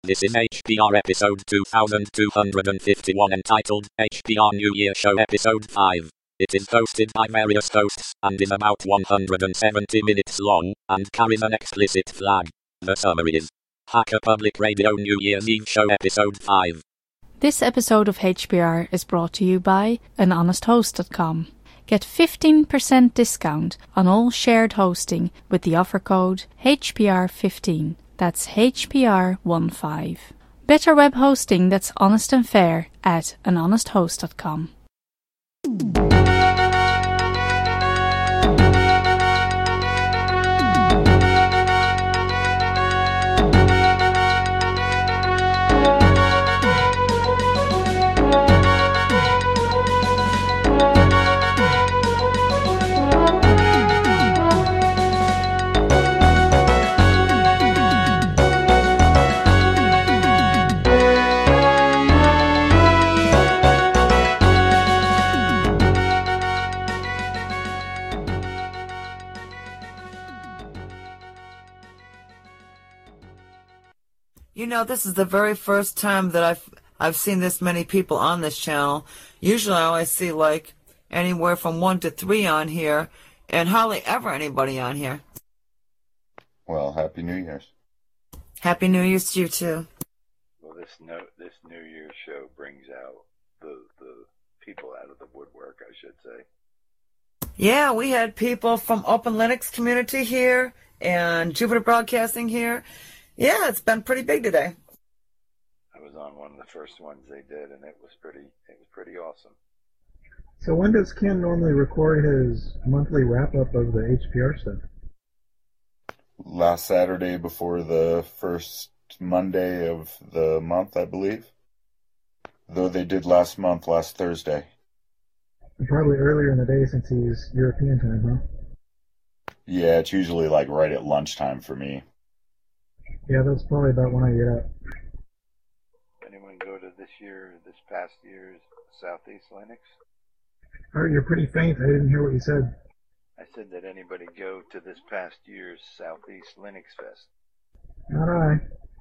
This is HPR episode 2251 entitled HPR New Year Show episode 5. It is hosted by various hosts and is about 170 minutes long and carries an explicit flag. The summary is Hacker Public Radio New Year's Eve Show episode 5. This episode of HPR is brought to you by anhonesthost.com. Get 15% discount on all shared hosting with the offer code HPR15. That's HPR15. Better web hosting that's honest and fair at anhonesthost.com. You know, this is the very first time that I've seen this many people on this channel. Usually I always see like anywhere from 1 to 3 on here, and hardly ever anybody on here. Well, Happy New Year's. Happy New Year's to you too. Well, this New Year's show brings out the people out of the woodwork, I should say. Yeah, we had people from Open Linux community here and Jupiter Broadcasting here. Yeah, it's been pretty big today. I was on one of the first ones they did, and it was pretty awesome. So when does Ken normally record his monthly wrap-up of the HPR stuff? Last Saturday before the first Monday of the month, I believe. Though they did last Thursday. Probably earlier in the day since he's European time, huh? Yeah, it's usually like right at lunchtime for me. Yeah, that's probably about when I get up. Anyone go to this past year's Southeast Linux? Oh, you're pretty faint. I didn't hear what you said. I said, did anybody go to this past year's Southeast Linux Fest? Not I.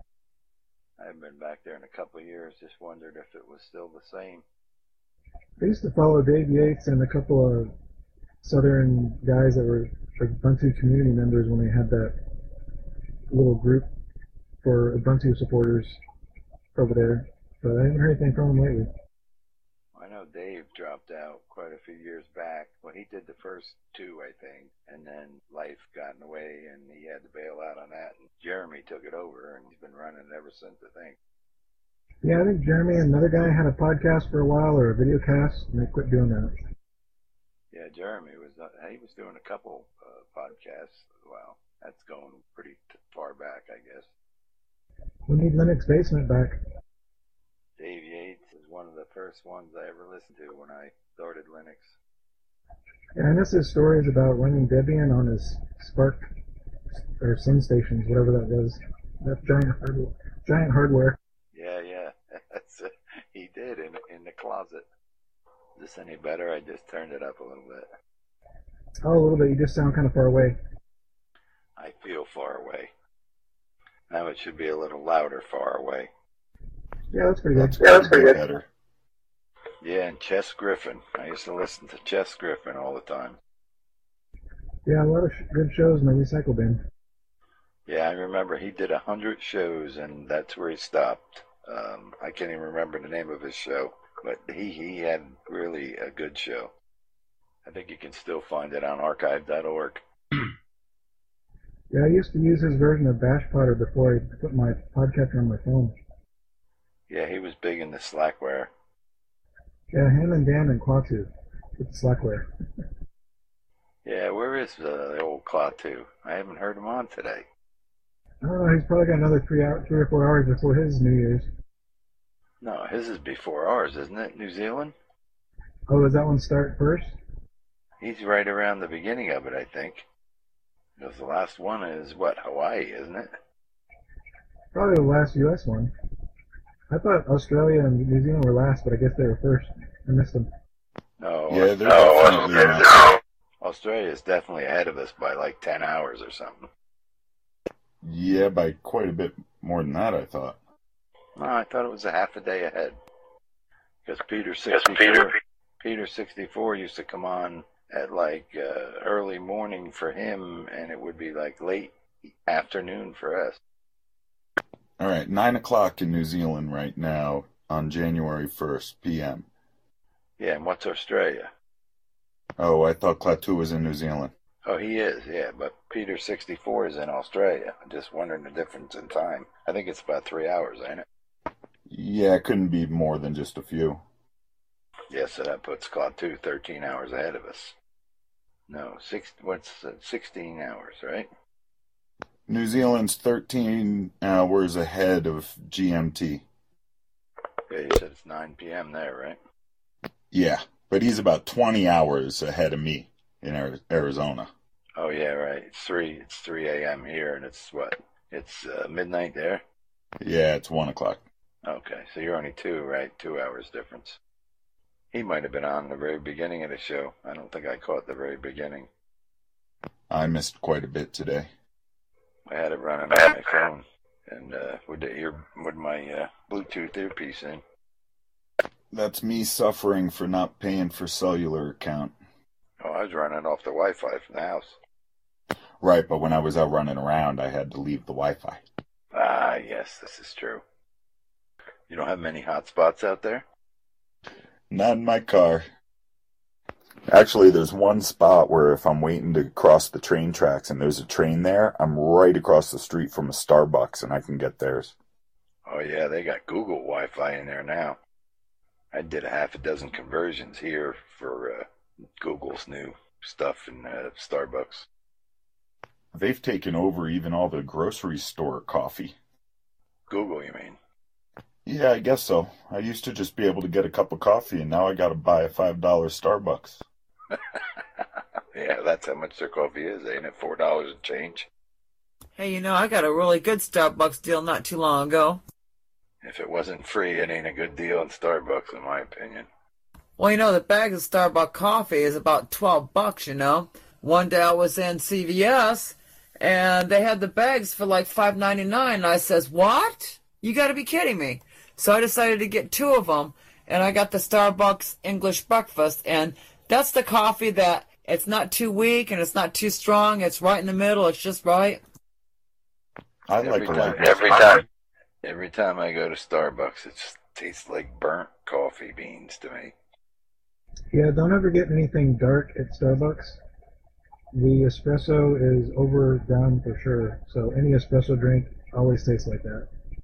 I haven't been back there in a couple of years. Just wondered if it was still the same. I used to follow Dave Yates and a couple of Southern guys that were Ubuntu community members when they had that little group for Ubuntu supporters over there, but I haven't heard anything from him lately. I know Dave dropped out quite a few years back. Well, he did the first 2, I think, and then life got in the way, and he had to bail out on that. And Jeremy took it over, and he's been running it ever since, I think. Yeah, I think Jeremy and another guy had a podcast for a while, or a video cast, and they quit doing that. Yeah, Jeremy was doing a couple podcasts. Wow, that's going pretty far back, I guess. We need Linux Basement back. Dave Yates is one of the first ones I ever listened to when I started Linux. Yeah, I miss his stories about running Debian on his Spark or Sun stations, whatever that was. That giant hardware. Yeah, that's he did in the closet. Is this any better? I just turned it up a little bit. Oh, a little bit. You just sound kind of far away. I feel far away. Now it should be a little louder far away. Yeah, that's pretty good. That's pretty good. Better. Yeah, and Chess Griffin. I used to listen to Chess Griffin all the time. Yeah, a lot of good shows in the recycle bin. Yeah, I remember he did 100 shows, and that's where he stopped. I can't even remember the name of his show, but he had really a good show. I think you can still find it on archive.org. Yeah, I used to use his version of BashPotter before I put my podcatcher on my phone. Yeah, he was big in the Slackware. Yeah, him and Dan and Quatu with the Slackware. Yeah, where is the old Klaatu? I haven't heard him on today. I don't know, he's probably got another 3 or 4 hours before his New Year's. No, his is before ours, isn't it? New Zealand? Oh, does that one start first? He's right around the beginning of it, I think. Because the last one is, Hawaii, isn't it? Probably the last U.S. one. I thought Australia and New Zealand were last, but I guess they were first. I missed them. No, yeah, they're definitely not. Australia is definitely ahead of us by like 10 hours or something. Yeah, by quite a bit more than that, I thought. No, I thought it was a half a day ahead. Because Peter 64 used to come on at like early morning for him, and it would be like late afternoon for us. All right, 9 o'clock in New Zealand right now on January 1st, p.m. Yeah, and what's Australia? Oh, I thought Klaatu was in New Zealand. Oh, he is, yeah, but Peter 64 is in Australia. I'm just wondering the difference in time. I think it's about 3 hours, ain't it? Yeah, it couldn't be more than just a few. Yeah, so that puts Klaatu 13 hours ahead of us. No, 16 hours, right? New Zealand's 13 hours ahead of GMT. Yeah, you said it's 9 p.m. there, right? Yeah, but he's about 20 hours ahead of me in Arizona. Oh, yeah, right. It's 3 a.m. here, and it's what? It's midnight there? Yeah, it's 1 o'clock. Okay, so you're only 2, right? 2 hours difference. He might have been on the very beginning of the show. I don't think I caught the very beginning. I missed quite a bit today. I had it running on my phone, and with my Bluetooth earpiece in. That's me suffering for not paying for cellular account. Oh, I was running off the Wi-Fi from the house. Right, but when I was out running around, I had to leave the Wi-Fi. Ah, yes, this is true. You don't have many hot spots out there? Not in my car. Actually, there's one spot where if I'm waiting to cross the train tracks and there's a train there, I'm right across the street from a Starbucks and I can get theirs. Oh, yeah, they got Google Wi-Fi in there now. I did a half a dozen conversions here for Google's new stuff in Starbucks. They've taken over even all the grocery store coffee. Google, you mean? Yeah, I guess so. I used to just be able to get a cup of coffee, and now I gotta buy a $5 Starbucks. Yeah, that's how much their coffee is, ain't it? $4 and change. Hey, I got a really good Starbucks deal not too long ago. If it wasn't free, it ain't a good deal in Starbucks, in my opinion. Well, the bag of Starbucks coffee is about $12, One day I was in CVS, and they had the bags for like $5.99, and I says, what? You gotta be kidding me. So I decided to get 2 of them, and I got the Starbucks English breakfast, and that's the coffee that it's not too weak and it's not too strong. It's right in the middle. It's just right. Every time I go to Starbucks, it just tastes like burnt coffee beans to me. Yeah, don't ever get anything dark at Starbucks. The espresso is overdone for sure, so any espresso drink always tastes like that.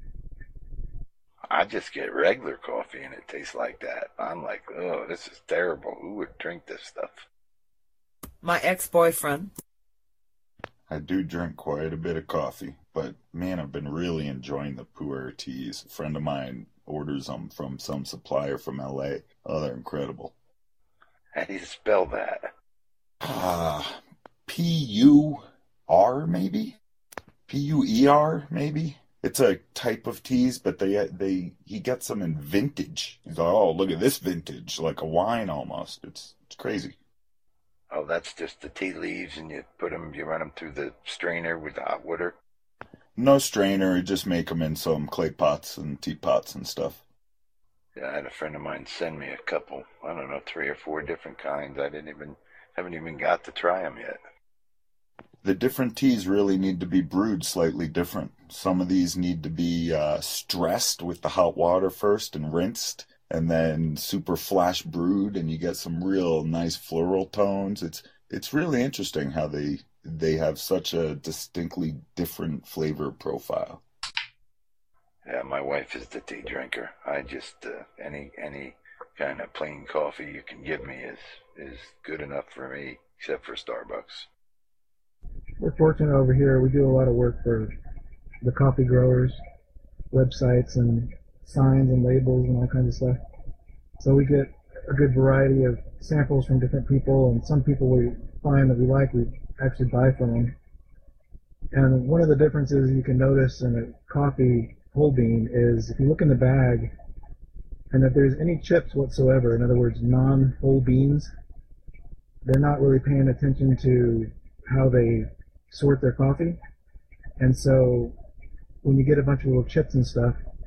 I just get regular coffee and it tastes like that. I'm like, oh, this is terrible. Who would drink this stuff? My ex-boyfriend. I do drink quite a bit of coffee, but man, I've been really enjoying the pu'er teas. A friend of mine orders them from some supplier from LA. Oh, they're incredible. How do you spell that? P-U-R maybe? P-U-E-R maybe? It's a type of teas, but he gets them in vintage. He's like, oh, look at this vintage, like a wine almost. It's crazy. Oh, that's just the tea leaves, and you run them through the strainer with the hot water? No strainer, just make them in some clay pots and teapots and stuff. Yeah, I had a friend of mine send me a couple, 3 or 4 different kinds. I haven't even got to try them yet. The different teas really need to be brewed slightly different. Some of these need to be stressed with the hot water first and rinsed, and then super flash brewed, and you get some real nice floral tones. It's really interesting how they have such a distinctly different flavor profile. Yeah, my wife is the tea drinker. I just any kind of plain coffee you can give me is good enough for me, except for Starbucks. We're fortunate over here. We do a lot of work for the coffee growers, websites and signs and labels and all kinds of stuff. So we get a good variety of samples from different people, and some people we find that we like, we actually buy from them. And one of the differences you can notice in a coffee whole bean is if you look in the bag, and if there's any chips whatsoever, in other words, non-whole beans, they're not really paying attention to how they sort their coffee. And so when you get a bunch of little chips and stuff,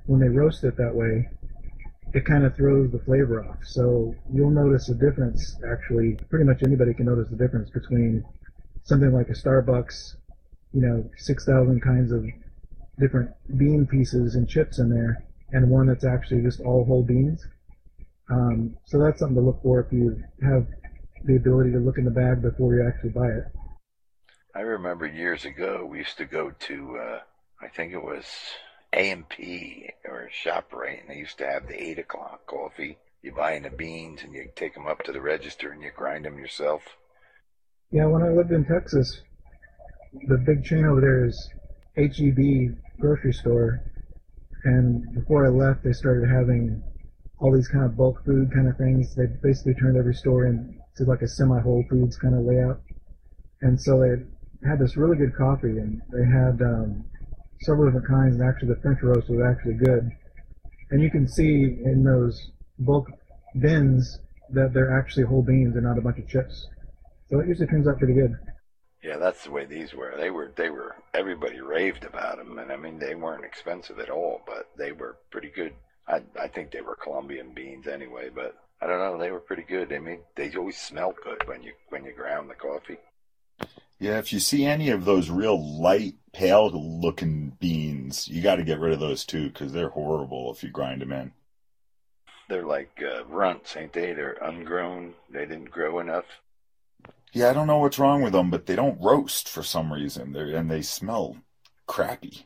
when they roast it that way, it kind of throws the flavor off. So you'll notice a difference, actually. Pretty much anybody can notice the difference between something like a Starbucks, 6,000 kinds of different bean pieces and chips in there, and one that's actually just all whole beans. So that's something to look for if you have the ability to look in the bag before you actually buy it. I remember years ago we used to go to, I think it was A&P or ShopRite, and they used to have the 8 o'clock coffee. You buy in the beans and you take them up to the register and you grind them yourself. Yeah, when I lived in Texas, the big chain over there is H-E-B grocery store, and before I left they started having all these kind of bulk food kind of things. They basically turned every store into like a semi-Whole Foods kind of layout. And so they had this really good coffee, and they had several different kinds, and actually the French roast was actually good. And you can see in those bulk bins that they're actually whole beans and not a bunch of chips. So it usually turns out pretty good. Yeah, that's the way these were. They were, everybody raved about them, and I mean, they weren't expensive at all, but they were pretty good. I think they were Colombian beans anyway, but I don't know, they were pretty good. I mean, they always smelled good when you ground the coffee. Yeah, if you see any of those real light, pale-looking beans, you got to get rid of those too, because they're horrible if you grind them in. They're like runts, ain't they? They're ungrown. They didn't grow enough. Yeah, I don't know what's wrong with them, but they don't roast for some reason, and they smell crappy.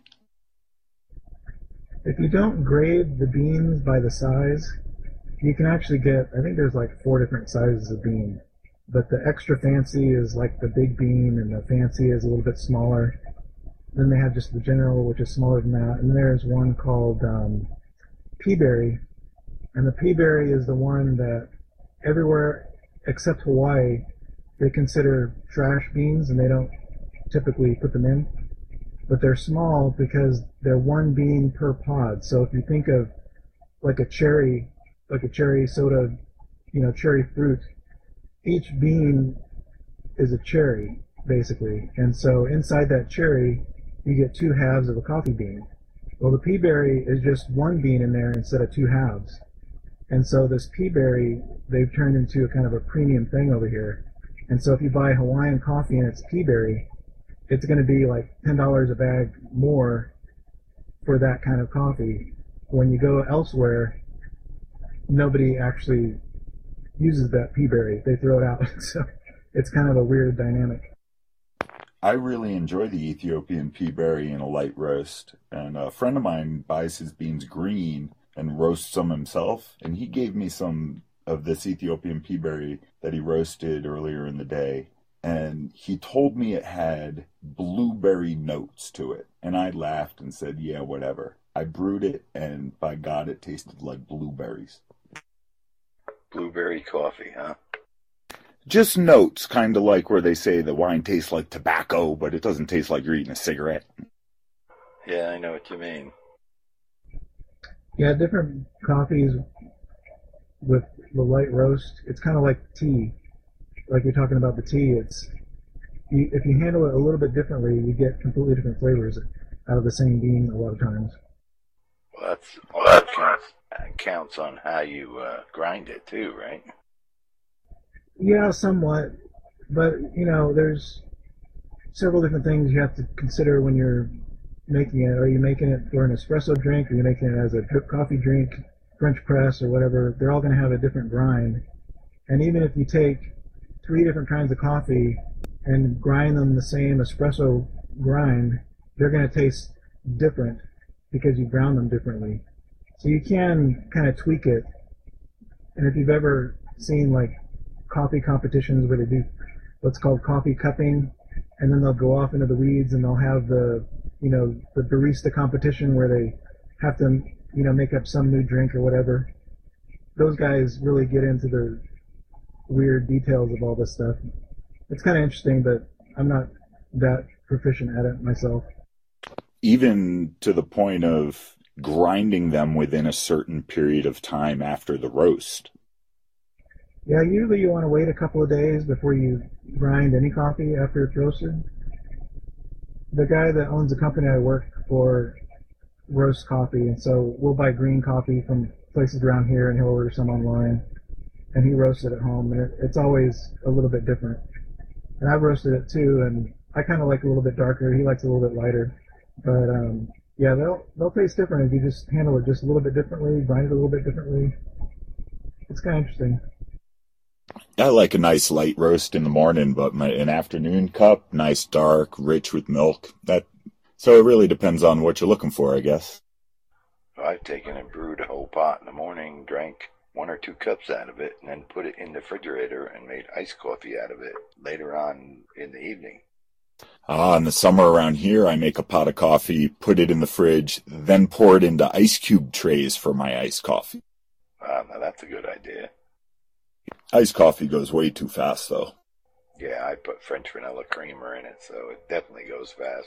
If you don't grade the beans by the size, you can actually get, I think there's like 4 different sizes of bean. But the extra fancy is like the big bean, and the fancy is a little bit smaller. Then they have just the general, which is smaller than that. And there's one called peaberry. And the peaberry is the one that everywhere except Hawaii, they consider trash beans, and they don't typically put them in. But they're small because they're 1 bean per pod. So if you think of like a cherry soda, cherry fruit, each bean is a cherry, basically. And so inside that cherry, you get 2 halves of a coffee bean. Well, the peaberry is just 1 bean in there instead of 2 halves. And so this peaberry, they've turned into a kind of a premium thing over here. And so if you buy Hawaiian coffee and it's peaberry, it's going to be like $10 a bag more for that kind of coffee. When you go elsewhere, nobody actually uses that peaberry. They throw it out. So it's kind of a weird dynamic. I really enjoy the Ethiopian peaberry in a light roast, and a friend of mine buys his beans green and roasts them himself, and he gave me some of this Ethiopian peaberry that he roasted earlier in the day, and he told me it had blueberry notes to it, and I laughed and said, yeah, whatever. I brewed it, and by God, it tasted like blueberries. Blueberry coffee, huh? Just notes, kind of like where they say the wine tastes like tobacco, but it doesn't taste like you're eating a cigarette. Yeah, I know what you mean. Yeah, different coffees with the light roast, it's kind of like tea. Like you're talking about the tea, if you handle it a little bit differently, you get completely different flavors out of the same bean a lot of times. Well, that counts on how you grind it too, right? Yeah, somewhat. But, there's several different things you have to consider when you're making it. Are you making it for an espresso drink? Are you making it as a drip coffee drink, French press, or whatever? They're all going to have a different grind. And even if you take 3 different kinds of coffee and grind them the same espresso grind, they're going to taste different because you ground them differently. So you can kind of tweak it. And if you've ever seen like coffee competitions where they do what's called coffee cupping, and then they'll go off into the weeds and they'll have the barista competition where they have to, make up some new drink or whatever. Those guys really get into the weird details of all this stuff. It's kind of interesting, but I'm not that proficient at it myself. Even to the point of grinding them within a certain period of time after the roast. Yeah, usually you want to wait a couple of days before you grind any coffee after it's roasted. The guy that owns the company I work for, roast coffee, and so we'll buy green coffee from places around here, and he'll order some online, and he roasts it at home, and it's always a little bit different. And I've roasted it too, and I kind of like a little bit darker. He likes a little bit lighter, but yeah, they'll taste different if you just handle it just a little bit differently, grind it a little bit differently. It's kind of interesting. I like a nice light roast in the morning, but an afternoon cup, nice dark, rich with milk. So it really depends on what you're looking for, I guess. I've taken and brewed a whole pot in the morning, drank 1 or 2 cups out of it, and then put it in the refrigerator and made iced coffee out of it later on in the evening. In the summer around here, I make a pot of coffee, put it in the fridge, then pour it into ice cube trays for my iced coffee. Now that's a good idea. Iced coffee goes way too fast, though. Yeah, I put French vanilla creamer in it, so it definitely goes fast.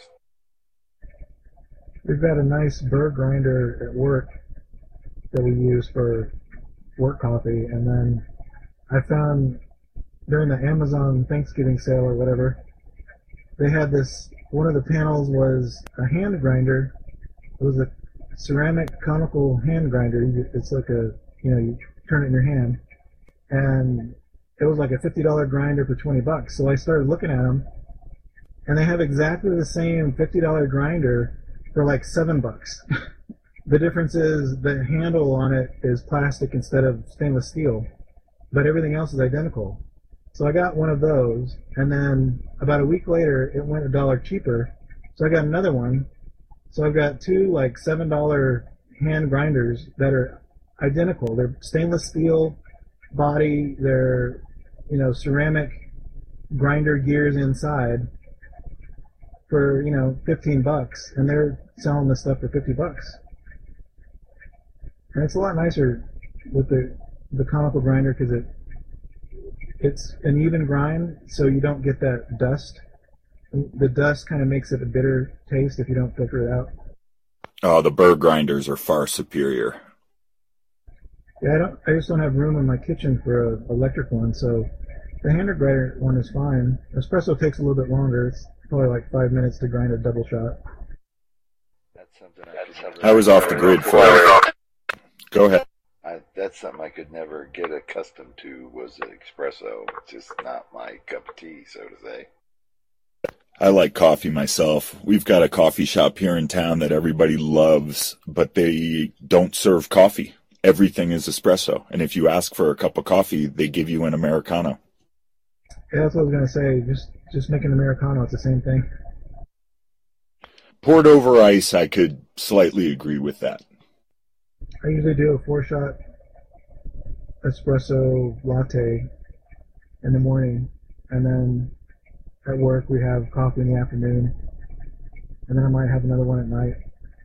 We've got a nice burr grinder at work that we use for work coffee, and then I found during the Amazon Thanksgiving sale or whatever, they had this, one of the panels was a hand grinder. It was a ceramic conical hand grinder. It's like you turn it in your hand, and it was like a $50 grinder for $20. So I started looking at them, and they have exactly the same $50 grinder for like $7. The difference is the handle on it is plastic instead of stainless steel, but everything else is identical. So I got one of those, and then about a week later, it went $1 cheaper. So I got another one. So I've got 2 like $7 hand grinders that are identical. They're stainless steel body. They're ceramic grinder gears inside for $15, and they're selling this stuff for $50. And it's a lot nicer with the conical grinder because it's an even grind, so you don't get that dust. The dust kind of makes it a bitter taste if you don't filter it out. Oh, the burr grinders are far superior. Yeah, I just don't have room in my kitchen for an electric one, so the hand grinder one is fine. Espresso takes a little bit longer. It's probably like 5 minutes to grind a double shot. That's something I was off the grid for it. Go ahead. That's something I could never get accustomed to, was the espresso. It's just not my cup of tea, so to say. I like coffee myself. We've got a coffee shop here in town that everybody loves, but they don't serve coffee. Everything is espresso. And if you ask for a cup of coffee, they give you an Americano. Yeah, that's what I was going to say. Just make an Americano. It's the same thing. Poured over ice, I could slightly agree with that. I usually do a 4-shot espresso latte in the morning, and then at work we have coffee in the afternoon, and then I might have another one at night.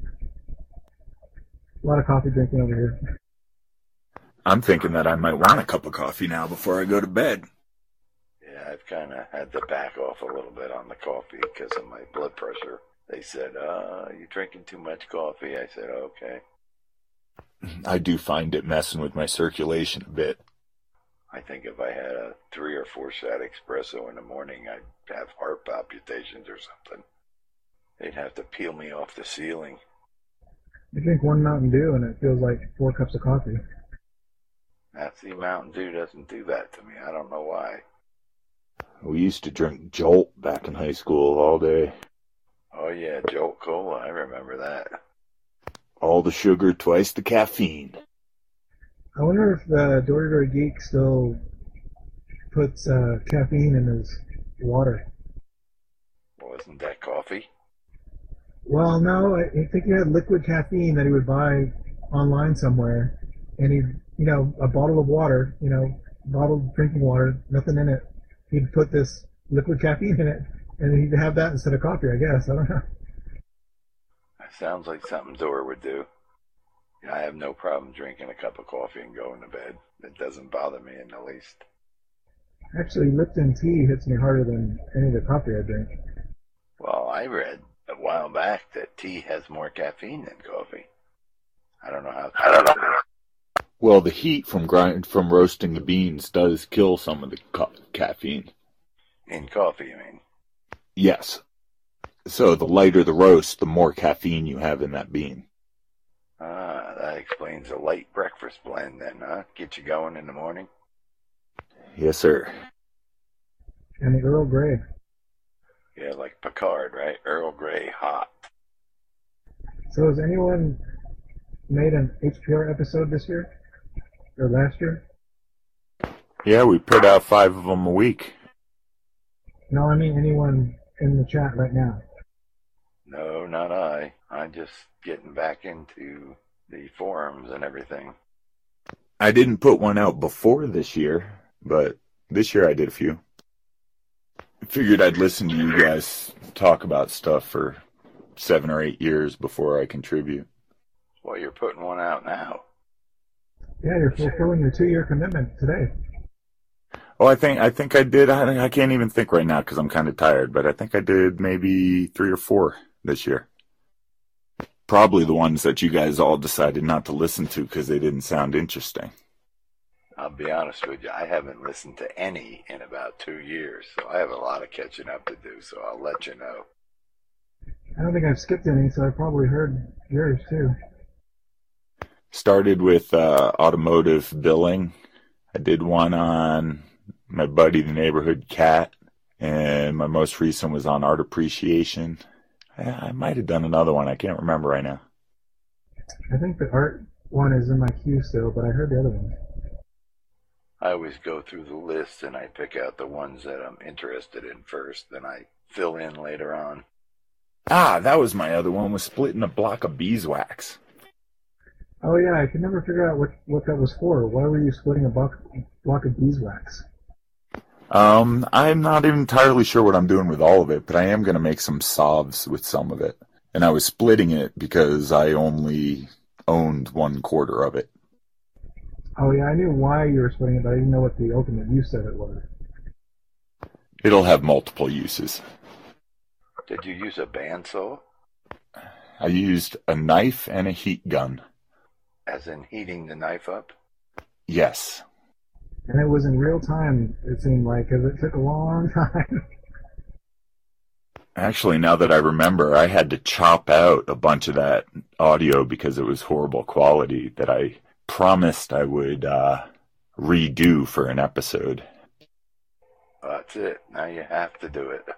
A lot of coffee drinking over here. I'm thinking that I might want a cup of coffee now before I go to bed. Yeah, I've kind of had to back off a little bit on the coffee because of my blood pressure. They said, you're drinking too much coffee. I said, okay. I do find it messing with my circulation a bit. I think if I had a 3 or 4 shot espresso in the morning, I'd have heart palpitations or something. They'd have to peel me off the ceiling. You drink 1 Mountain Dew and it feels like 4 cups of coffee. That's the Mountain Dew doesn't do that to me. I don't know why. We used to drink Jolt back in high school all day. Oh yeah, Jolt Cola. I remember that. All the sugar, twice the caffeine. I wonder if Dory Dory Geek still puts caffeine in his water. Wasn't that coffee? Well, no, I think he had liquid caffeine that he would buy online somewhere, and he'd, a bottle of water, bottled drinking water, nothing in it. He'd put this liquid caffeine in it, and he'd have that instead of coffee, I guess. I don't know. That sounds like something Dora would do. I have no problem drinking a cup of coffee and going to bed. It doesn't bother me in the least. Actually, Lipton tea hits me harder than any of the coffee I drink. Well, I read a while back that tea has more caffeine than coffee. I don't know how. Well, the heat from roasting the beans does kill some of the caffeine. In coffee, you mean? Yes. So the lighter the roast, the more caffeine you have in that bean. That explains a light breakfast blend then, huh? Get you going in the morning? Yes, sir. And the Earl Grey. Yeah, like Picard, right? Earl Grey hot. So has anyone made an HPR episode this year? Or last year? Yeah, we put out 5 of them a week. No, I mean anyone in the chat right now. No, not I. I'm just getting back into the forums and everything. I didn't put one out before this year, but this year I did a few. I figured I'd listen to you guys talk about stuff for 7 or 8 years before I contribute. Well, you're putting one out now. Yeah, you're fulfilling your 2-year commitment today. Oh, I think I did. I can't even think right now because I'm kind of tired, but I think I did maybe 3 or 4 this year. Probably the ones that you guys all decided not to listen to because they didn't sound interesting. I'll be honest with you, I haven't listened to any in about 2 years, so I have a lot of catching up to do, so I'll let you know. I don't think I've skipped any, so I probably heard yours too. Started with automotive billing. I did one on my buddy, the neighborhood cat, and my most recent was on art appreciation. I might have done another one. I can't remember right now. I think the art one is in my queue still, but I heard the other one. I always go through the list and I pick out the ones that I'm interested in first, then I fill in later on. Ah, that was my other one, was splitting a block of beeswax. Oh yeah, I could never figure out what that was for. Why were you splitting a block of beeswax? I'm not entirely sure what I'm doing with all of it, but I am going to make some salves with some of it. And I was splitting it because I only owned 1/4 of it. Oh yeah, I knew why you were splitting it, but I didn't know what the ultimate use of it was. It'll have multiple uses. Did you use a bandsaw? I used a knife and a heat gun. As in heating the knife up? Yes. And it was in real time, it seemed like, because it took a long time. Actually, now that I remember, I had to chop out a bunch of that audio because it was horrible quality that I promised I would redo for an episode. Well, that's it. Now you have to do it.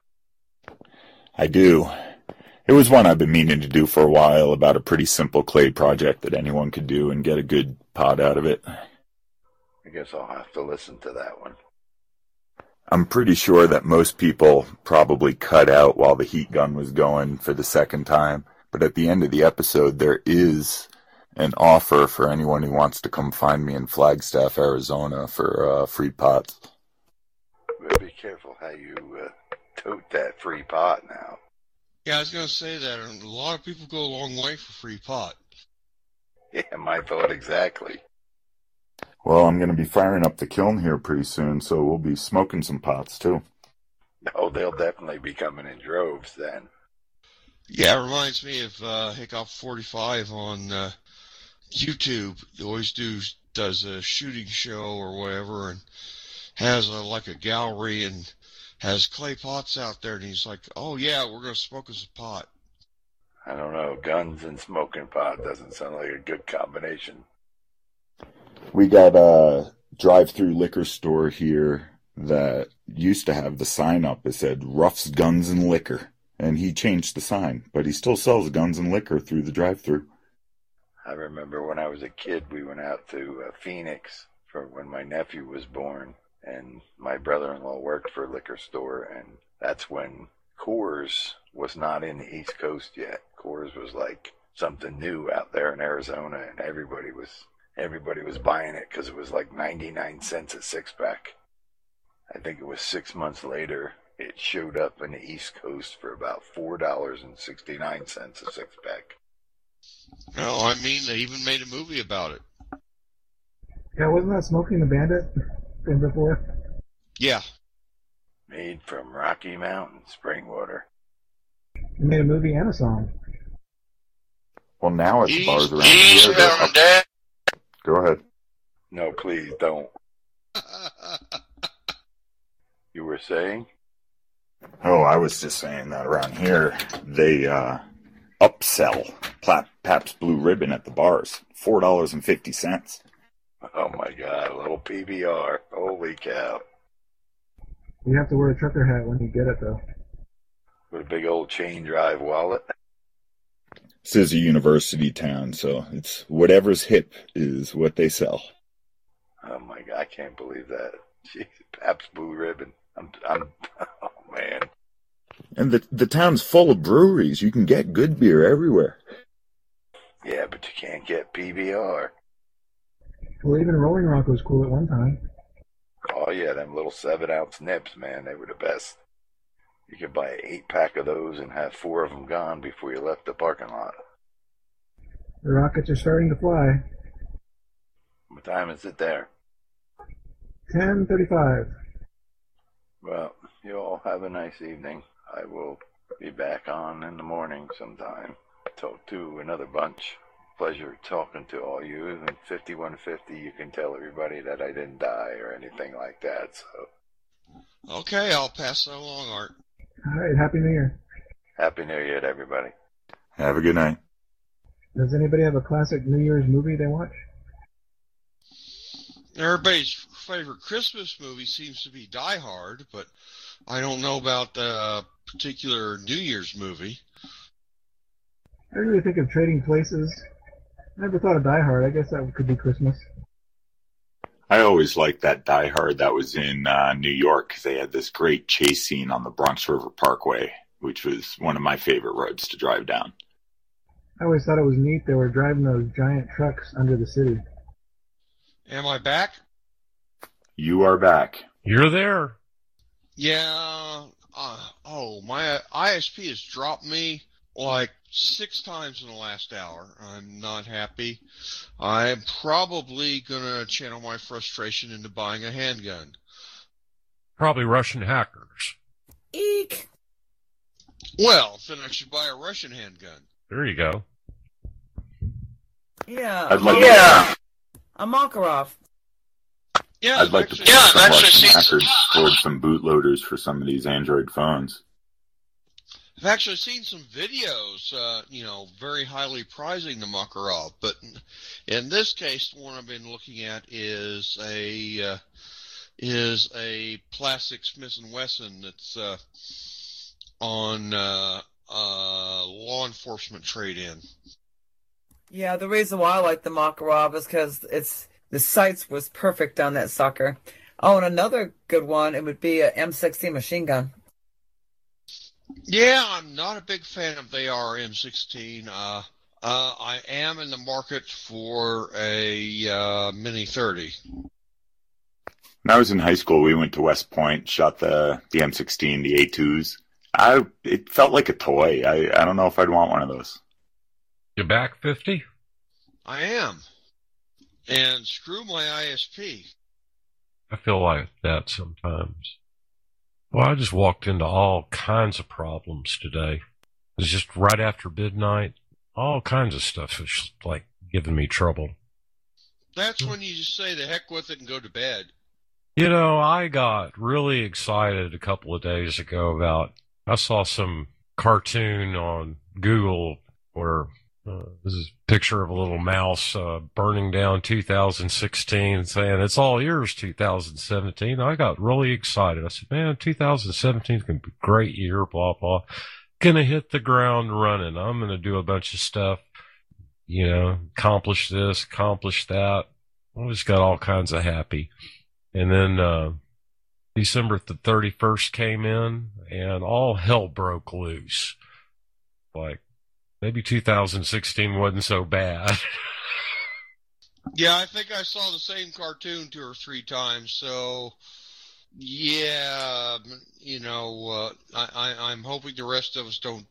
I do. It was one I've been meaning to do for a while, about a pretty simple clay project that anyone could do and get a good pot out of it. I guess I'll have to listen to that one. I'm pretty sure that most people probably cut out while the heat gun was going for the second time, but at the end of the episode there is an offer for anyone who wants to come find me in Flagstaff, Arizona for free pots. But be careful how you tote that free pot now. Yeah, I was going to say that. A lot of people go a long way for free pot. Yeah, my thought exactly. Well, I'm going to be firing up the kiln here pretty soon, so we'll be smoking some pots too. Oh, they'll definitely be coming in droves then. Yeah, it reminds me of Hiccup 45 on YouTube. He always does a shooting show or whatever, and has like a gallery and has clay pots out there, and he's like, "Oh yeah, we're going to smoke us a pot." I don't know, guns and smoking pot doesn't sound like a good combination. We got a drive-through liquor store here that used to have the sign up that said Ruff's Guns and Liquor, and he changed the sign, but he still sells guns and liquor through the drive-through. I remember when I was a kid, we went out to Phoenix for when my nephew was born, and my brother-in-law worked for a liquor store, and that's when Coors was not in the East Coast yet. Coors was like something new out there in Arizona, and everybody was buying it because it was like 99 cents a six-pack. I think it was 6 months later, it showed up in the East Coast for about $4.69 a six-pack. No, I mean, they even made a movie about it. Yeah, wasn't that Smoking the Bandit from before? Yeah. Made from Rocky Mountain spring water. They made a movie and a song. Well, now it's bars around here. Go ahead. No, please don't. You were saying? Oh, I was just saying that around here, they upsell Pabst Blue Ribbon at the bars. $4.50. Oh my God, a little PBR. Holy cow. You have to wear a trucker hat when you get it, though. With a big old chain drive wallet. This is a university town, so it's whatever's hip is what they sell. Oh my God, I can't believe that. Jeez, Pabst Blue Ribbon. Oh man. And the town's full of breweries. You can get good beer everywhere. Yeah, but you can't get PBR. Well, even Rolling Rock was cool at one time. Oh yeah, them little 7-ounce nips, man, they were the best. You could buy an 8-pack of those and have 4 of them gone before you left the parking lot. The rockets are starting to fly. What time is it there? 10:35. Well, you all have a nice evening. I will be back on in the morning sometime. Talk to another bunch. Pleasure talking to all you. And 5150, you can tell everybody that I didn't die or anything like that. So. Okay, I'll pass that along, Art. All right, Happy New Year. Happy New Year to everybody. Have a good night. Does anybody have a classic New Year's movie they watch? Everybody's favorite Christmas movie seems to be Die Hard, but I don't know about the particular New Year's movie. I really think of Trading Places. I never thought of Die Hard. I guess that could be Christmas. I always liked that Die Hard that was in New York because they had this great chase scene on the Bronx River Parkway, which was one of my favorite roads to drive down. I always thought it was neat they were driving those giant trucks under the city. Am I back? You are back. You're there. Yeah. My ISP has dropped me like 6 times in the last hour. I'm not happy. I'm probably going to channel my frustration into buying a handgun. Probably Russian hackers. Eek! Well, then I should buy a Russian handgun. There you go. Yeah. A Makarov. Yeah, I'd like to put some Russian hackers towards some bootloaders for some of these Android phones. I've actually seen some videos, very highly prizing the Makarov, but in this case, the one I've been looking at is a plastic Smith & Wesson that's on law enforcement trade-in. Yeah, the reason why I like the Makarov is because the sights was perfect on that sucker. Oh, and another good one, it would be a M16 machine gun. Yeah, I'm not a big fan of the AR M16. I am in the market for a Mini 30. When I was in high school, we went to West Point, shot the M16, the A2s. It felt like a toy. I don't know if I'd want one of those. You back 50? I am. And screw my ISP. I feel like that sometimes. Well, I just walked into all kinds of problems today. It was just right after midnight. All kinds of stuff was like giving me trouble. That's when you just say the heck with it and go to bed. You know, I got really excited a couple of days ago about, I saw some cartoon on Google where this is a picture of a little mouse burning down 2016, saying it's all yours 2017. I got really excited. I said, man, 2017 is going to be a great year, blah, blah. Gonna hit the ground running. I'm going to do a bunch of stuff, accomplish this, accomplish that. I just got all kinds of happy. And then December the 31st came in, and all hell broke loose. Like, maybe 2016 wasn't so bad. Yeah, I think I saw the same cartoon 2 or 3 times, so yeah, I'm hoping the rest of us don't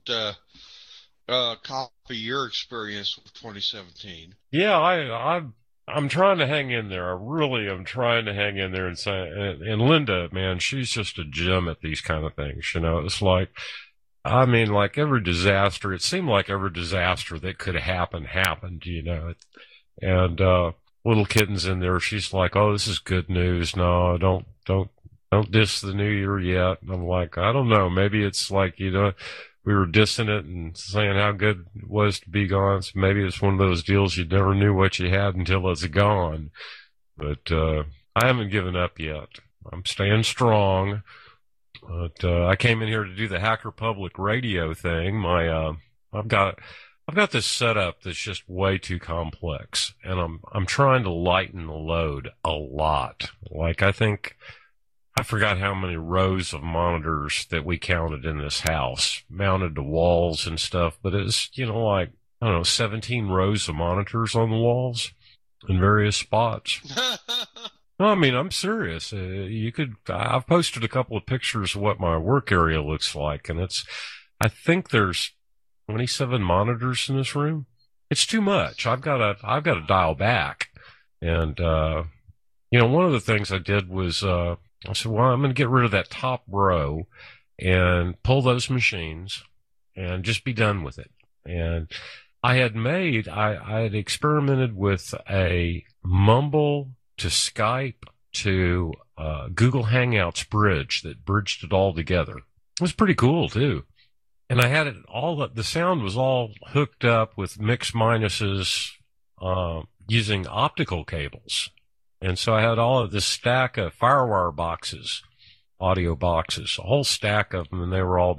copy your experience with 2017. Yeah, I'm trying to hang in there. I really am trying to hang in there and say, and Linda, man, she's just a gem at these kind of things. It's like, like every disaster, it seemed like every disaster that could happen happened, and little kitten's in there. She's like, oh, this is good news. No, don't diss the new year yet. And I'm like, I don't know. Maybe it's like, we were dissing it and saying how good it was to be gone. So maybe it's one of those deals you never knew what you had until it's gone. But I haven't given up yet. I'm staying strong. But I came in here to do the Hacker Public Radio thing. I've got this setup that's just way too complex, and I'm trying to lighten the load a lot. Like, I think I forgot how many rows of monitors that we counted in this house, mounted to walls and stuff, but it's, like, I don't know, 17 rows of monitors on the walls in various spots. No, I mean, I'm serious. I've posted a couple of pictures of what my work area looks like, and I think there's 27 monitors in this room. It's too much. I've got to dial back. And, one of the things I did was, I said, well, I'm going to get rid of that top row and pull those machines and just be done with it. And I had experimented with a Mumble to Skype to Google Hangouts bridge that bridged it all together. It was pretty cool, too. And I had it all, the sound was all hooked up with mix minuses using optical cables. And so I had all of this stack of FireWire boxes, audio boxes, a whole stack of them, and they were all,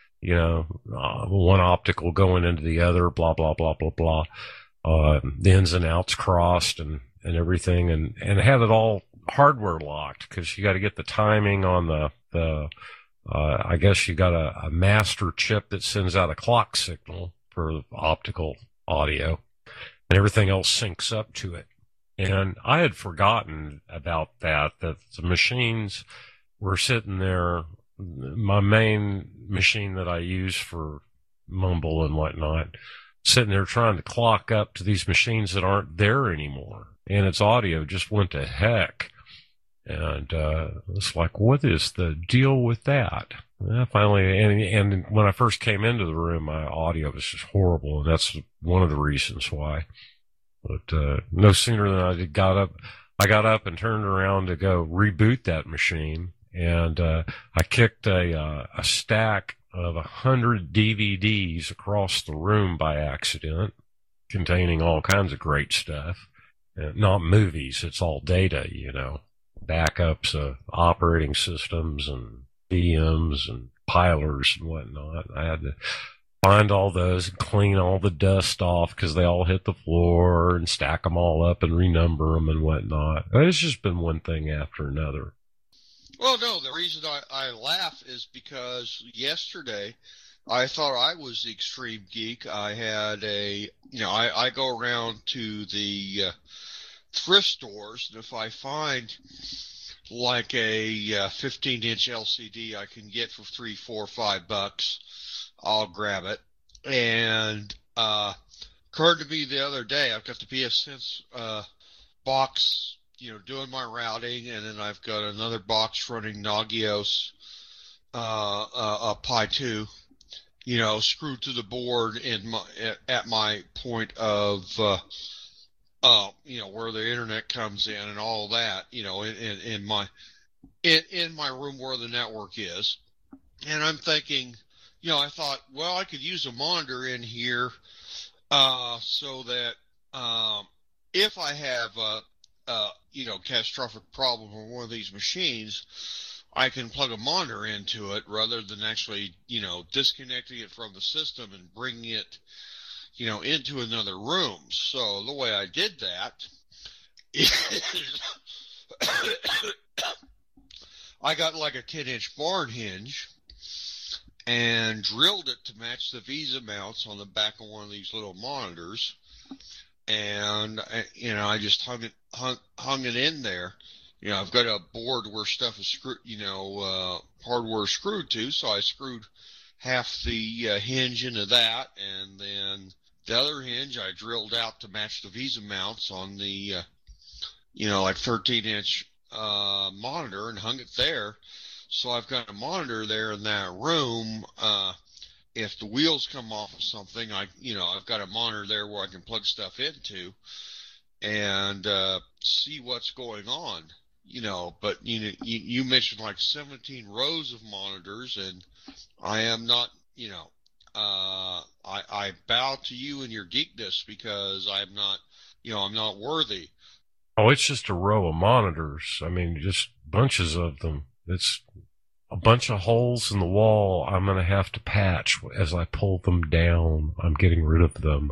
one optical going into the other, blah, blah, blah, blah, blah. The ins and outs crossed and everything, and had it all hardware locked, because you got to get the timing on I guess you got a master chip that sends out a clock signal for optical audio, and everything else syncs up to it. And I had forgotten about that the machines were sitting there. My main machine that I use for Mumble and whatnot, sitting there trying to clock up to these machines that aren't there anymore. And its audio just went to heck. And it's like, what is the deal with that? Finally, and when I first came into the room, my audio was just horrible, and that's one of the reasons why. But no sooner than I got up and turned around to go reboot that machine, and I kicked a stack of 100 DVDs across the room by accident, containing all kinds of great stuff. Not movies, it's all data, backups of operating systems and VMs and pilers and whatnot. I had to find all those and clean all the dust off because they all hit the floor, and stack them all up and renumber them and whatnot. It's just been one thing after another. Well, no, the reason I laugh is because yesterday I thought I was the extreme geek. I had I go around to the thrift stores, and if I find like a 15-inch LCD I can get for $3, $4, $5, I'll grab it. And occurred to me the other day, I've got the PSense box, doing my routing, and then I've got another box running Nagios Pi 2, screwed to the board at my point of where the internet comes in and all that, in my room where the network is. And I'm thinking, I thought, well, I could use a monitor in here so that if I have a catastrophic problem on one of these machines, I can plug a monitor into it rather than actually, disconnecting it from the system and bringing it, into another room. So the way I did that is I got like a 10-inch barn hinge and drilled it to match the Visa mounts on the back of one of these little monitors. And, I just hung it in there. I've got a board where stuff is screwed, hardware screwed to, so I screwed half the hinge into that, and then the other hinge I drilled out to match the Visa mounts on the, 13-inch monitor, and hung it there. So I've got a monitor there in that room. If the wheels come off of something, I've got a monitor there where I can plug stuff into and see what's going on. But you mentioned like 17 rows of monitors, and I am not, I bow to you and your geekness because I'm not worthy. Oh, it's just a row of monitors. I mean, just bunches of them. It's a bunch of holes in the wall I'm going to have to patch as I pull them down. I'm getting rid of them.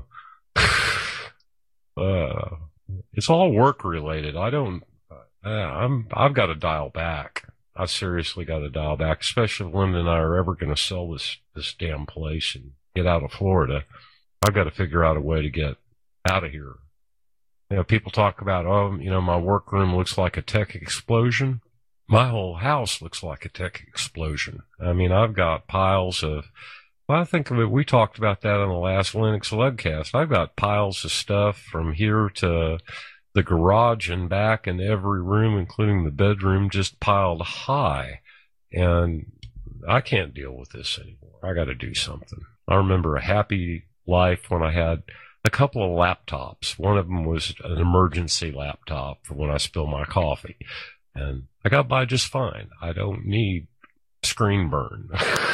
It's all work related. I've got to dial back. I seriously got to dial back, especially if Linda and I are ever going to sell this damn place and get out of Florida. I've got to figure out a way to get out of here. You know, people talk about, my workroom looks like a tech explosion. My whole house looks like a tech explosion. I mean, I've got piles of, I think of it, we talked about that on the last Linux Webcast. I've got piles of stuff from here to the garage and back in every room, including the bedroom, just piled high. And I can't deal with this anymore. I got to do something. I remember a happy life when I had a couple of laptops. One of them was an emergency laptop for when I spill my coffee. And I got by just fine. I don't need screen burn.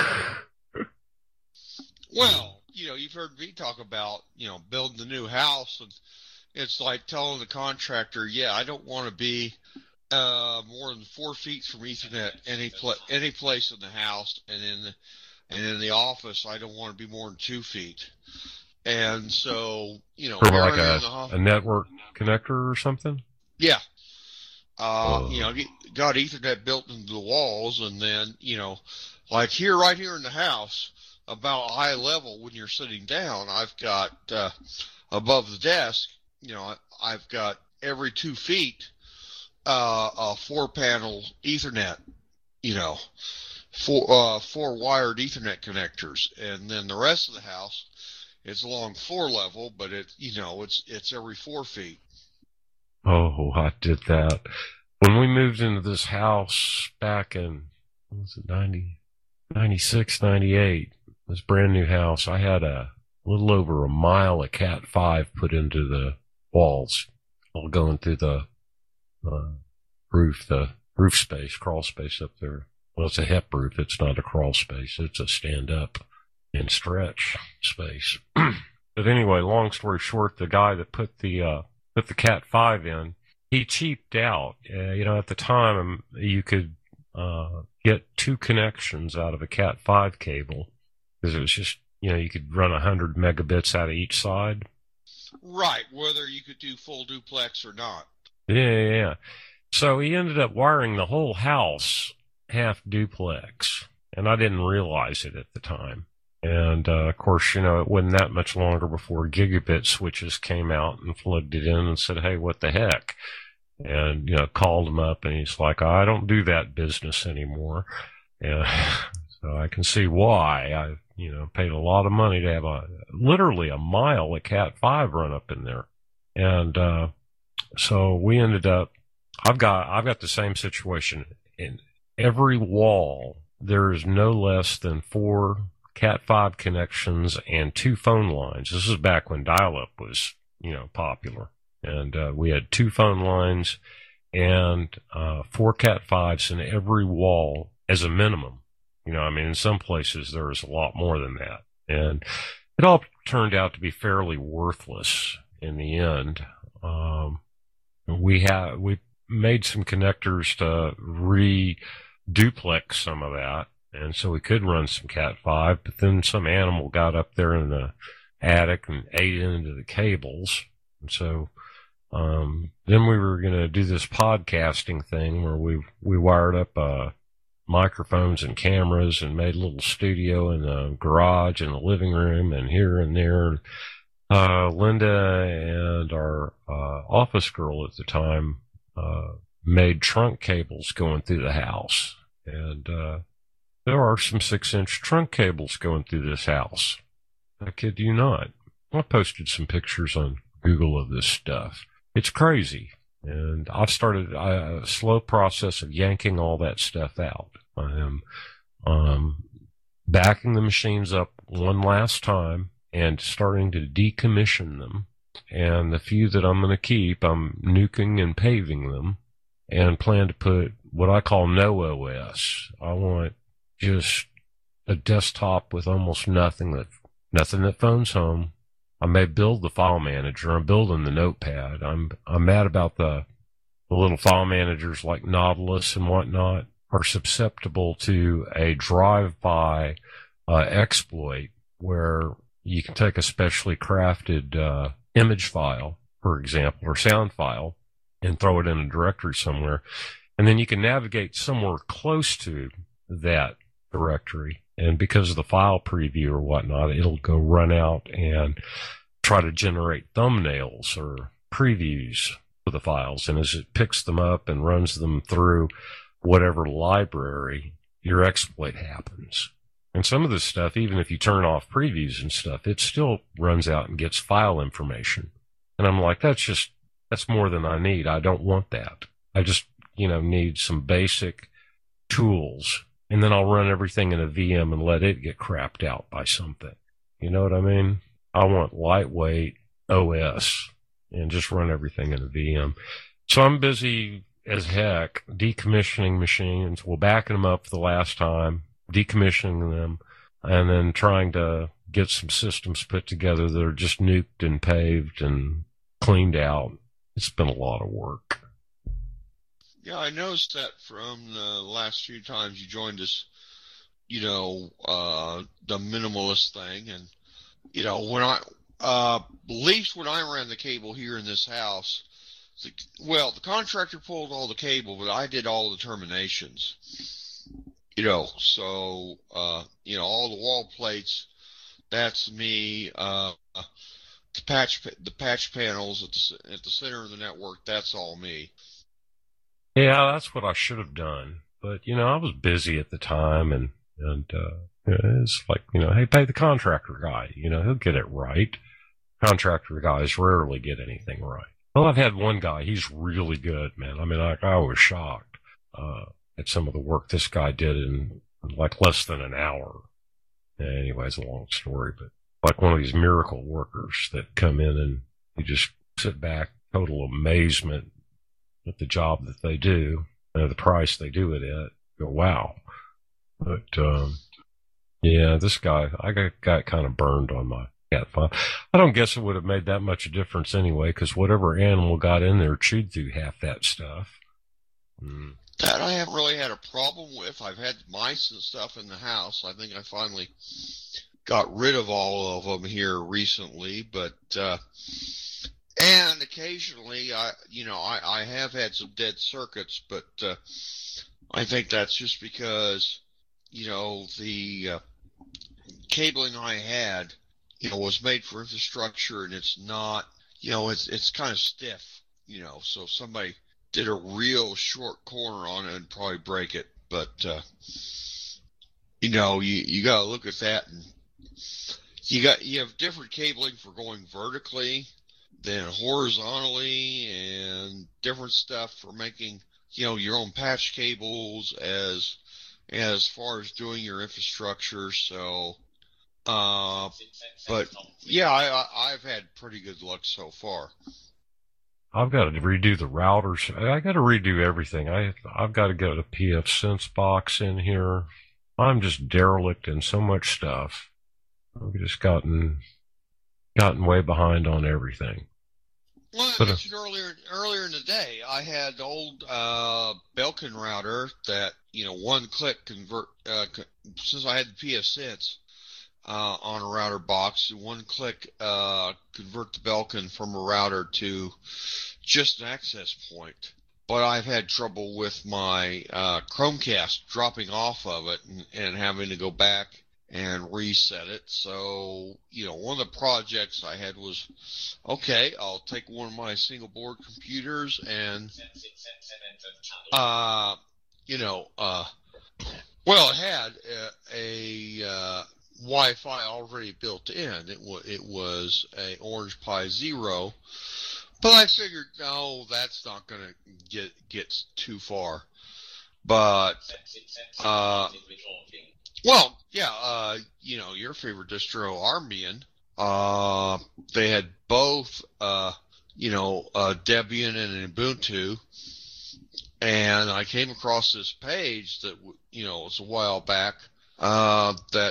Well, you've heard me talk about, building the new house, and it's like telling the contractor, I don't want to be more than 4 feet from Ethernet any place in the house, and in the office I don't want to be more than 2 feet. And so, for like a network connector or something? Yeah. Got Ethernet built into the walls, and then, like right here in the house, about eye level when you're sitting down, I've got, above the desk, I've got every 2 feet, a 4-panel Ethernet, four wired Ethernet connectors. And then the rest of the house, it's along floor level, but it's every 4 feet. Oh, I did that. When we moved into this house back in, 96, 98, this brand new house, I had a little over a mile of Cat 5 put into the walls, all going through the roof, space, crawl space up there. Well, it's a HEP roof. It's not a crawl space. It's a stand up and stretch space. But anyway, long story short, the guy that put the Cat 5 in, he cheaped out. At the time, you could get 2 connections out of a Cat 5 cable, because it was just, you could run 100 megabits out of each side. Right, whether you could do full duplex or not. Yeah. So he ended up wiring the whole house half duplex, and I didn't realize it at the time. And, of course, it wasn't that much longer before gigabit switches came out and plugged it in and said, hey, what the heck? And, called him up, and he's like, I don't do that business anymore. And so I can see why. I, paid a lot of money to have literally a mile of Cat 5 run up in there. And, so we ended up, I've got the same situation. In every wall, there is no less than 4 Cat 5 connections and 2 phone lines. This is back when dial-up was, popular. And we had 2 phone lines and 4 Cat 5s in every wall as a minimum. In some places there was a lot more than that. And it all turned out to be fairly worthless in the end. We made some connectors to re-duplex some of that. And so we could run some Cat 5, but then some animal got up there in the attic and ate into the cables. And so then we were going to do this podcasting thing where we wired up microphones and cameras and made a little studio in the garage and the living room and here and there. Linda and our office girl at the time made trunk cables going through the house. And there are some 6-inch trunk cables going through this house. I kid you not. I posted some pictures on Google of this stuff. It's crazy. And I've started a slow process of yanking all that stuff out. I am backing the machines up one last time and starting to decommission them. And the few that I'm going to keep, I'm nuking and paving them and plan to put what I call no OS. I want just a desktop with almost nothing that phones home. I may build the file manager. I'm building the notepad. I'm mad about the little file managers like Nautilus and whatnot are susceptible to a drive-by exploit where you can take a specially crafted image file, for example, or sound file, and throw it in a directory somewhere. And then you can navigate somewhere close to that directory. And because of the file preview or whatnot, it'll go run out and try to generate thumbnails or previews for the files. And as it picks them up and runs them through whatever library, your exploit happens. And some of this stuff, even if you turn off previews and stuff, it still runs out and gets file information. And I'm like, that's more than I need. I don't want that. I just, need some basic tools. And then I'll run everything in a VM and let it get crapped out by something. You know what I mean? I want lightweight OS and just run everything in a VM. So I'm busy as heck decommissioning machines. Well, backing them up for the last time, decommissioning them, and then trying to get some systems put together that are just nuked and paved and cleaned out. It's been a lot of work. Yeah, I noticed that from the last few times you joined us, the minimalist thing. And, when at least when I ran the cable here in this house, the contractor pulled all the cable, but I did all the terminations. So, all the wall plates, that's me. The patch panels at the center of the network, that's all me. Yeah, that's what I should have done. But, I was busy at the time and it's like, hey, pay the contractor guy. He'll get it right. Contractor guys rarely get anything right. Well, I've had one guy, he's really good, man. I mean, I was shocked at some of the work this guy did in like less than an hour. Anyway, it's a long story, but like one of these miracle workers that come in and you just sit back, total amazement at the job that they do, the price they do it at. Go, wow. But, yeah, this guy, I got kind of burned on my cat file. I don't guess it would have made that much a difference anyway, because whatever animal got in there chewed through half that stuff. That I haven't really had a problem with. I've had mice and stuff in the house. I think I finally got rid of all of them here recently, but, and occasionally, I have had some dead circuits, but I think that's just because, the cabling I had, was made for infrastructure, and it's not, it's kind of stiff, so if somebody did a real short corner on it and probably break it, but you got to look at that, and you have different cabling for going vertically than horizontally, and different stuff for making, your own patch cables as far as doing your infrastructure. So, but yeah, I've had pretty good luck so far. I've got to redo the routers. I got to redo everything. I've got to get a pfSense box in here. I'm just derelict in so much stuff. I've just gotten way behind on everything. Well, I mentioned earlier in the day, I had the old Belkin router that, one click convert, since I had the pfSense on a router box, one click convert the Belkin from a router to just an access point. But I've had trouble with my Chromecast dropping off of it and having to go back and reset it. So, one of the projects I had was, okay, I'll take one of my single board computers and, well, it had a Wi-Fi already built in. It was a Orange Pi Zero, but I figured, no, that's not going to get too far. But, well, yeah, your favorite distro, Armbian, they had both, Debian and Ubuntu, and I came across this page that, was a while back that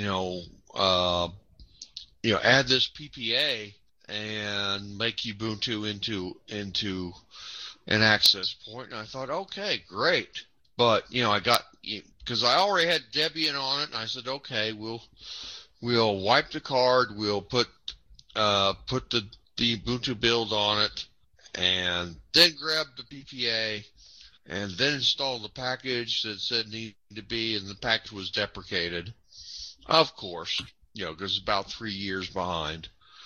add this PPA and make Ubuntu into an access point. And I thought, okay, great. But because I already had Debian on it, and I said, okay, we'll wipe the card, we'll put the Ubuntu build on it, and then grab the PPA, and then install the package that said needed to be, and the package was deprecated, of course, because it's about 3 years behind.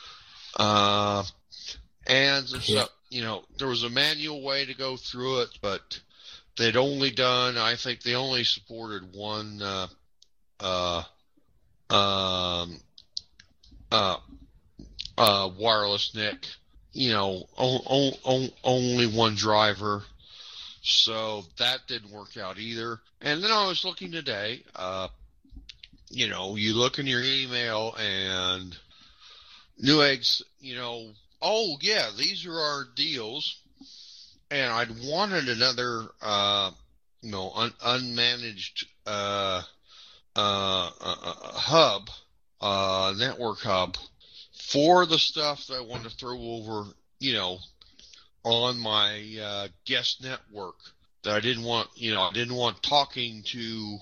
And so, there was a manual way to go through it, but they'd only done, I think they only supported one wireless NIC, only one driver. So that didn't work out either. And then I was looking today, you look in your email and Newegg's, oh yeah, these are our deals. And I'd wanted another, unmanaged, hub, network hub for the stuff that I wanted to throw over, on my, guest network that I didn't want talking to,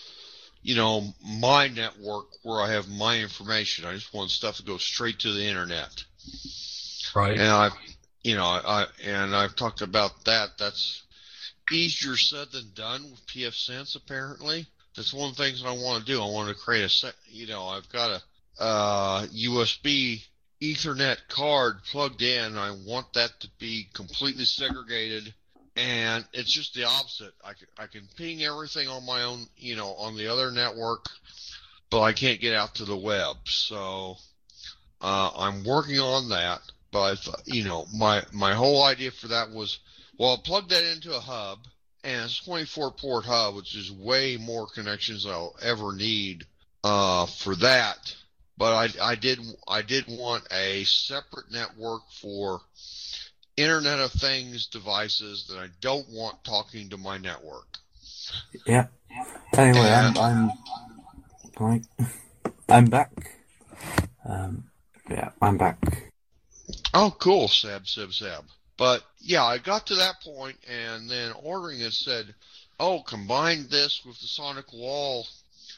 my network where I have my information. I just want stuff to go straight to the internet. Right. And I've talked about that. That's easier said than done with pfSense, apparently. That's one of the things that I want to do. I want to create I've got a USB Ethernet card plugged in. I want that to be completely segregated, and it's just the opposite. I can ping everything on my own, on the other network, but I can't get out to the web. So I'm working on that. But I thought, my whole idea for that was, well, I'll plug that into a hub, and it's a 24-port hub, which is way more connections than I'll ever need for that. But I did want a separate network for Internet of Things devices that I don't want talking to my network. Yeah. Anyway, I'm back. I'm back. Oh, cool, Seb. But, yeah, I got to that point, and then ordering it said, oh, combine this with the Sonic Wall,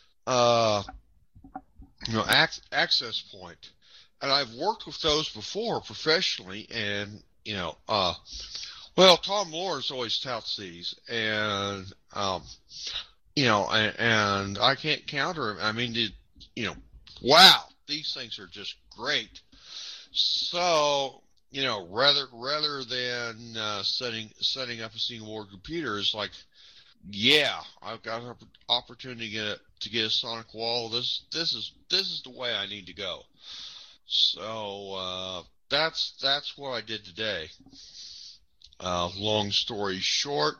access point. And I've worked with those before professionally, and, Tom Lawrence always touts these, and, and I can't counter him. I mean, wow, these things are just great. So, rather than setting up a single board computer, it's like, yeah, I've got an opportunity to get a Sonic Wall. This is the way I need to go. So that's what I did today. Long story short,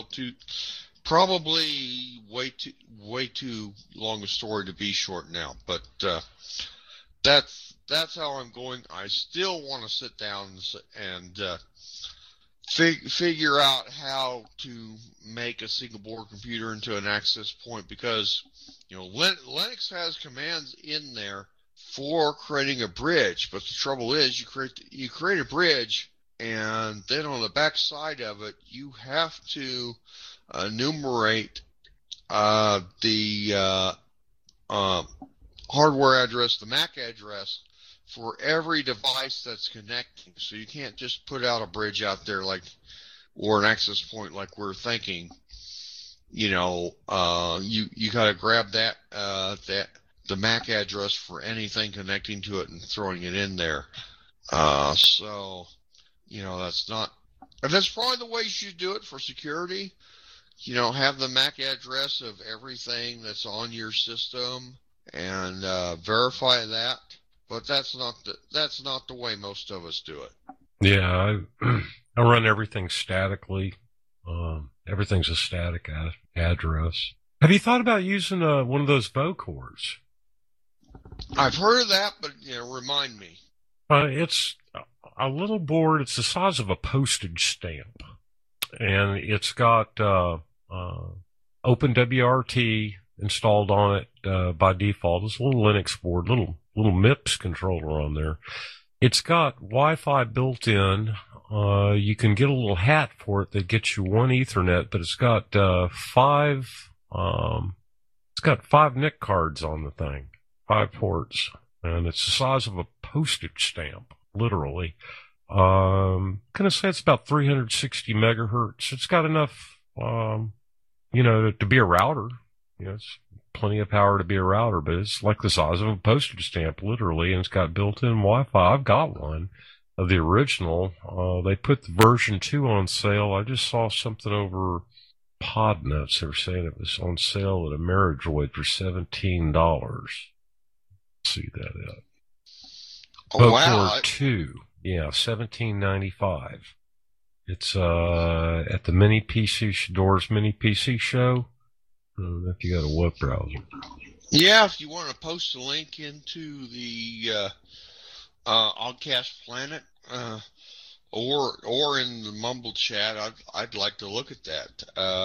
probably way too long a story to be short now, but that's how I'm going. I still want to sit down and figure out how to make a single board computer into an access point, because Linux has commands in there for creating a bridge, but the trouble is you create a bridge, and then on the back side of it you have to enumerate the hardware address, the MAC address, for every device that's connecting. So you can't just put out a bridge out there or an access point like we're thinking. You got to grab that the MAC address for anything connecting to it and throwing it in there. That's probably the way you should do it for security. Have the MAC address of everything that's on your system and verify that. But that's not the way most of us do it. Yeah, I run everything statically. Everything's a static address. Have you thought about using one of those Bow cords? I've heard of that, but remind me. It's a little board. It's the size of a postage stamp, and it's got OpenWRT installed on it by default. It's a little Linux board, little MIPS controller on there. It's got Wi-Fi built in. You can get a little hat for it that gets you one Ethernet, but it's got five NIC cards on the thing, 5 ports, and it's the size of a postage stamp, literally. I'm gonna say it's about 360 megahertz. It's got enough, to be a router. It's plenty of power to be a router, but it's like the size of a postage stamp, literally, and it's got built-in Wi-Fi. I've got one of the original. They put the version 2 on sale. I just saw something over Podnuts. They were saying it was on sale at Amerijoid for $17. See that out. Oh, wow. For 2. Yeah, $17.95. It's at the Mini PC Doors Mini PC show. If you got a web browser. Yeah, if you want to post a link into the Oddcast Planet, or in the Mumble chat, I'd like to look at that.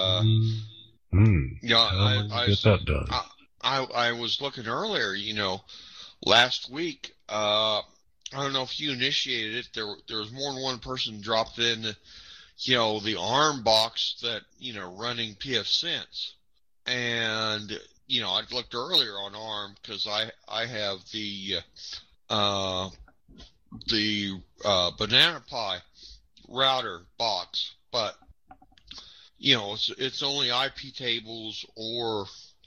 Get that done. I was looking earlier, last week. I don't know if you initiated it. There was more than one person dropped in, the ARM box that, running PFSense. And, I looked earlier on ARM because I have the Banana Pi router box, but, it's only IP tables or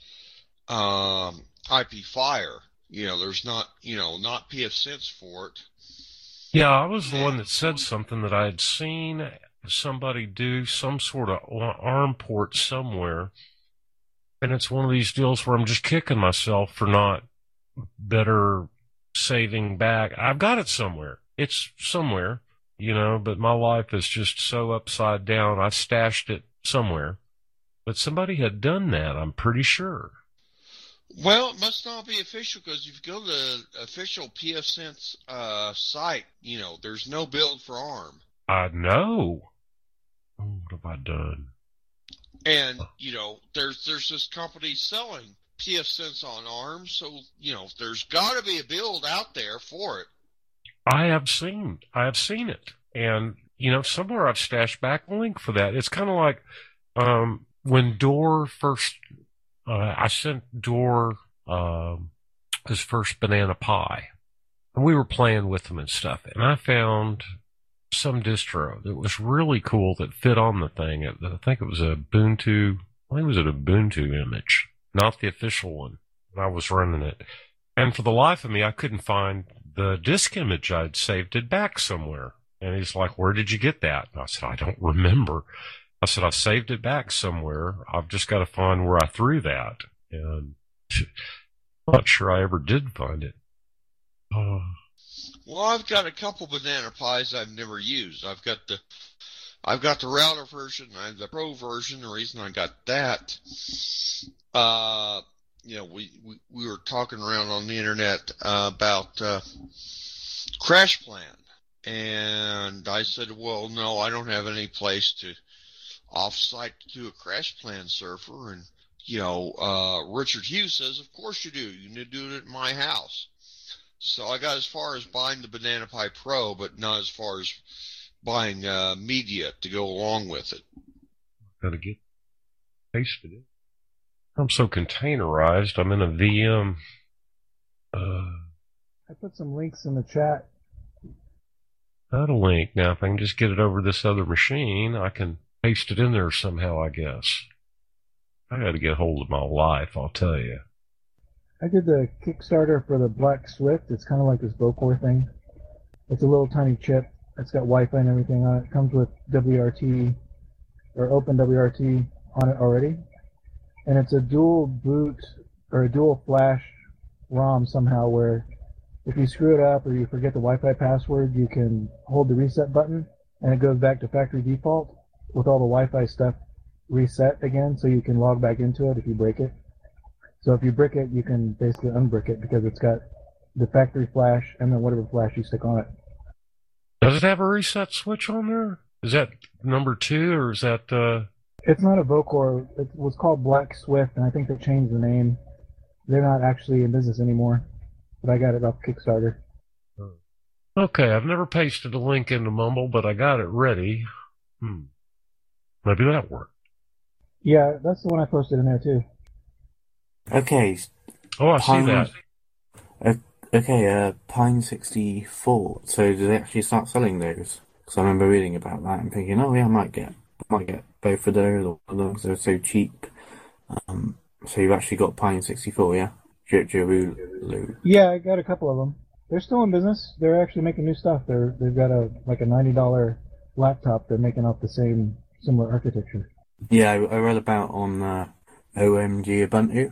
IP Fire. There's not PFSense for it. Yeah, I was the one that said something that I had seen somebody do some sort of ARM port somewhere. And it's one of these deals where I'm just kicking myself for not better saving back. I've got it somewhere. It's somewhere, but my life is just so upside down. I stashed it somewhere. But somebody had done that, I'm pretty sure. Well, it must not be official, because if you go to the official PFSense site, there's no build for ARM. I know. What have I done? And, there's this company selling PFSense on ARM, so, there's got to be a build out there for it. I have seen it. And, somewhere I've stashed back a link for that. It's kind of like when Door first, I sent Door his first Banana Pi, and we were playing with them and stuff, and I found some distro that was really cool that fit on the thing. I think it was an Ubuntu image, not the official one. I was running it. And for the life of me, I couldn't find the disk image. I'd saved it back somewhere. And he's like, "Where did you get that?" And I said, "I don't remember." I said, "I saved it back somewhere. I've just got to find where I threw that." And I'm not sure I ever did find it. Well, I've got a couple Banana Pis I've never used. I've got the router version, I have the Pro version. The reason I got that, we were talking around on the internet about Crash Plan, and I said, well, no, I don't have any place to off-site to do a Crash Plan server, and Richard Hughes says, of course you do. You need to do it at my house. So I got as far as buying the Banana Pi Pro, but not as far as buying media to go along with it. Gotta get pasted in. I'm so containerized. I'm in a VM. I put some links in the chat. Not a link. Now, if I can just get it over this other machine, I can paste it in there somehow, I guess. I gotta get hold of my life, I'll tell you. I did the Kickstarter for the Black Swift. It's kind of like this Bocore thing. It's a little tiny chip. It's got Wi-Fi and everything on it. It comes with WRT or OpenWRT on it already. And it's a dual boot or a dual flash ROM somehow where if you screw it up or you forget the Wi-Fi password, you can hold the reset button and it goes back to factory default with all the Wi-Fi stuff reset again, so you can log back into it if you break it. So if you brick it, you can basically unbrick it because it's got the factory flash and then whatever flash you stick on it. Does it have a reset switch on there? Is that number 2 or is that It's not a Vocore. It was called Black Swift, and I think they changed the name. They're not actually in business anymore, but I got it off Kickstarter. Okay, I've never pasted a link into Mumble, but I got it ready. Maybe that worked. Yeah, that's the one I posted in there too. Okay. Oh, I see that. Okay, Pine 64. So do they actually start selling those? Because I remember reading about that and thinking, oh yeah, I might get both of those, or one of them, because they're so cheap. So you've actually got Pine 64, yeah? Jirulu. Yeah, I got a couple of them. They're still in business. They're actually making new stuff. They've got a $90 laptop. They're making off the same similar architecture. Yeah, I read about on OMG Ubuntu,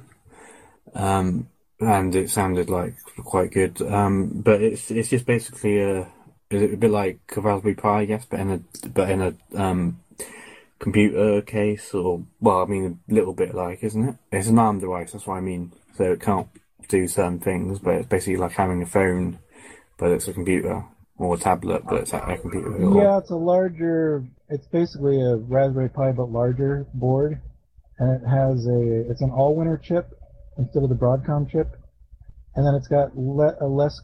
and it sounded like quite good. But it's just basically is it a bit like a Raspberry Pi, I guess, but in a computer case, or well, I mean a little bit like, isn't it? It's an ARM device. That's what I mean. So it can't do certain things, but it's basically like having a phone, but it's a computer, or a tablet, but it's a computer. Yeah, it's a larger. It's basically a Raspberry Pi, but larger board, and it's an Allwinner chip instead of the Broadcom chip, and then it's got a less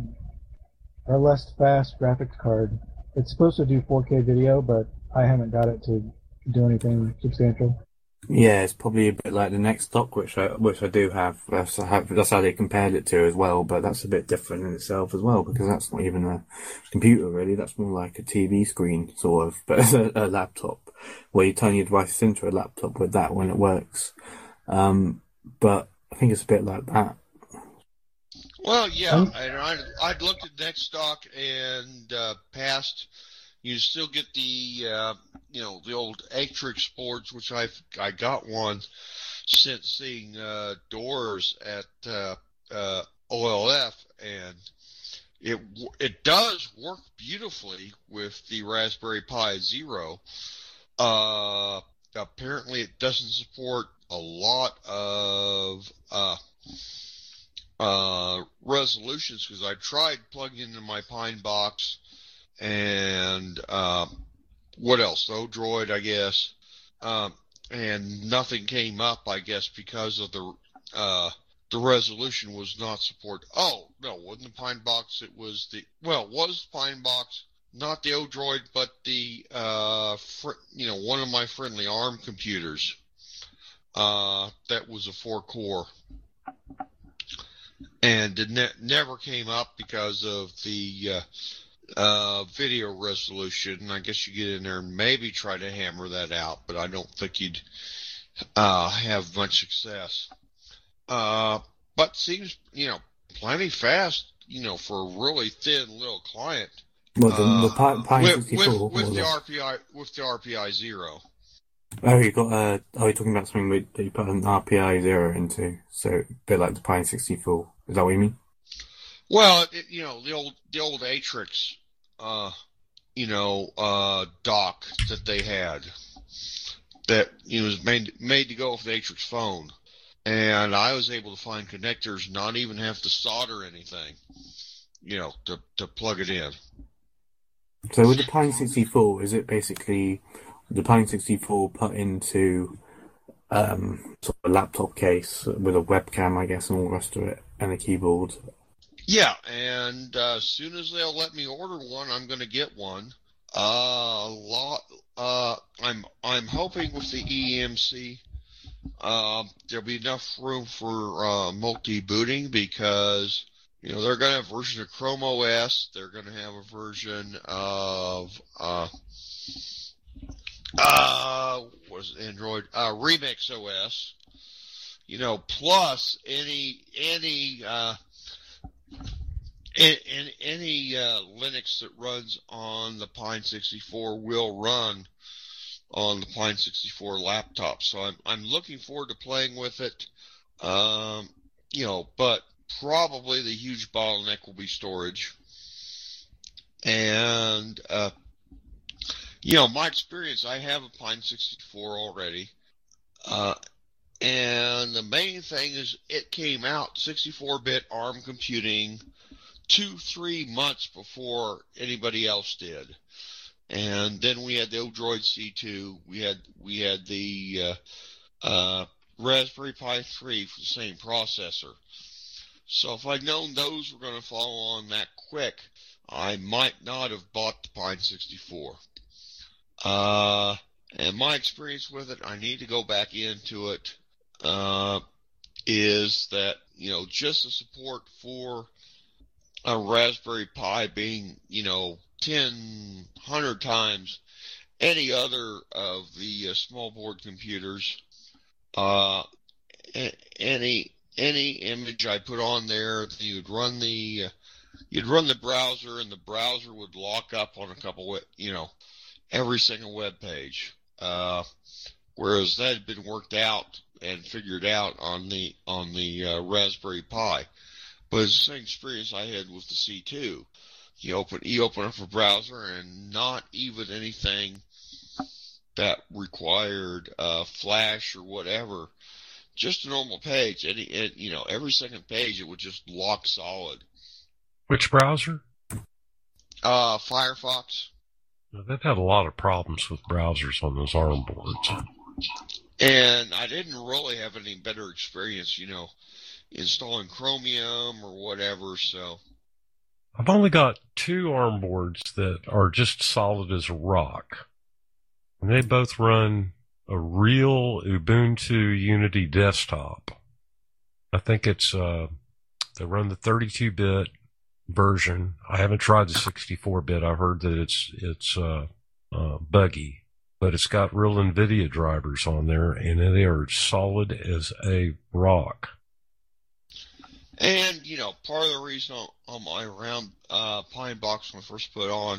fast graphics card. It's supposed to do 4K video, but I haven't got it to do anything substantial. Yeah, it's probably a bit like the Next Dock, which I do have. That's how they compared it to as well, but that's a bit different in itself as well, because that's not even a computer really. That's more like a TV screen sort of, but it's a laptop where you turn your devices into a laptop with that when it works. But I think it's a bit like that. Well, yeah, and I'd looked at Next Dock and past. You still get the the old Atrix boards, which I got one since seeing Doors at OLF, and it does work beautifully with the Raspberry Pi Zero. Apparently, it doesn't support a lot of resolutions, because I tried plugging into my Pine box. And what else? Odroid, I guess, and nothing came up, I guess, because of the resolution was not supported. Oh no, wasn't the Pine Box? It was was Pine Box, not the Odroid, but the one of my friendly ARM computers. That was a 4-core, and it never came up because of the video resolution. I guess you get in there and maybe try to hammer that out, but I don't think you'd have much success. But seems plenty fast, for a really thin little client. Well, the Pi 64 with the RPI 0. Oh, you're talking about something that you put an RPI 0 into, so a bit like the Pi 64. Is that what you mean? Well, the old Atrix, dock that they had, that was made to go with the Atrix phone, and I was able to find connectors, not even have to solder anything, to plug it in. So with the Pine 64, is it basically the Pine 64 put into sort of a laptop case with a webcam, I guess, and all the rest of it, and a keyboard? Yeah, and as soon as they'll let me order one, I'm going to get one. I'm hoping with the eMMC, there'll be enough room for multi-booting, because they're going to have a version of Chrome OS. They're going to have a version of what is it, Android Remix OS. Plus any Linux that runs on the Pine 64 will run on the Pine 64 laptop. So I'm looking forward to playing with it. But probably the huge bottleneck will be storage. And my experience, I have a Pine 64 already. And the main thing is it came out 64-bit ARM computing 2-3 months before anybody else did. And then we had the Odroid C2. We had the Raspberry Pi 3 for the same processor. So if I'd known those were going to follow on that quick, I might not have bought the Pine 64. And my experience with it, I need to go back into it, is that, just the support for a Raspberry Pi being, 10, 100 times any other of the small board computers, any image I put on there, you'd run the browser, and the browser would lock up on a couple, every single web page. Whereas that had been worked out and figured out on the Raspberry Pi. But it's the same experience I had with the C2. You open up a browser, and not even anything that required Flash or whatever, just a normal page. Every second page it would just lock solid. Which browser? Firefox. They've had a lot of problems with browsers on those ARM boards. And I didn't really have any better experience, installing Chromium or whatever, so. I've only got 2 ARM boards that are just solid as a rock. And they both run a real Ubuntu Unity desktop. I think it's, they run the 32-bit version. I haven't tried the 64-bit. I've heard that it's buggy, but it's got real NVIDIA drivers on there, and they are solid as a rock. And, part of the reason on my round Pine box when I first put on,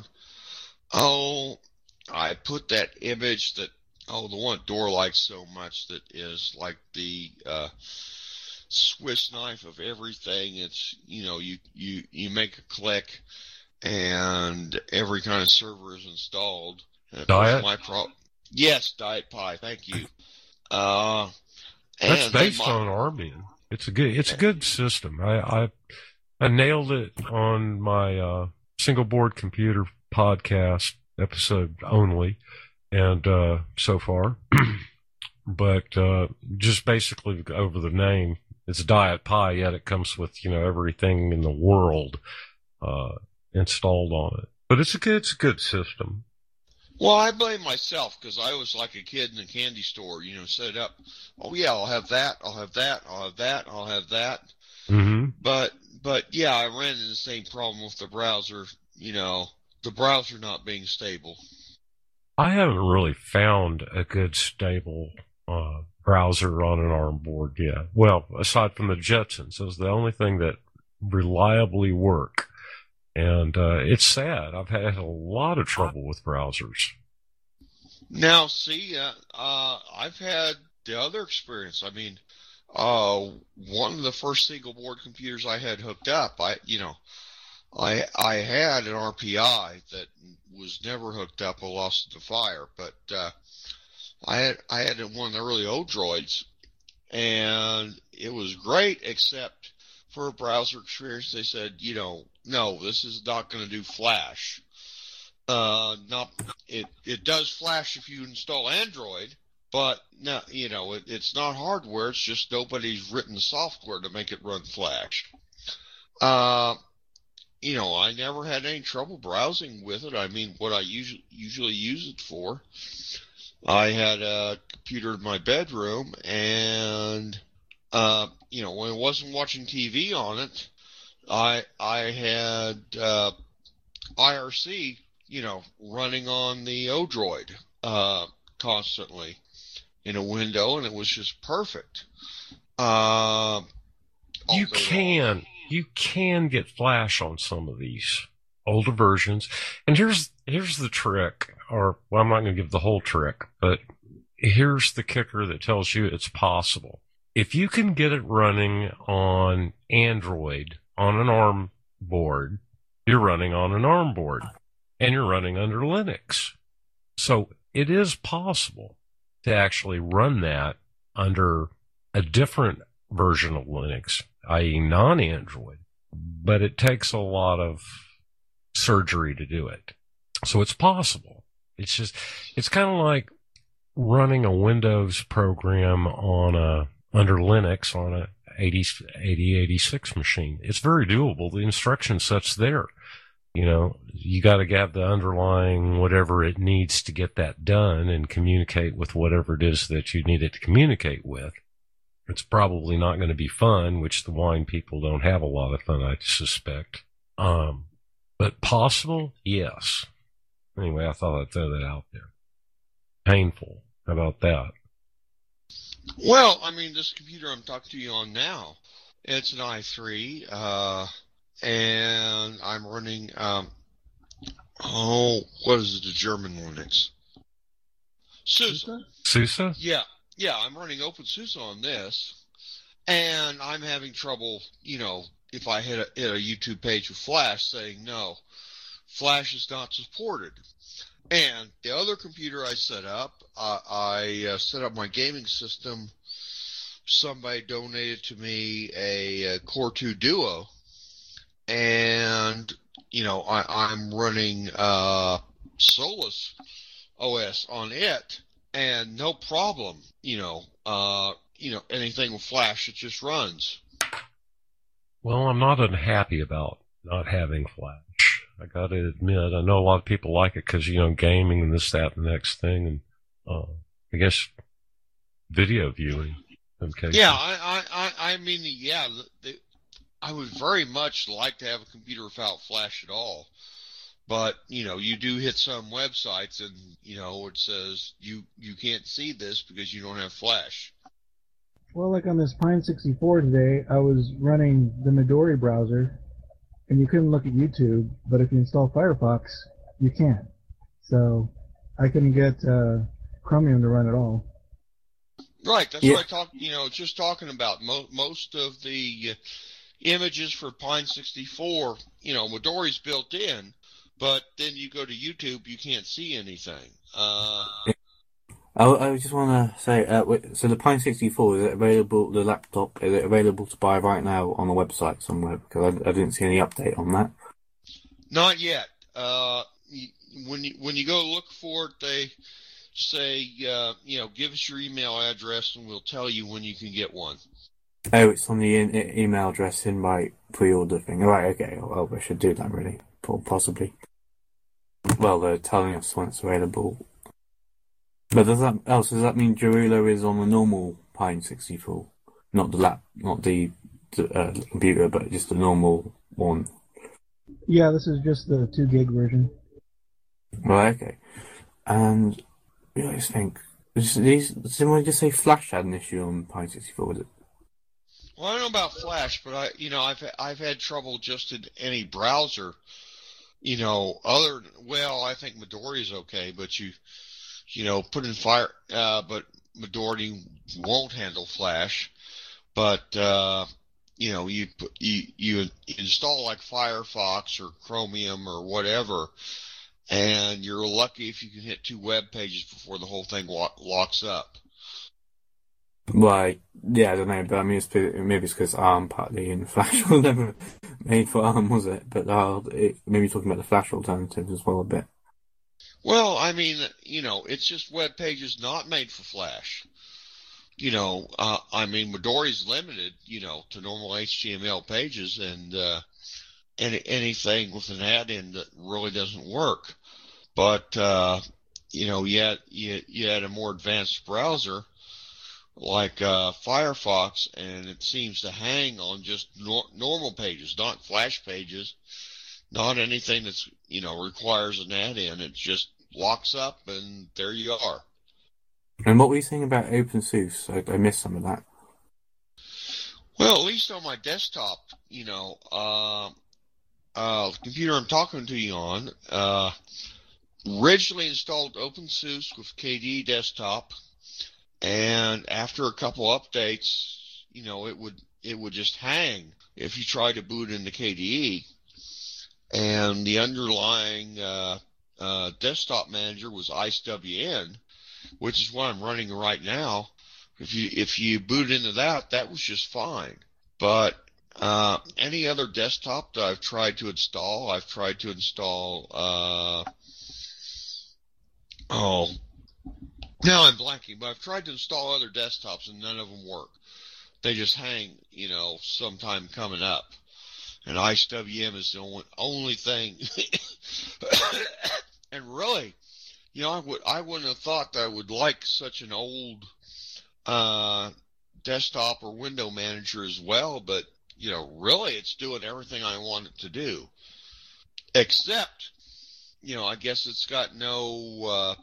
I put that image that, the one Dora likes so much, that is like the Swiss knife of everything. It's, you make a click and every kind of server is installed. And Diet? Yes, Diet Pi, thank you. That's based on Armbian. It's a good system. I nailed it on my single board computer podcast episode only, and so far, but just basically over the name, it's Diet Pi. Yet it comes with everything in the world installed on it. But it's a good system. Well, I blame myself because I was like a kid in a candy store, set it up. Oh yeah, I'll have that. I'll have that. I'll have that. I'll have that. Mm-hmm. But yeah, I ran into the same problem with the browser. The browser not being stable. I haven't really found a good stable browser on an ARM board yet. Well, aside from the Jetsons, those are the only thing that reliably work. And it's sad. I've had a lot of trouble with browsers. Now, see, I've had the other experience. I mean, one of the first single board computers I had hooked up, I had an RPI that was never hooked up. I lost it to fire, but I had one of the early Odroids, and it was great, except for a browser experience. They said, no, this is not going to do Flash. It does Flash if you install Android, but no, it's not hardware. It's just nobody's written the software to make it run Flash. I never had any trouble browsing with it. I mean, what I usually use it for, I had a computer in my bedroom, and when I wasn't watching TV on it, I had IRC, running on the Odroid constantly in a window, and it was just perfect. You can get Flash on some of these older versions, and here's the trick. Or, well, I'm not going to give the whole trick, but here's the kicker that tells you it's possible. If you can get it running on Android on an ARM board, you're running on an ARM board, and you're running under Linux. So it is possible to actually run that under a different version of Linux, i.e. non-Android, but it takes a lot of surgery to do it. So it's possible. It's kind of like running a Windows program under Linux on a 8086 machine. It's very doable. The instruction set's there. You got to have the underlying whatever it needs to get that done and communicate with whatever it is that you need it to communicate with. It's probably not going to be fun, which the wine people don't have a lot of fun, I suspect. But possible? Yes. Anyway, I thought I'd throw that out there. Painful. How about that? Well, I mean, this computer I'm talking to you on now, it's an i3, and I'm running, what is it, the German Linux? SUSE. SUSE? Yeah, I'm running OpenSUSE on this, and I'm having trouble, if I hit a YouTube page with Flash saying no, Flash is not supported. And the other computer I set up, I set up my gaming system. Somebody donated to me a Core 2 Duo, and I'm running Solus OS on it, and no problem. Anything with Flash, it just runs. Well, I'm not unhappy about not having Flash. I got to admit, I know a lot of people like it because, gaming and this, that, and the next thing, and I guess video viewing. Okay. Yeah, I mean, yeah, I would very much like to have a computer without Flash at all. But, you do hit some websites and, it says you can't see this because you don't have Flash. Well, like on this Pine 64 today, I was running the Midori browser, and you couldn't look at YouTube, but if you install Firefox, you can. So I couldn't get Chromium to run at all. Right, that's what I talked, just talking about. Most of the images for Pine 64, Midori's built in, but then you go to YouTube, you can't see anything. I just want to say, so the Pine 64, is it available, the laptop, is it available to buy right now on the website somewhere? Because I didn't see any update on that. Not yet. When you go look for it, they say, give us your email address and we'll tell you when you can get one. Oh, it's on the email address invite pre-order thing. All right, okay. Well, we should do that, really. Possibly. Well, they're telling us when it's available. But does that mean Jarula is on the normal Pine 64? Not the computer, but just the normal one? Yeah, this is just the 2 gig version. Right, okay. And I just think, did someone just say Flash had an issue on Pine 64, was it? Well, I don't know about Flash, but I've had trouble just in any browser. I think Midori is okay, but put in but Midori won't handle Flash. But you install like Firefox or Chromium or whatever, and you're lucky if you can hit 2 web pages before the whole thing locks up. Right, yeah, I don't know, but I mean, maybe it's because ARM partly and Flash was never made for ARM, was it? But maybe talking about the Flash alternatives as well a bit. Well, I mean, it's just web pages not made for Flash. Midori's limited, to normal HTML pages and anything with an add-in that really doesn't work. But, you had a more advanced browser like Firefox, and it seems to hang on just normal pages, not Flash pages, not anything that's, requires an add-in. It just locks up, and there you are. And what were you saying about OpenSUSE? I missed some of that. Well, at least on my desktop, the computer I'm talking to you on, originally installed OpenSUSE with KDE Desktop, and after a couple updates, it would just hang if you try to boot into KDE. And the underlying desktop manager was IceWN, which is what I'm running right now. If you boot into that was just fine. But any other desktop that I've tried to install oh, now I'm blanking, but I've tried to install other desktops and none of them work. They just hang, sometime coming up. And IceWM is the only thing. And really, I wouldn't have thought that I would like such an old desktop or window manager as well, but really it's doing everything I want it to do. Except, I guess it's got no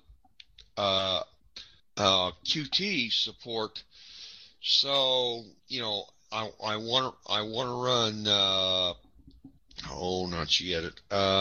Qt support. So, I want to run not Gedit.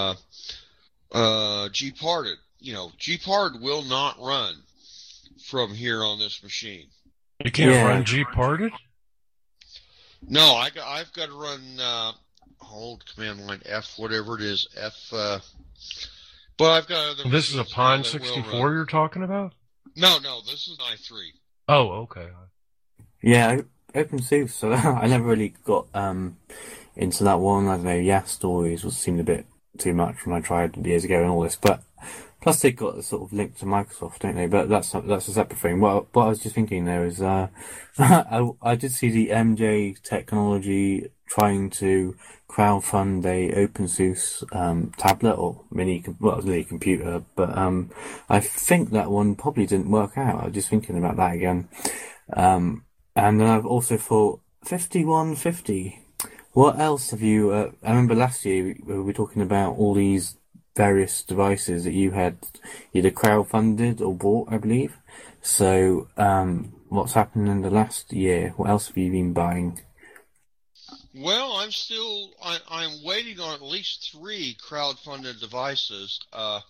Gparted. Gpard will not run from here on this machine. You can't run Gparted? No, I've got to run hold command line F, whatever it is, F. But I've got other. This is a Pine 64 you're talking about? No, this is i3. Oh, okay. Yeah, OpenSUSE. So I never really got into that one. I don't know. Yast always seemed a bit too much when I tried years ago and all this. But plus they got a sort of link to Microsoft, don't they? But that's a separate thing. What I was just thinking there is, I did see the MJ Technology trying to crowdfund a OpenSUSE tablet or mini computer, but I think that one probably didn't work out. I was just thinking about that again. And then I've also thought 5150. What else have you? I remember last year we were talking about all these various devices that you had either crowdfunded or bought, I believe. So, what's happened in the last year? What else have you been buying? Well, I'm waiting on at least 3 crowdfunded devices.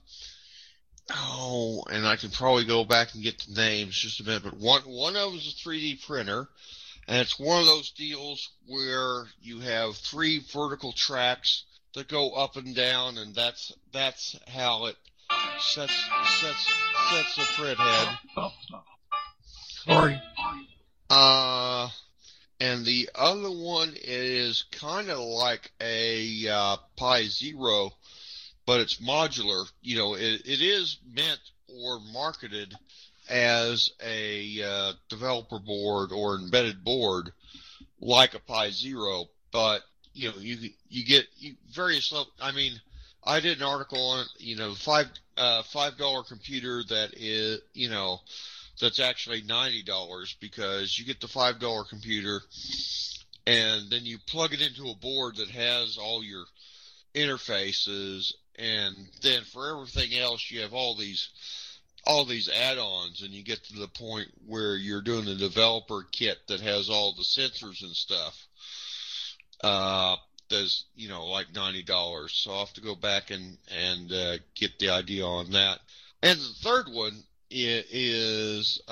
And I can probably go back and get the names just a minute. But one of them is a 3D printer, and it's one of those deals where you have 3 vertical tracks that go up and down, and that's how it sets the print head. Sorry. And the other one is kind of like a Pi Zero, but it's modular. It is meant or marketed as a developer board or embedded board like a Pi Zero, but you get various levels. I mean, I did an article on it. $5 computer that is that's actually $90 because you get the $5 computer and then you plug it into a board that has all your interfaces, and then for everything else you have all these add-ons, and you get to the point where you're doing a developer kit that has all the sensors and stuff. That's like $90. So I'll have to go back and get the idea on that. And the third one is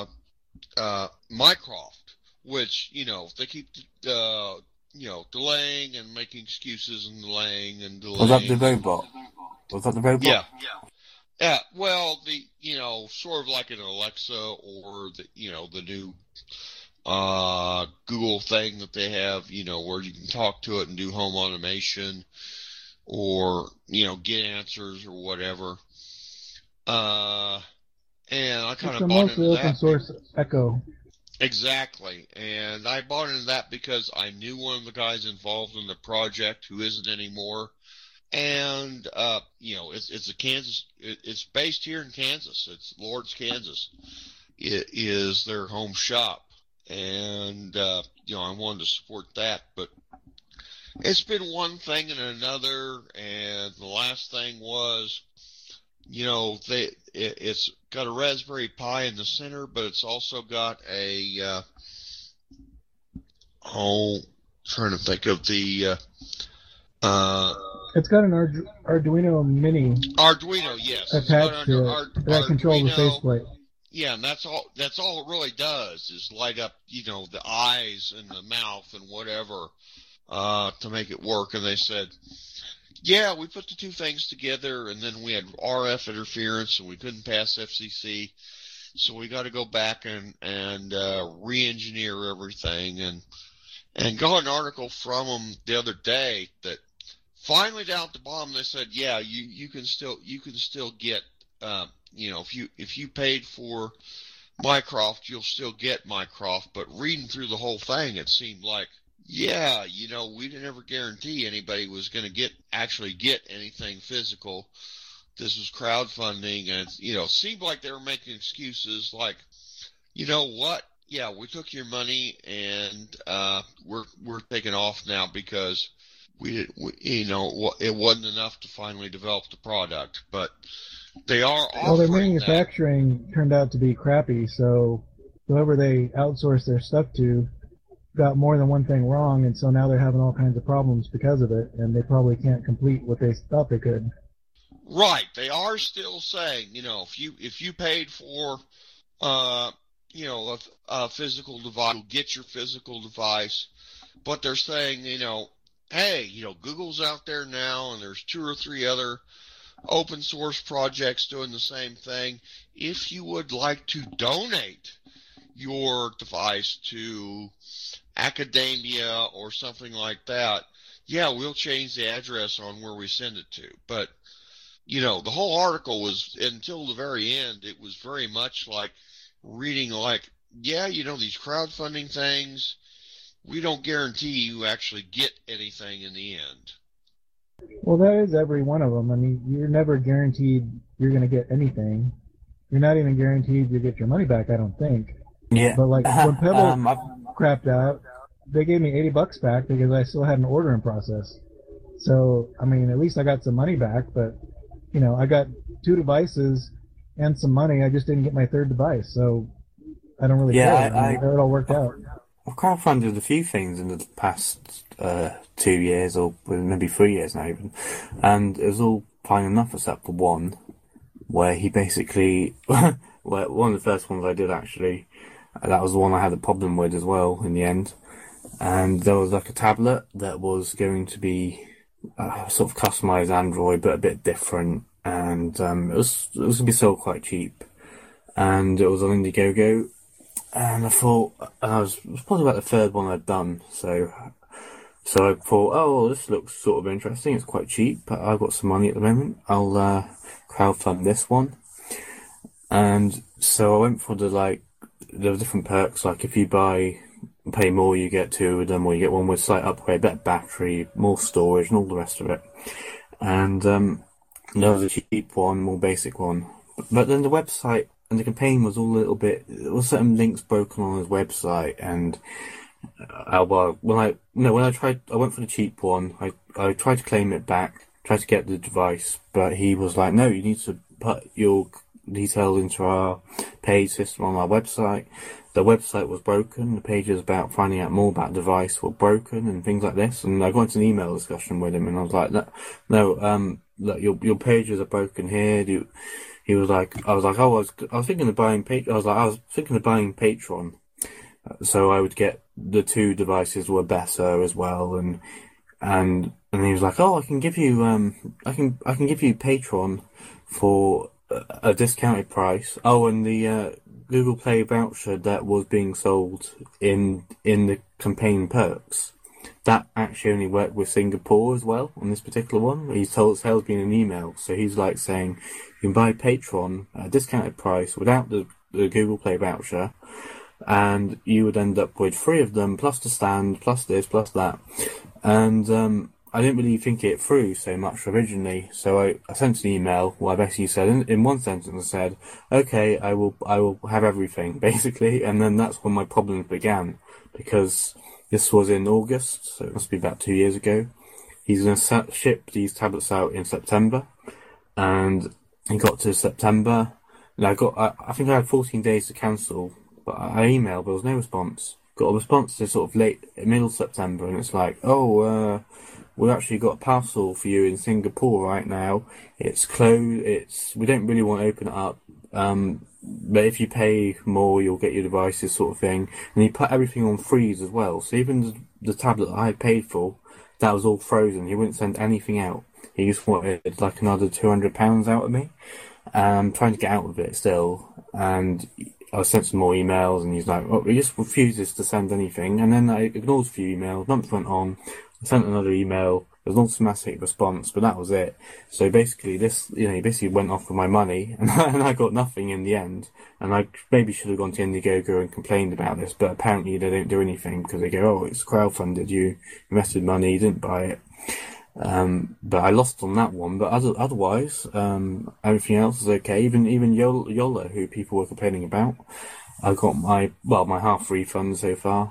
Mycroft, which they keep delaying and making excuses and delaying and delaying. Was that the robot? Yeah. Yeah. Well, sort of like an Alexa or the new Google thing that they have, where you can talk to it and do home automation or get answers or whatever. And I kind of bought into that. Open source Echo. Exactly. And I bought into that because I knew one of the guys involved in the project who isn't anymore. And, it's a Kansas, it's based here in Kansas. It's Lord's, Kansas. It is their home shop. And, I wanted to support that, but it's been one thing and another. And the last thing was, it's got a Raspberry Pi in the center, but it's also got a, trying to think of the, it's got an Arduino Mini. Arduino, yes. Attached to it that controls the faceplate. Yeah, and that's all it really does is light up, the eyes and the mouth and whatever, to make it work. And they said, yeah, we put the 2 things together, and then we had RF interference, and we couldn't pass FCC, so we got to go back and re-engineer everything, and got an article from them the other day that finally down at the bottom they said, yeah, you can still get if you paid for Mycroft, you'll still get Mycroft. But reading through the whole thing, it seemed like, yeah, we didn't ever guarantee anybody was going to actually get anything physical. This was crowdfunding, and it seemed like they were making excuses like, you know what? Yeah, we took your money, and we're taking off now because it wasn't enough to finally develop the product. But they are offering. Well, their manufacturing turned out to be crappy, so whoever they outsourced their stuff to got more than one thing wrong, and so now they're having all kinds of problems because of it, and they probably can't complete what they thought they could. Right, they are still saying, if you paid for, a physical device, you'll get your physical device, but they're saying, hey, Google's out there now, and there's 2 or 3 other open source projects doing the same thing. If you would like to donate your device to academia or something like that, yeah, we'll change the address on where we send it to. But the whole article was, until the very end, it was very much like reading like, yeah, these crowdfunding things, we don't guarantee you actually get anything in the end. Well, that is every one of them. I mean, you're never guaranteed you're going to get anything. You're not even guaranteed you get your money back, I don't think. Yeah. But like when Pebble crapped out, they gave me $80 back because I still had an order in process. So, I mean, at least I got some money back, but I got 2 devices and some money. I just didn't get my 3rd device, so I don't really care. It all worked out. I've crowdfunded a few things in the past 2 years, or maybe 3 years now even, and it was all fine enough except for one, where he basically, one of the first ones I did actually, that was the one I had a problem with as well in the end, and there was like a tablet that was going to be sort of customized Android, but a bit different, and it was going to be sold quite cheap, and it was on Indiegogo, and I thought, it was probably about the 3rd one I'd done, so I thought, oh, this looks sort of interesting, it's quite cheap, but I've got some money at the moment, I'll crowdfund this one, and so I went for the different perks, like if you pay more, you get 2 of them, or you get one with slight upgrade, better battery, more storage, and all the rest of it. And there was a cheap one, more basic one. But then the website and the campaign was all a little bit. There was certain links broken on his website, and I went for the cheap one. I tried to claim it back, tried to get the device, but he was like, no, you need to put your details into our page system on our website. The website was broken, the pages about finding out more about the device were broken and things like this, and I got into an email discussion with him, and I was like, no, look, your pages are broken here. He was like, I was thinking of buying Patreon, so I would get the 2 devices were better as well, and he was like, oh, I can give you Patreon for a discounted price. Oh, and the Google Play voucher that was being sold in the campaign perks, that actually only worked with Singapore as well on this particular one. He tells me in an email, so he's like saying you can buy Patreon at a discounted price without the Google Play voucher, and you would end up with 3 of them plus the stand plus this plus that, and I didn't really think it through so much originally, so I sent an email where I basically said, in one sentence I said, okay, I will have everything, basically, and then that's when my problems began, because this was in August, so it must be about 2 years ago. He's going to ship these tablets out in September, and he got to September, and I think I had 14 days to cancel, but I emailed, but there was no response. Got a response to sort of middle September, and it's like, oh, we've actually got a parcel for you in Singapore right now. It's closed. We don't really want to open it up. But if you pay more, you'll get your devices, sort of thing. And he put everything on freeze as well. So even the tablet that I had paid for, that was all frozen. He wouldn't send anything out. He just wanted like another £200 out of me. I'm trying to get out of it still. And I sent some more emails, and he's like, oh, he just refuses to send anything. And then I ignored a few emails. Months went on. I sent another email There was an automatic response, but that was it. So basically, he basically went off with my money, and I got nothing in the end. And I maybe should have gone to Indiegogo and complained about this, but apparently they don't do anything because they go, "Oh, it's crowdfunded. You invested money, you didn't buy it." But I lost on that one. But otherwise, everything else is okay. Even Yola, who people were complaining about, I got my half refund so far.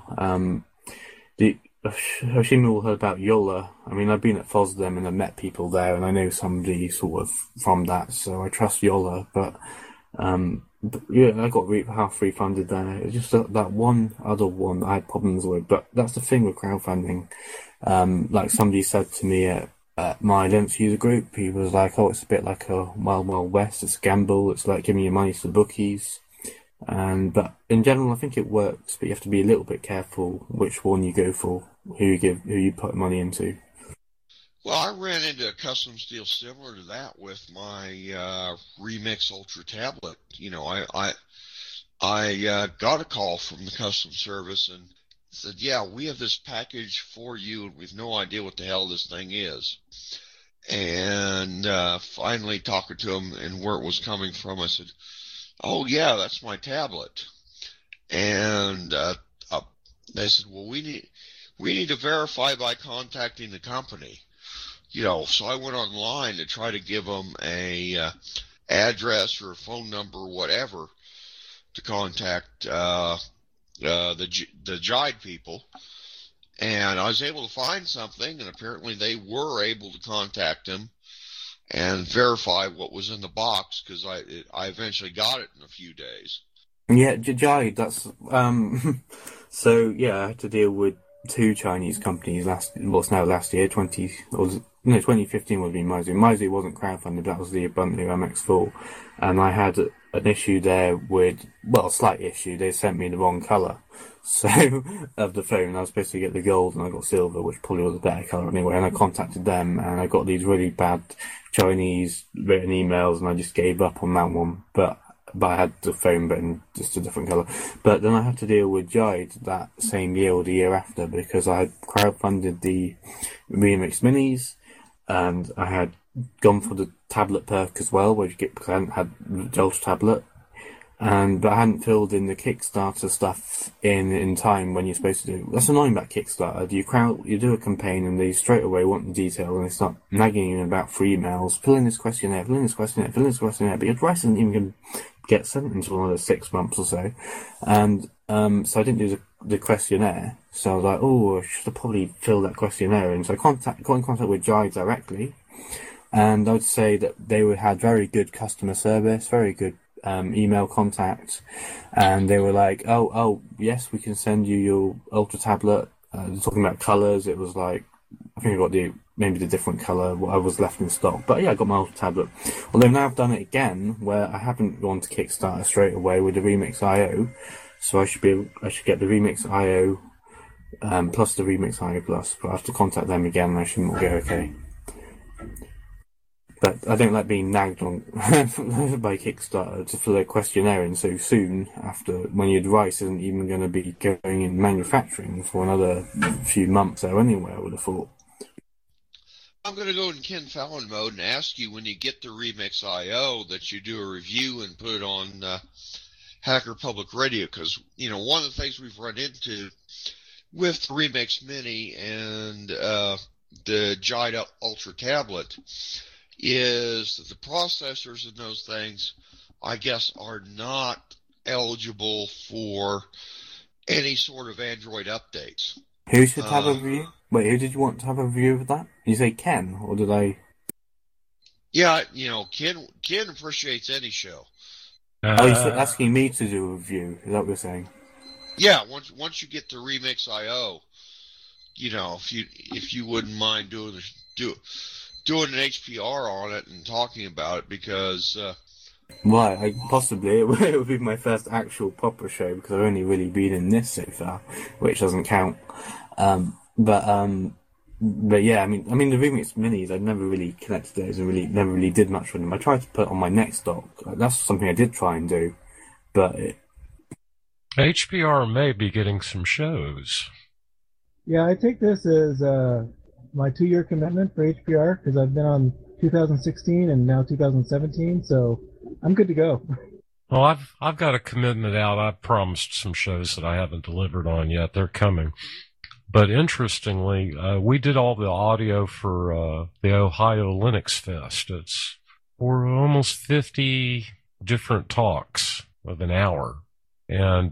I've seen all heard about Yola. I mean, I've been at FOSDEM and I've met people there, and I know somebody sort of from that, so I trust Yola. But yeah, I got half refunded there. It's just that one other one I had problems with. But that's the thing with crowdfunding. Like somebody said to me at my Linux user group, he was like, "Oh, it's a bit like a Wild Wild West. It's a gamble. It's like giving your money to the bookies." But in general, I think it works. But you have to be a little bit careful which one you go for, who you put money into. Well, I ran into a custom deal similar to that with my Remix Ultra tablet. You know, I got a call from the custom service and said, "Yeah, we have this package for you, and we've no idea what the hell this thing is." And finally, talking to them and where it was coming from, I said, "Oh yeah, that's my tablet." And they said, "Well, we need to verify by contacting the company." You know, so I went online to try to give them a address or a phone number, or whatever, to contact the Jide people, and I was able to find something, and apparently they were able to contact them and verify what was in the box, because I eventually got it in a few days. Yeah, Jide, that's so yeah, I had to deal with two Chinese companies last year, 2015 would be Meizu. Meizu wasn't crowdfunded, that was the Ubuntu MX4, and I had an issue there with, well, a slight issue. They sent me the wrong colour, so of the phone. I was supposed to get the gold, and I got silver, which probably was a better colour anyway. And I contacted them, and I got these really bad Chinese written emails, and I just gave up on that one. But I had the phone, but in just a different colour. But then I had to deal with Jide that same year or the year after, because I had crowdfunded the Remix Minis, and I had gone for the tablet perk as well, where you get, because I hadn't had the Ultra tablet, but I hadn't filled in the Kickstarter stuff in time when you're supposed to do. That's annoying about Kickstarter. You do a campaign, and they straight away want the detail, and they start nagging you about free emails. Fill in this questionnaire, but your advice isn't even going to get sent until another 6 months or so. And so I didn't do the questionnaire. So I was like, oh, I should have probably filled that questionnaire in. So I got in contact with Jide directly, and I would say that they had very good customer service, very good email contact, and they were like, oh yes, we can send you your Ultra tablet. Talking about colours, it was like, I think I got maybe the different colour what I was left in stock, but yeah, I got my Ultra tablet. Although now I've done it again, where I haven't gone to Kickstarter straight away with the Remix IO, so I should get the Remix IO plus the Remix IO Plus, but I have to contact them again, and I shouldn't go okay. But I don't like being nagged on by Kickstarter to fill a questionnaire in so soon, after when your device isn't even going to be going in manufacturing for another few months or anyway, I would have thought. I'm going to go in Ken Fallon mode and ask you, when you get the Remix IO, that you do a review and put it on Hacker Public Radio, because, you know, one of the things we've run into with the Remix Mini and the Jide Ultra tablet is that the processors and those things, I guess, are not eligible for any sort of Android updates. Who should have a review? Wait, who did you want to have a review of that? You say Ken, or did I? Yeah, you know, Ken appreciates any show. Oh, you're asking me to do a review? Is that what you're saying? Yeah, once you get the Remix IO, you know, if you wouldn't mind doing an HPR on it and talking about it, because Right, possibly it would be my first actual proper show, because I've only really been in this so far, which doesn't count. But yeah, I mean the Remix Minis, I'd never really connected those and never really did much with them. I tried to put on my next dock. That's something I did try and do, but HPR may be getting some shows. Yeah, I take this as my 2-year commitment for HPR because I've been on 2016 and now 2017, so I'm good to go. Well, I've got a commitment out. I've promised some shows that I haven't delivered on yet. They're coming. But interestingly, we did all the audio for the Ohio Linux Fest. It's for almost 50 different talks of an hour. And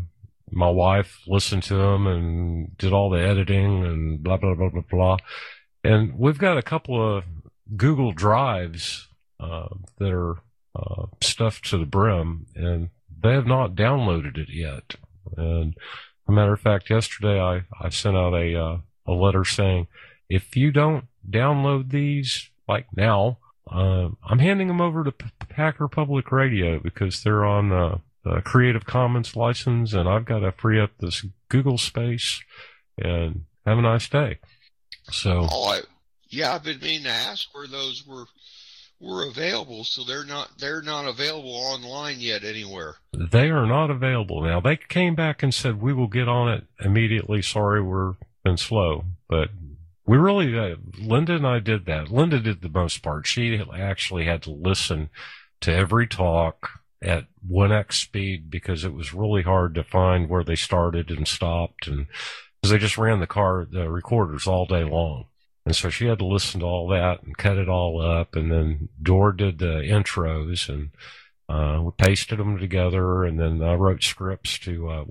my wife listened to them and did all the editing and blah, blah, blah, blah, blah. And we've got a couple of Google Drives that are stuffed to the brim, and they have not downloaded it yet. And as a matter of fact, yesterday I sent out a letter saying, if you don't download these like now, I'm handing them over to Hacker Public Radio because they're on the Creative Commons license, and I've got to free up this Google space. And have a nice day. So, I've been meaning to ask where those were available. So they're not available online yet anywhere. They are not available now. They came back and said we will get on it immediately. Sorry, we've been slow, but we really Linda and I did that. Linda did the most part. She actually had to listen to every talk at 1x speed because it was really hard to find where they started and stopped, and because they just ran the recorders all day long. And so she had to listen to all that and cut it all up. And then Dor did the intros, and we pasted them together. And then I wrote scripts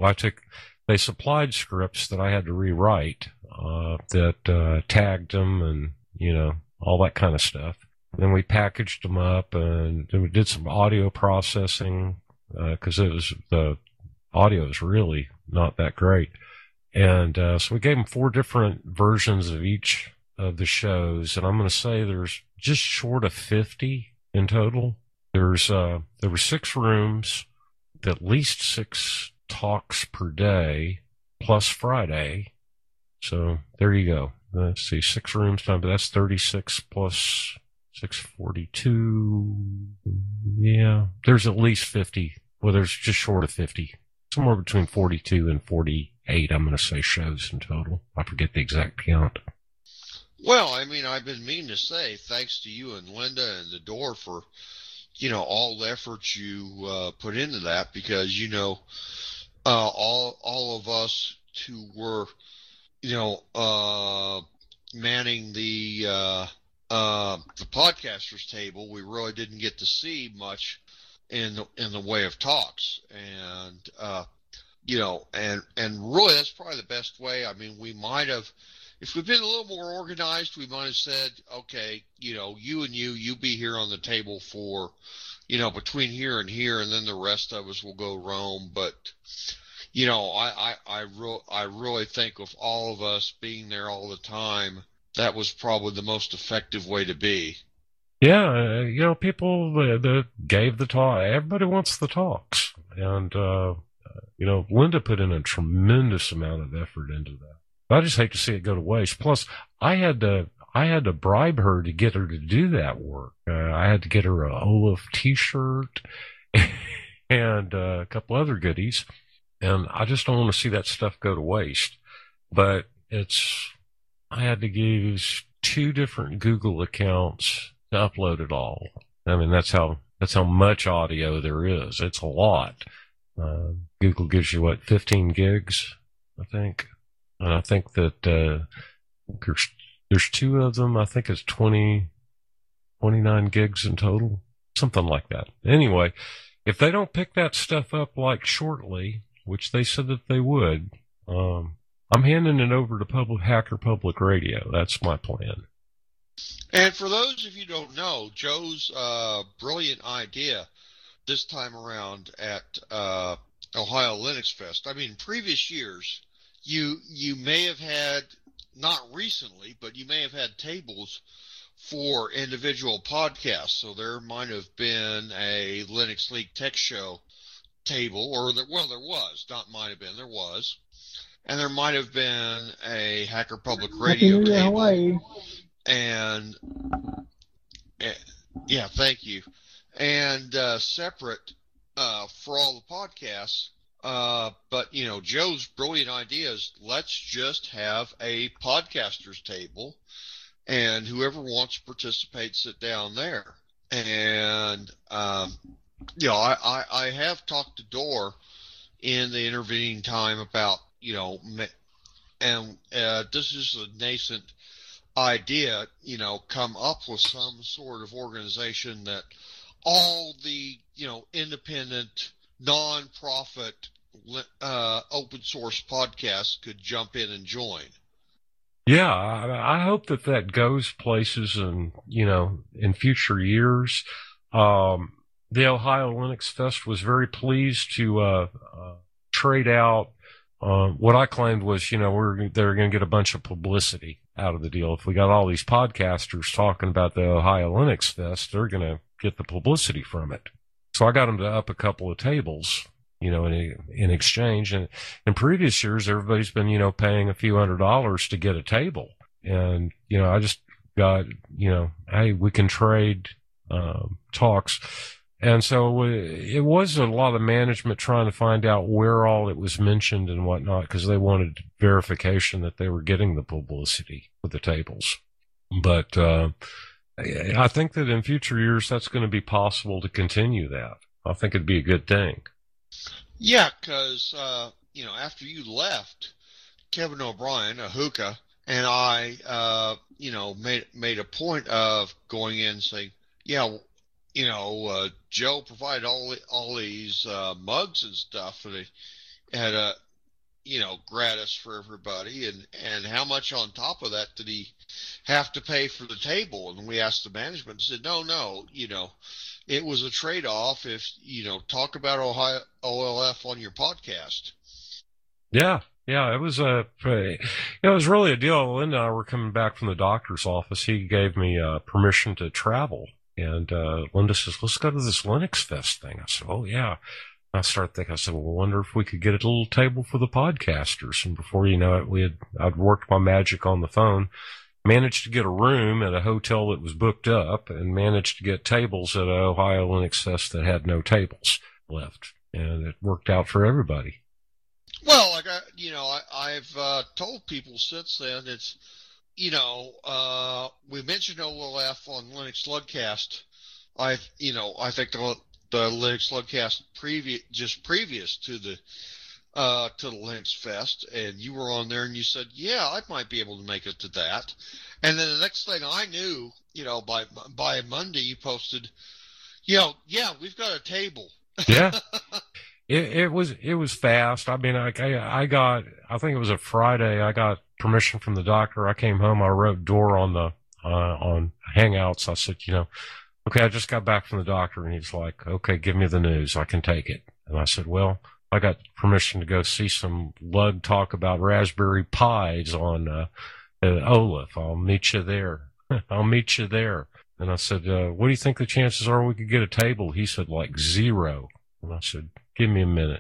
they supplied scripts that I had to rewrite, that tagged them and, all that kind of stuff. Then we packaged them up, and then we did some audio processing, because the audio is really not that great. And so we gave them 4 different versions of each of the shows, and I'm going to say there's just short of 50 in total. There were 6 rooms, at least 6 talks per day, plus Friday. So there you go. Let's see, 6 rooms time, but that's 36 plus 642. Yeah, there's at least 50. Well, there's just short of 50. Somewhere between 42 and 48, I'm going to say, shows in total. I forget the exact count. Well, I mean, I've been meaning to say thanks to you and Linda and the Door for, all the efforts you put into that, because, all of us who were, manning the podcasters table, we really didn't get to see much in the way of talks, and and really that's probably the best way. I mean, we might have, if we'd been a little more organized, we might have said, okay, you and you be here on the table for, between here, and then the rest of us will go roam. But I really think of all of us being there all the time, that was probably the most effective way to be. Yeah, people that gave the talk, everybody wants the talks. And, Linda put in a tremendous amount of effort into that. I just hate to see it go to waste. Plus, I had to bribe her to get her to do that work. I had to get her a Olaf t-shirt and a couple other goodies. And I just don't want to see that stuff go to waste. But I had to use 2 different Google accounts to upload it all. I mean, that's how much audio there is. It's a lot. Google gives you 15 gigs, I think. And I think that there's 2 of them. I think it's 29 gigs in total, something like that. Anyway, if they don't pick that stuff up shortly, which they said that they would, I'm handing it over to Hacker Public Radio. That's my plan. And for those of you who don't know, Joe's brilliant idea this time around at Ohio Linux Fest. I mean, previous years, you may have had, not recently, but you may have had tables for individual podcasts. So there might have been a Linux League Tech Show table, there was, not might have been, there was. And there might have been a Hacker Public Radio table. Hawaii. And, yeah, thank you. And separate for all the podcasts, But, Joe's brilliant idea is let's just have a podcaster's table, and whoever wants to participate, sit down there. And, I have talked to Dor in the intervening time about, and this is a nascent idea, come up with some sort of organization that all the, independent, non-profit, open source podcasts could jump in and join. Yeah, I hope that goes places and, in future years. The Ohio Linux Fest was very pleased to trade out what I claimed was, they were going to get a bunch of publicity out of the deal. If we got all these podcasters talking about the Ohio Linux Fest, they're going to get the publicity from it. So I got them to up a couple of tables, in exchange. And in previous years, everybody's been, paying a few $100s to get a table. And, I just got, hey, we can trade talks. And so it was a lot of management trying to find out where all it was mentioned and whatnot, because they wanted verification that they were getting the publicity with the tables. But I think that in future years, that's going to be possible to continue that. I think it'd be a good thing. Yeah, because, after you left, Kevin O'Brien, a hookah, and I, made a point of going in and saying, Joe provided all these mugs and stuff, and they had a, gratis for everybody, and how much on top of that did he have to pay for the table? And we asked the management, said, no, it was a trade-off if, talk about Ohio OLF on your podcast. Yeah, it was it was really a deal. Linda and I were coming back from the doctor's office. He gave me permission to travel. And Linda says, let's go to this Linux Fest thing. I said, oh, yeah. I started thinking, I said, well, I wonder if we could get a little table for the podcasters. And before you know it, I'd worked my magic on the phone, managed to get a room at a hotel that was booked up, and managed to get tables at an Ohio Linux Fest that had no tables left. And it worked out for everybody. Well, I've told people since then, it's, we mentioned OLF on Linux Slugcast. I think the Linux Slugcast previous to the Linux Fest, and you were on there and you said, yeah, I might be able to make it to that. And then the next thing I knew, by Monday you posted, yeah, we've got a table. Yeah. It was fast. I mean, I think it was a Friday. I got permission from the doctor. I came home. I wrote Dor on Hangouts. I said, okay, I just got back from the doctor, and he's like, okay, give me the news. I can take it. And I said, well, I got permission to go see some lug talk about Raspberry Pis on OLF. I'll meet you there. I'll meet you there. And I said, what do you think the chances are we could get a table? He said, like 0. And I said, give me a minute.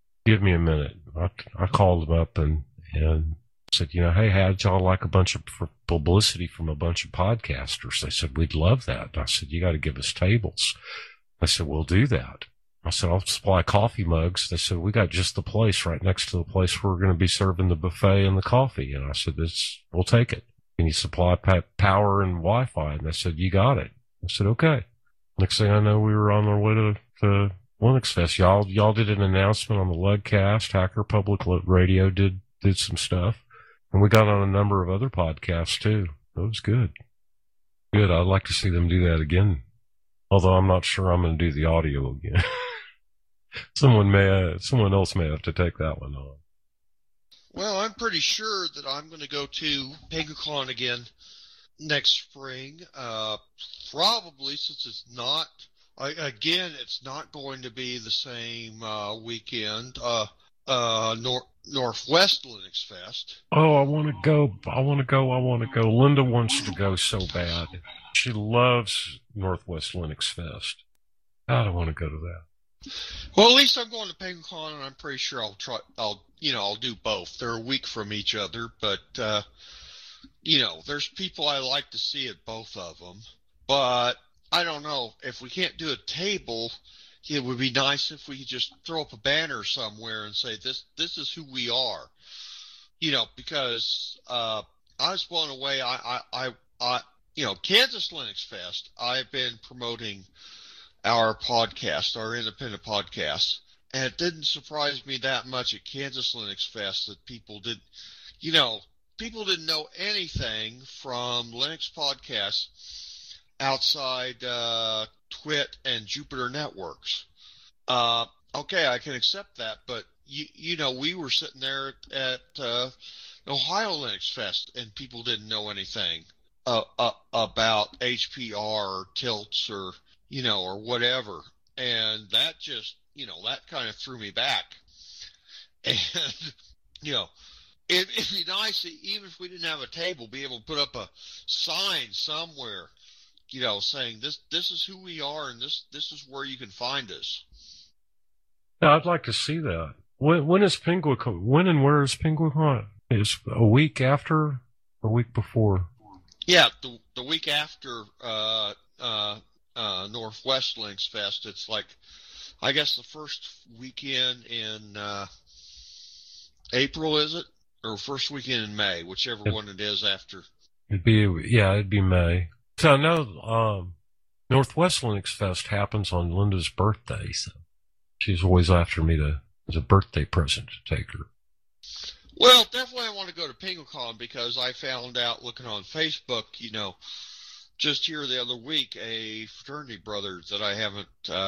I called him up and said, hey, how'd y'all like a bunch of publicity from a bunch of podcasters? They said, we'd love that. And I said, you got to give us tables. I said, we'll do that. I said, I'll supply coffee mugs. They said, we got just the place right next to the place where we're going to be serving the buffet and the coffee. And I said, we'll take it. Can you supply power and Wi-Fi? And they said, you got it. I said, okay. Next thing I know, we were on our way to Linux Fest. Y'all did an announcement on the Lugcast. Hacker Public Radio did some stuff. And we got on a number of other podcasts too. It was good. Good. I'd like to see them do that again. Although I'm not sure I'm going to do the audio again. Someone else may have to take that one on. Well, I'm pretty sure that I'm going to go to PegaCon again next spring. Probably, since it's not, it's not going to be the same weekend. Northwest Linux Fest. Oh, I want to go. Linda wants to go so bad. She loves Northwest Linux Fest. I don't want to go to that. Well, at least I'm going to PegaCon, and I'm pretty sure I'll do both. They're a week from each other, but there's people I like to see at both of them. But I don't know if we can't do a table. it would be nice if we could just throw up a banner somewhere and say this is who we are. Because I was blown away. Kansas Linux Fest, I've been promoting our podcast, our independent podcast, and it didn't surprise me that much at Kansas Linux Fest that people didn't know anything from Linux podcasts outside Twit and Jupiter Networks. Okay, I can accept that, but we were sitting there at Ohio Linux Fest, and people didn't know anything about HPR or tilts or whatever, and that just that kind of threw me back. And it'd be nice, even if we didn't have a table, be able to put up a sign somewhere, saying this is who we are and this is where you can find us. Yeah, I'd like to see that. When is PenguinCon? When and where is PenguinCon? Is a week after or a week before? Yeah, the week after Northwest Linux Fest. It's like, I guess the first weekend in April, is it? Or first weekend in May, whichever one it is after. It'd be May. So I know Northwest Linux Fest happens on Linda's birthday, so she's always after me as a birthday present to take her. Well, definitely I want to go to PenguinCon because I found out looking on Facebook, just here the other week, a fraternity brother that I haven't,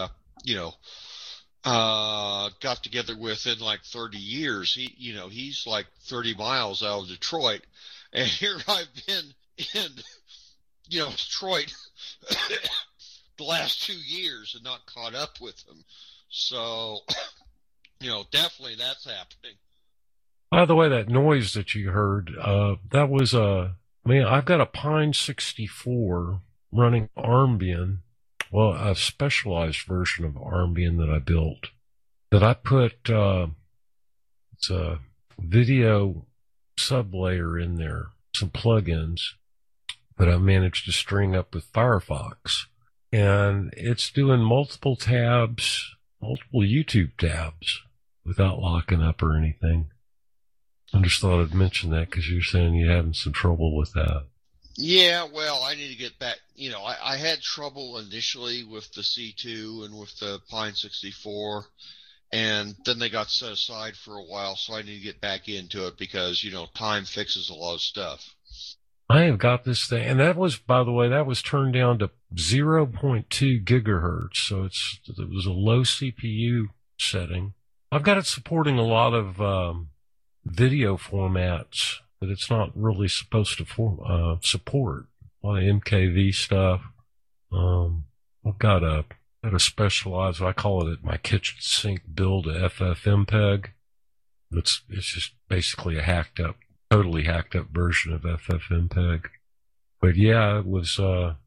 got together with in like 30 years. He's like 30 miles out of Detroit, and here I've been in, Detroit the last 2 years and not caught up with him. So, definitely that's happening. By the way, that noise that you heard, that was I've got a Pine 64 running Armbian. Well, a specialized version of Armbian that I built, that I put, it's a video sublayer in there, some plugins that I managed to string up with Firefox. And it's doing multiple YouTube tabs without locking up or anything. I just thought I'd mention that because you're saying you're having some trouble with that. Yeah, well, I need to get back. I had trouble initially with the C2 and with the Pine 64, and then they got set aside for a while, so I need to get back into it because, time fixes a lot of stuff. I have got this thing, and that was, by the way, that was turned down to 0.2 gigahertz, so it was a low CPU setting. I've got it supporting a lot of video formats that it's not really supposed to support. A lot of MKV stuff. I've got a specialized, I call it my kitchen sink build, a FFmpeg. It's just basically a totally hacked up version of FFmpeg. But yeah, it was,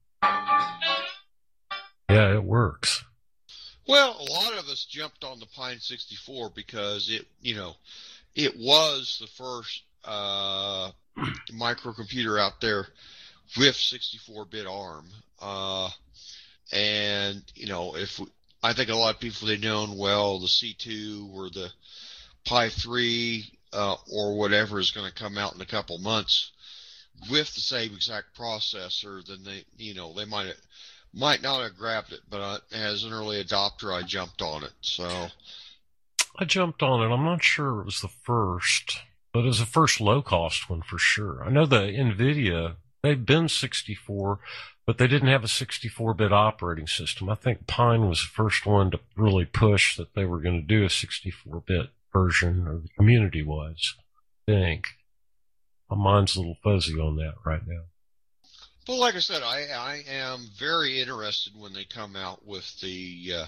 it works. Well, a lot of us jumped on the Pine 64 because it was the first microcomputer out there with 64-bit ARM. And, I think a lot of people, they've known, well, the C2 or the Pi 3 or whatever is going to come out in a couple months with the same exact processor, then they might not have grabbed it, but as an early adopter, I jumped on it. So I jumped on it. I'm not sure it was the first, but it was the first low-cost one for sure. I know the NVIDIA, they've been 64, but they didn't have a 64-bit operating system. I think Pine was the first one to really push that they were going to do a 64-bit version, or the community was, I think. My mind's a little fuzzy on that right now. Well, like I said, I am very interested when they come out with the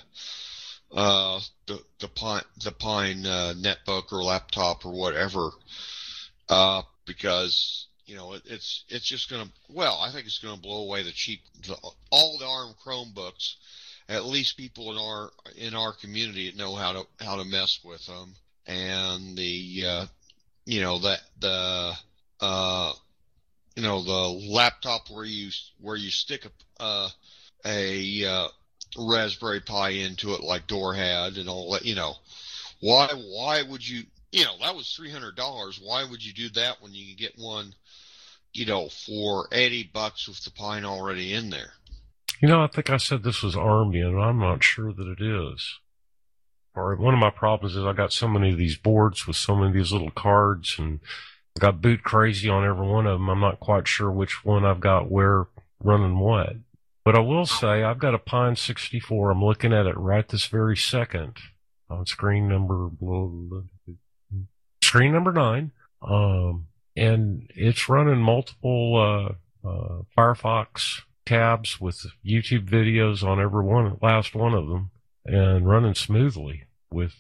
Pine netbook or laptop or whatever, because it's just gonna. Well, I think it's gonna blow away all the ARM Chromebooks. At least people in our community know how to mess with them, and the laptop where you stick a Raspberry Pi into it like Door had and all that, why would you, that was $300. Why would you do that when you can get one, for $80 with the Pine already in there? I think I said this was Armbian, and I'm not sure that it is. Or one of my problems is I got so many of these boards with so many of these little cards, and I got boot crazy on every one of them. I'm not quite sure which one I've got where running what. But I will say I've got a Pine 64. I'm looking at it right this very second on screen number 9. And it's running multiple Firefox tabs with YouTube videos on every last one of them, and running smoothly with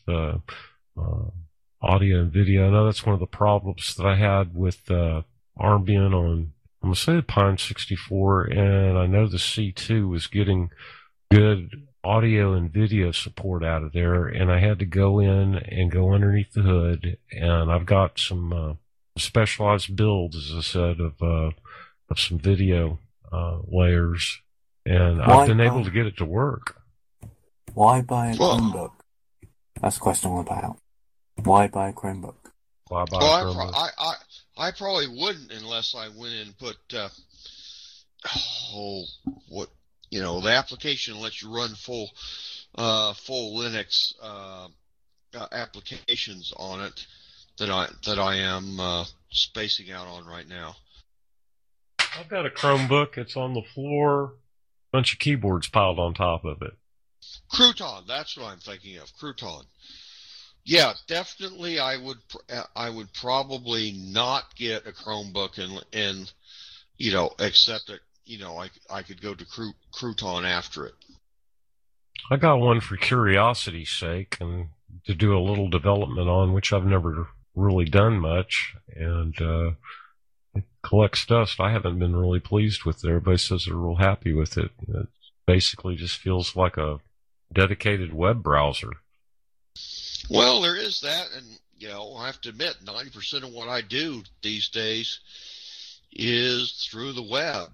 audio and video. I know that's one of the problems that I had with Armbian on, I'm going to say the Pine 64, and I know the C2 was getting good audio and video support out of there, and I had to go in and go underneath the hood, and I've got some specialized builds, as I said, of some video layers, and I've been able to get it to work. Why buy a Chromebook? That's the question I'm about. Why buy a Chromebook? Why buy a Chromebook? I probably wouldn't unless I went in and put, the application lets you run full Linux applications on it that I am spacing out on right now. I've got a Chromebook. It's on the floor. A bunch of keyboards piled on top of it. Crouton, that's what I'm thinking of. Crouton. Yeah, definitely. I would probably not get a Chromebook and except that I could go to Crouton after it. I got one for curiosity's sake and to do a little development on, which I've never really done much, and it collects dust. I haven't been really pleased with it. Everybody says they're real happy with it. It basically just feels like a dedicated web browser. Well, there is that, and I have to admit, 90% of what I do these days is through the web.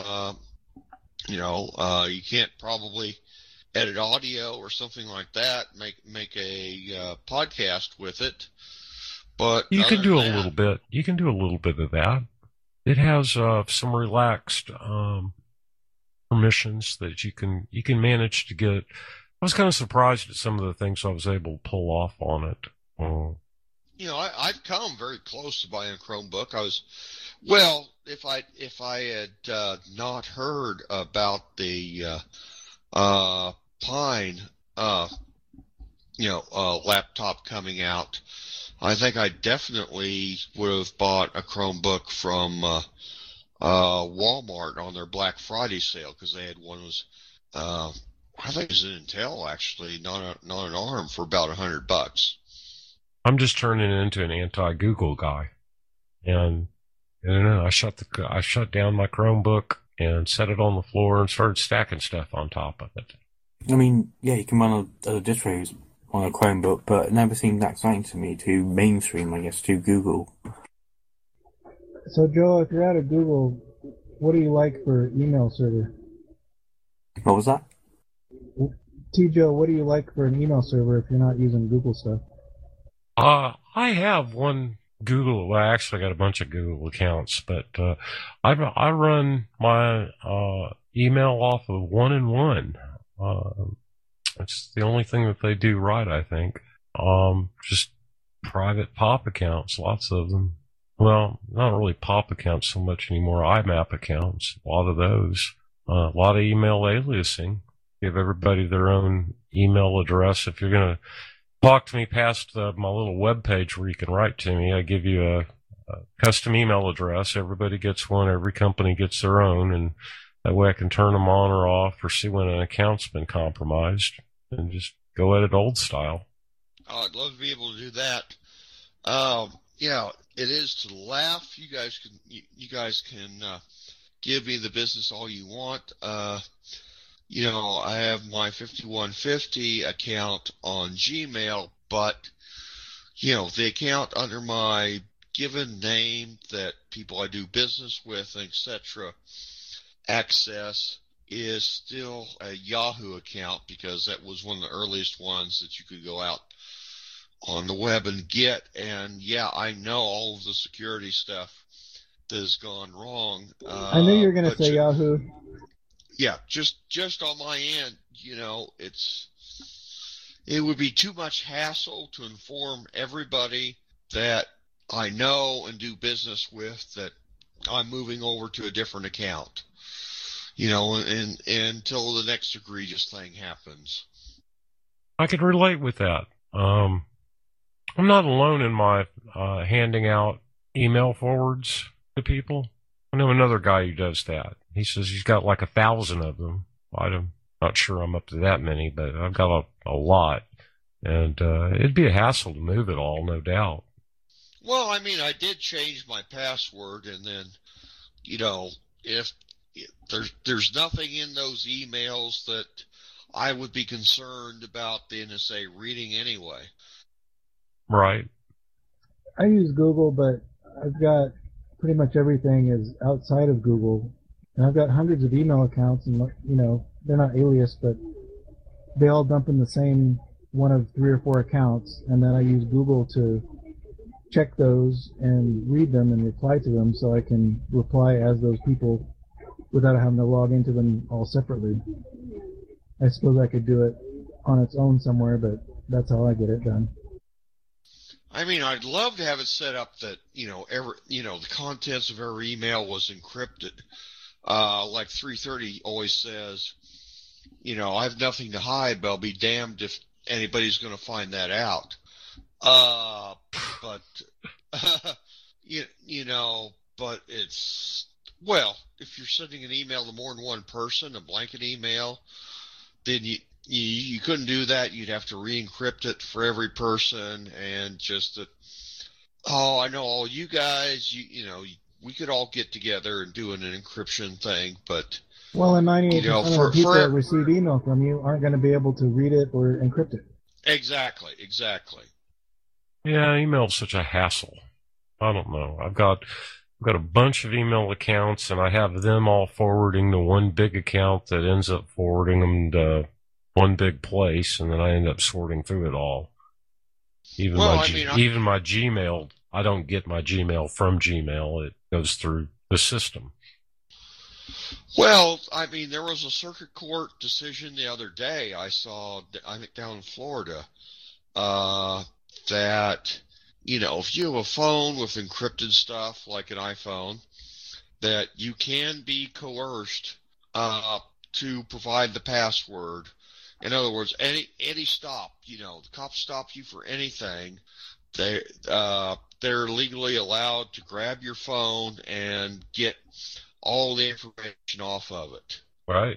You can't probably edit audio or something like that, make a podcast with it. But you can do a little bit. You can do a little bit of that. It has some relaxed permissions that you can manage to get. I was kind of surprised at some of the things I was able to pull off on it. I've come very close to buying a Chromebook. If I had not heard about the Pine, laptop coming out, I think I definitely would have bought a Chromebook from Walmart on their Black Friday sale, because they had one that was, I think it was an Intel actually, not an ARM, for about $100. I'm just turning into an anti-Google guy, and I don't know. I shut down my Chromebook and set it on the floor and started stacking stuff on top of it. I mean, yeah, you can run other distros on a Chromebook, but it never seemed that exciting to me to mainstream, I guess, to Google. So, Joe, if you're out of Google, what do you like for email server? What was that? Joe, what do you like for an email server if you're not using Google stuff? I have one Google. Well, I actually got a bunch of Google accounts, but I run my email off of 1&1. It's the only thing that they do right, I think. Just private POP accounts, lots of them. Well, not really POP accounts so much anymore. IMAP accounts, a lot of those. A lot of email aliasing. Give everybody their own email address. If you're going to talk to me past my little web page where you can write to me, I give you a custom email address. Everybody gets one. Every company gets their own, and that way I can turn them on or off or see when an account's been compromised and just go at it old style. Oh, I'd love to be able to do that. It is to laugh. You guys can give me the business all you want. I have my 5150 account on Gmail, but, the account under my given name that people I do business with, etc., access, is still a Yahoo account, because that was one of the earliest ones that you could go out on the web and get. And yeah, I know all of the security stuff that has gone wrong. I knew you were going to say Yahoo. Yeah, just on my end, it would be too much hassle to inform everybody that I know and do business with that I'm moving over to a different account, and until the next egregious thing happens. I could relate with that. I'm not alone in my handing out email forwards to people. I know another guy who does that. He says he's got like 1,000 of them. I'm not sure I'm up to that many, but I've got a lot. And it'd be a hassle to move it all, no doubt. Well, I mean, I did change my password, and then, if there's nothing in those emails that I would be concerned about the NSA reading anyway. Right. I use Google, but I've got pretty much everything is outside of Google. And I've got hundreds of email accounts, and, they're not alias, but they all dump in the same one of 3 or 4 accounts, and then I use Google to check those and read them and reply to them, so I can reply as those people without having to log into them all separately. I suppose I could do it on its own somewhere, but that's how I get it done. I mean, I'd love to have it set up that, the contents of every email was encrypted. Like 330 always says, I have nothing to hide, but I'll be damned if anybody's going to find that out. But it's, well, if you're sending an email to more than one person, a blanket email, then you couldn't do that. You'd have to re-encrypt it for every person, and just that, I know all you guys, we could all get together and do an encryption thing, but... Well, and 98% of people that receive email from you aren't going to be able to read it or encrypt it. Exactly. Yeah, email's such a hassle. I don't know. I've got a bunch of email accounts, and I have them all forwarding to one big account that ends up forwarding them to one big place, and then I end up sorting through it all. Even my Gmail, I don't get my Gmail from Gmail. It goes through the system. Well, I mean, there was a circuit court decision the other day I saw, I think down in Florida, that, if you have a phone with encrypted stuff like an iPhone, that you can be coerced to provide the password. In other words, any stop, the cops stop you for anything, they're legally allowed to grab your phone and get all the information off of it. Right.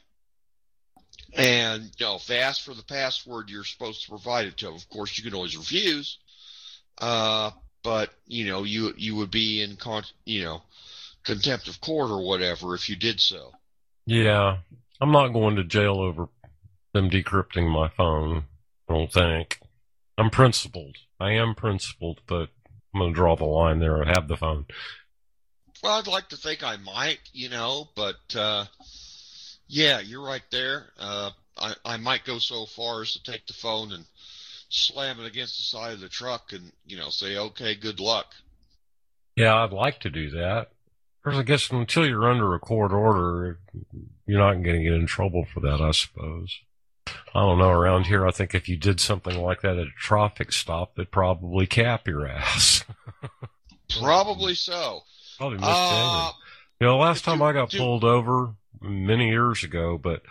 And, if they ask for the password, you're supposed to provide it to them. Of course, you can always refuse, but, you would be in, contempt of court or whatever if you did so. Yeah. I'm not going to jail over them decrypting my phone, I don't think. I'm principled. I am principled, but I'm going to draw the line there. I have the phone. Well, I'd like to think I might, but, yeah, you're right there. I might go so far as to take the phone and slam it against the side of the truck and, say, okay, good luck. Yeah, I'd like to do that. Of course, I guess until you're under a court order, you're not going to get in trouble for that, I suppose. I don't know, around here, I think if you did something like that at a traffic stop, they'd probably cap your ass. Probably so. Probably misbehaving. Last time I got pulled over, many years ago, but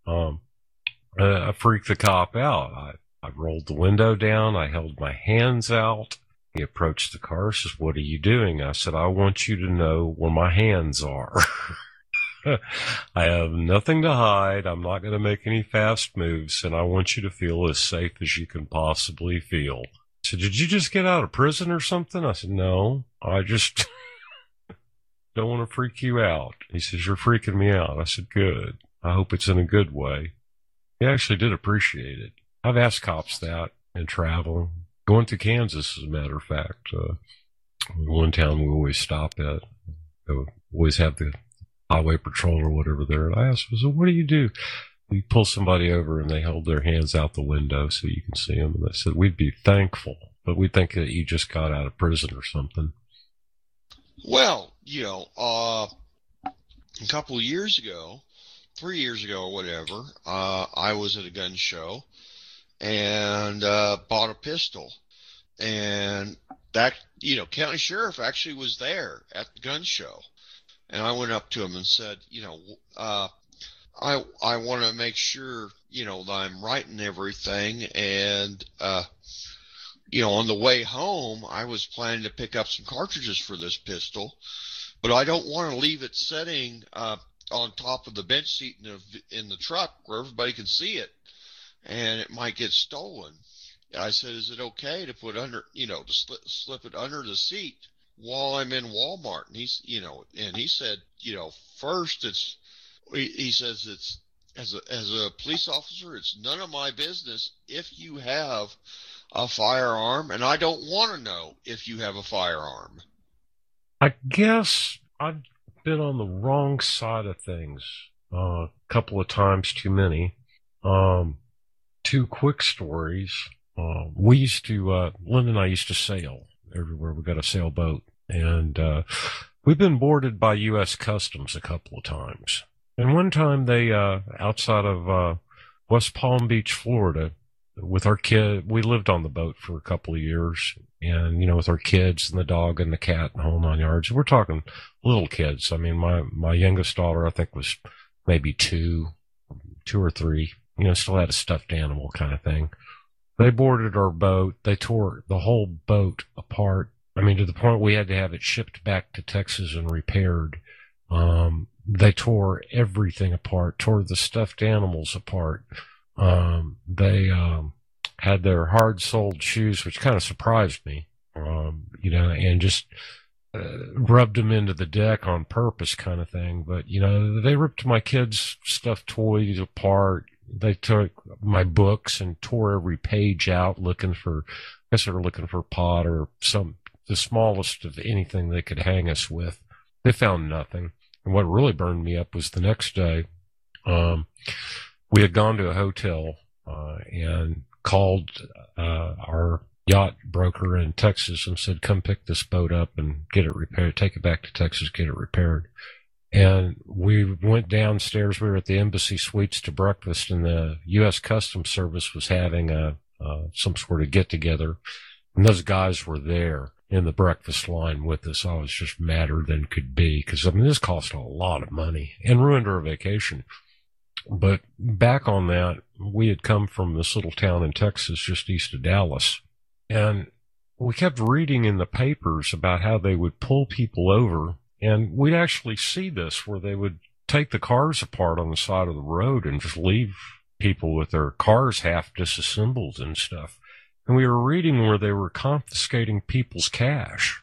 I freaked the cop out. I rolled the window down. I held my hands out. He approached the car, says, "What are you doing?" I said, "I want you to know where my hands are." I have nothing to hide. I'm not going to make any fast moves, and I want you to feel as safe as you can possibly feel. He said, "Did you just get out of prison or something?" I said, "No, I just don't want to freak you out." He says, "You're freaking me out." I said, "Good. I hope it's in a good way." He actually did appreciate it. I've asked cops that in travel. Going to Kansas, as a matter of fact, one town we always stop at, always have the highway patrol or whatever there. And I asked them, so what do you do? We pull somebody over and they hold their hands out the window so you can see them. And they said, we'd be thankful, but we think that you just got out of prison or something. Well, a couple of years ago, 3 years ago or whatever, I was at a gun show and bought a pistol. And that, county sheriff actually was there at the gun show. And I went up to him and said, I want to make sure, that I'm writing everything. And, on the way home, I was planning to pick up some cartridges for this pistol, but I don't want to leave it sitting on top of the bench seat in the truck where everybody can see it, and it might get stolen. And I said, is it okay to put under, to slip it under the seat while I'm in Walmart? And he said, first he says it's, as a police officer, it's none of my business if you have a firearm, and I don't want to know if you have a firearm. I guess I've been on the wrong side of things a couple of times too many. Two quick stories. We used to, Linda and I used to sail everywhere. We got a sailboat, and we've been boarded by U.S. Customs a couple of times. And one time they, outside of West Palm Beach, Florida, with our kid, we lived on the boat for a couple of years, and, with our kids and the dog and the cat and the whole 9 yards. We're talking little kids. I mean, my youngest daughter, I think, was maybe two or three, still had a stuffed animal kind of thing. They boarded our boat. They tore the whole boat apart. I mean, to the point we had to have it shipped back to Texas and repaired. They tore everything apart, tore the stuffed animals apart. They had their hard-soled shoes, which kind of surprised me, and just rubbed them into the deck on purpose kind of thing. But, they ripped my kids' stuffed toys apart. They took my books and tore every page out I guess they were looking for pot or the smallest of anything they could hang us with. They found nothing. And what really burned me up was the next day, we had gone to a hotel and called our yacht broker in Texas and said, come pick this boat up and get it repaired, take it back to Texas, get it repaired. And we went downstairs. We were at the Embassy Suites to breakfast, and the U.S. Customs Service was having some sort of get-together, and those guys were there in the breakfast line with us. I was just madder than could be because, this cost a lot of money and ruined our vacation. But back on that, we had come from this little town in Texas just east of Dallas, and we kept reading in the papers about how they would pull people over, and we'd actually see this where they would take the cars apart on the side of the road and just leave people with their cars half disassembled and stuff. And we were reading where they were confiscating people's cash,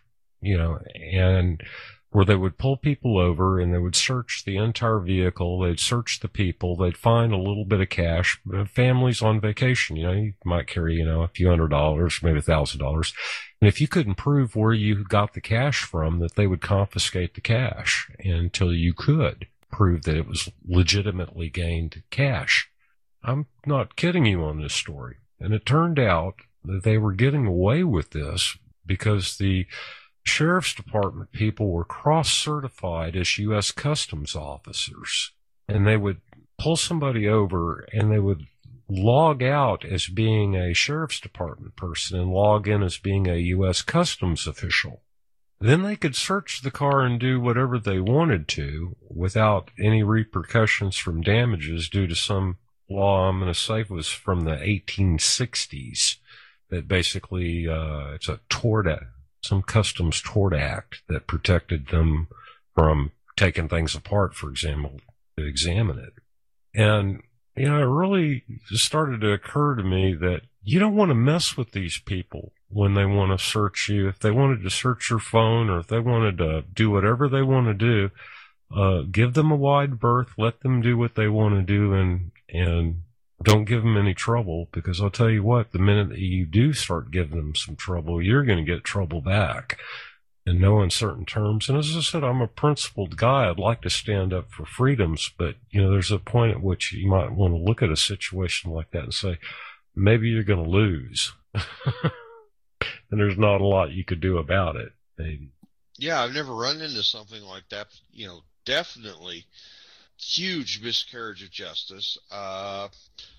and where they would pull people over and they would search the entire vehicle. They'd search the people. They'd find a little bit of cash. Families on vacation, you might carry, a few $100, maybe $1,000. And if you couldn't prove where you got the cash from, that they would confiscate the cash until you could prove that it was legitimately gained cash. I'm not kidding you on this story. And it turned out that they were getting away with this because the Sheriff's Department people were cross-certified as U.S. Customs officers. And they would pull somebody over and they would log out as being a Sheriff's Department person and log in as being a U.S. Customs official. Then they could search the car and do whatever they wanted to without any repercussions from damages due to some law, I'm going to say it was from the 1860s, that basically it's a some Customs Tort Act that protected them from taking things apart, for example, to examine it. And it really started to occur to me that you don't want to mess with these people when they want to search you. If they wanted to search your phone or if they wanted to do whatever they want to do, give them a wide berth, let them do what they want to do, and don't give them any trouble, because I'll tell you what, the minute that you do start giving them some trouble, you're going to get trouble back. in no uncertain terms. And as I said, I'm a principled guy. I'd like to stand up for freedoms, but, there's a point at which you might want to look at a situation like that and say, maybe you're going to lose. And there's not a lot you could do about it, maybe. Yeah, I've never run into something like that. Definitely huge miscarriage of justice. Well,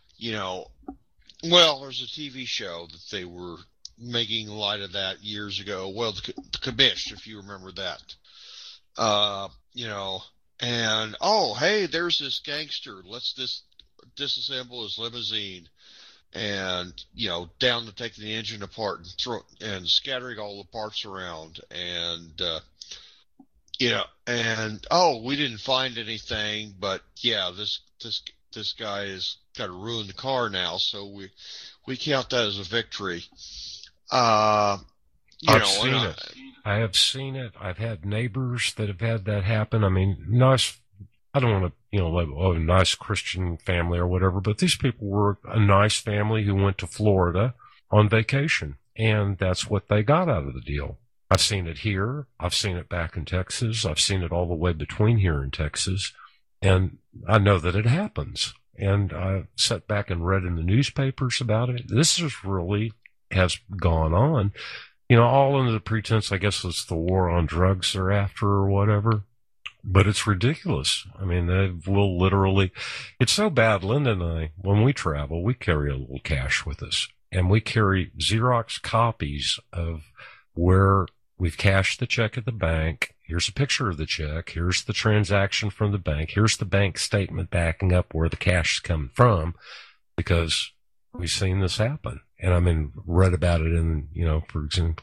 there's a TV show that they were making light of that years ago. Well, the Commish, if you remember that. And, hey, there's this gangster. Let's disassemble his limousine. And, down to taking the engine apart and scattering all the parts around. And, we didn't find anything, but yeah, this guy has got to ruin the car now. So we count that as a victory. I've seen it. I have seen it. I've had neighbors that have had that happen. I mean, nice. I don't want to, like, a nice Christian family or whatever, but these people were a nice family who went to Florida on vacation, and that's what they got out of the deal. I've seen it here. I've seen it back in Texas. I've seen it all the way between here and Texas, and I know that it happens. And I sat back and read in the newspapers about it. This is really has gone on, all under the pretense, I guess it's the war on drugs they're after or whatever. But it's ridiculous. I mean, they will literally, it's so bad. Linda and I, when we travel, we carry a little cash with us, and we carry Xerox copies of where we've cashed the check at the bank. Here's a picture of the check. Here's the transaction from the bank. Here's the bank statement backing up where the cash is coming from, because we've seen this happen. And I mean, read about it in, for example,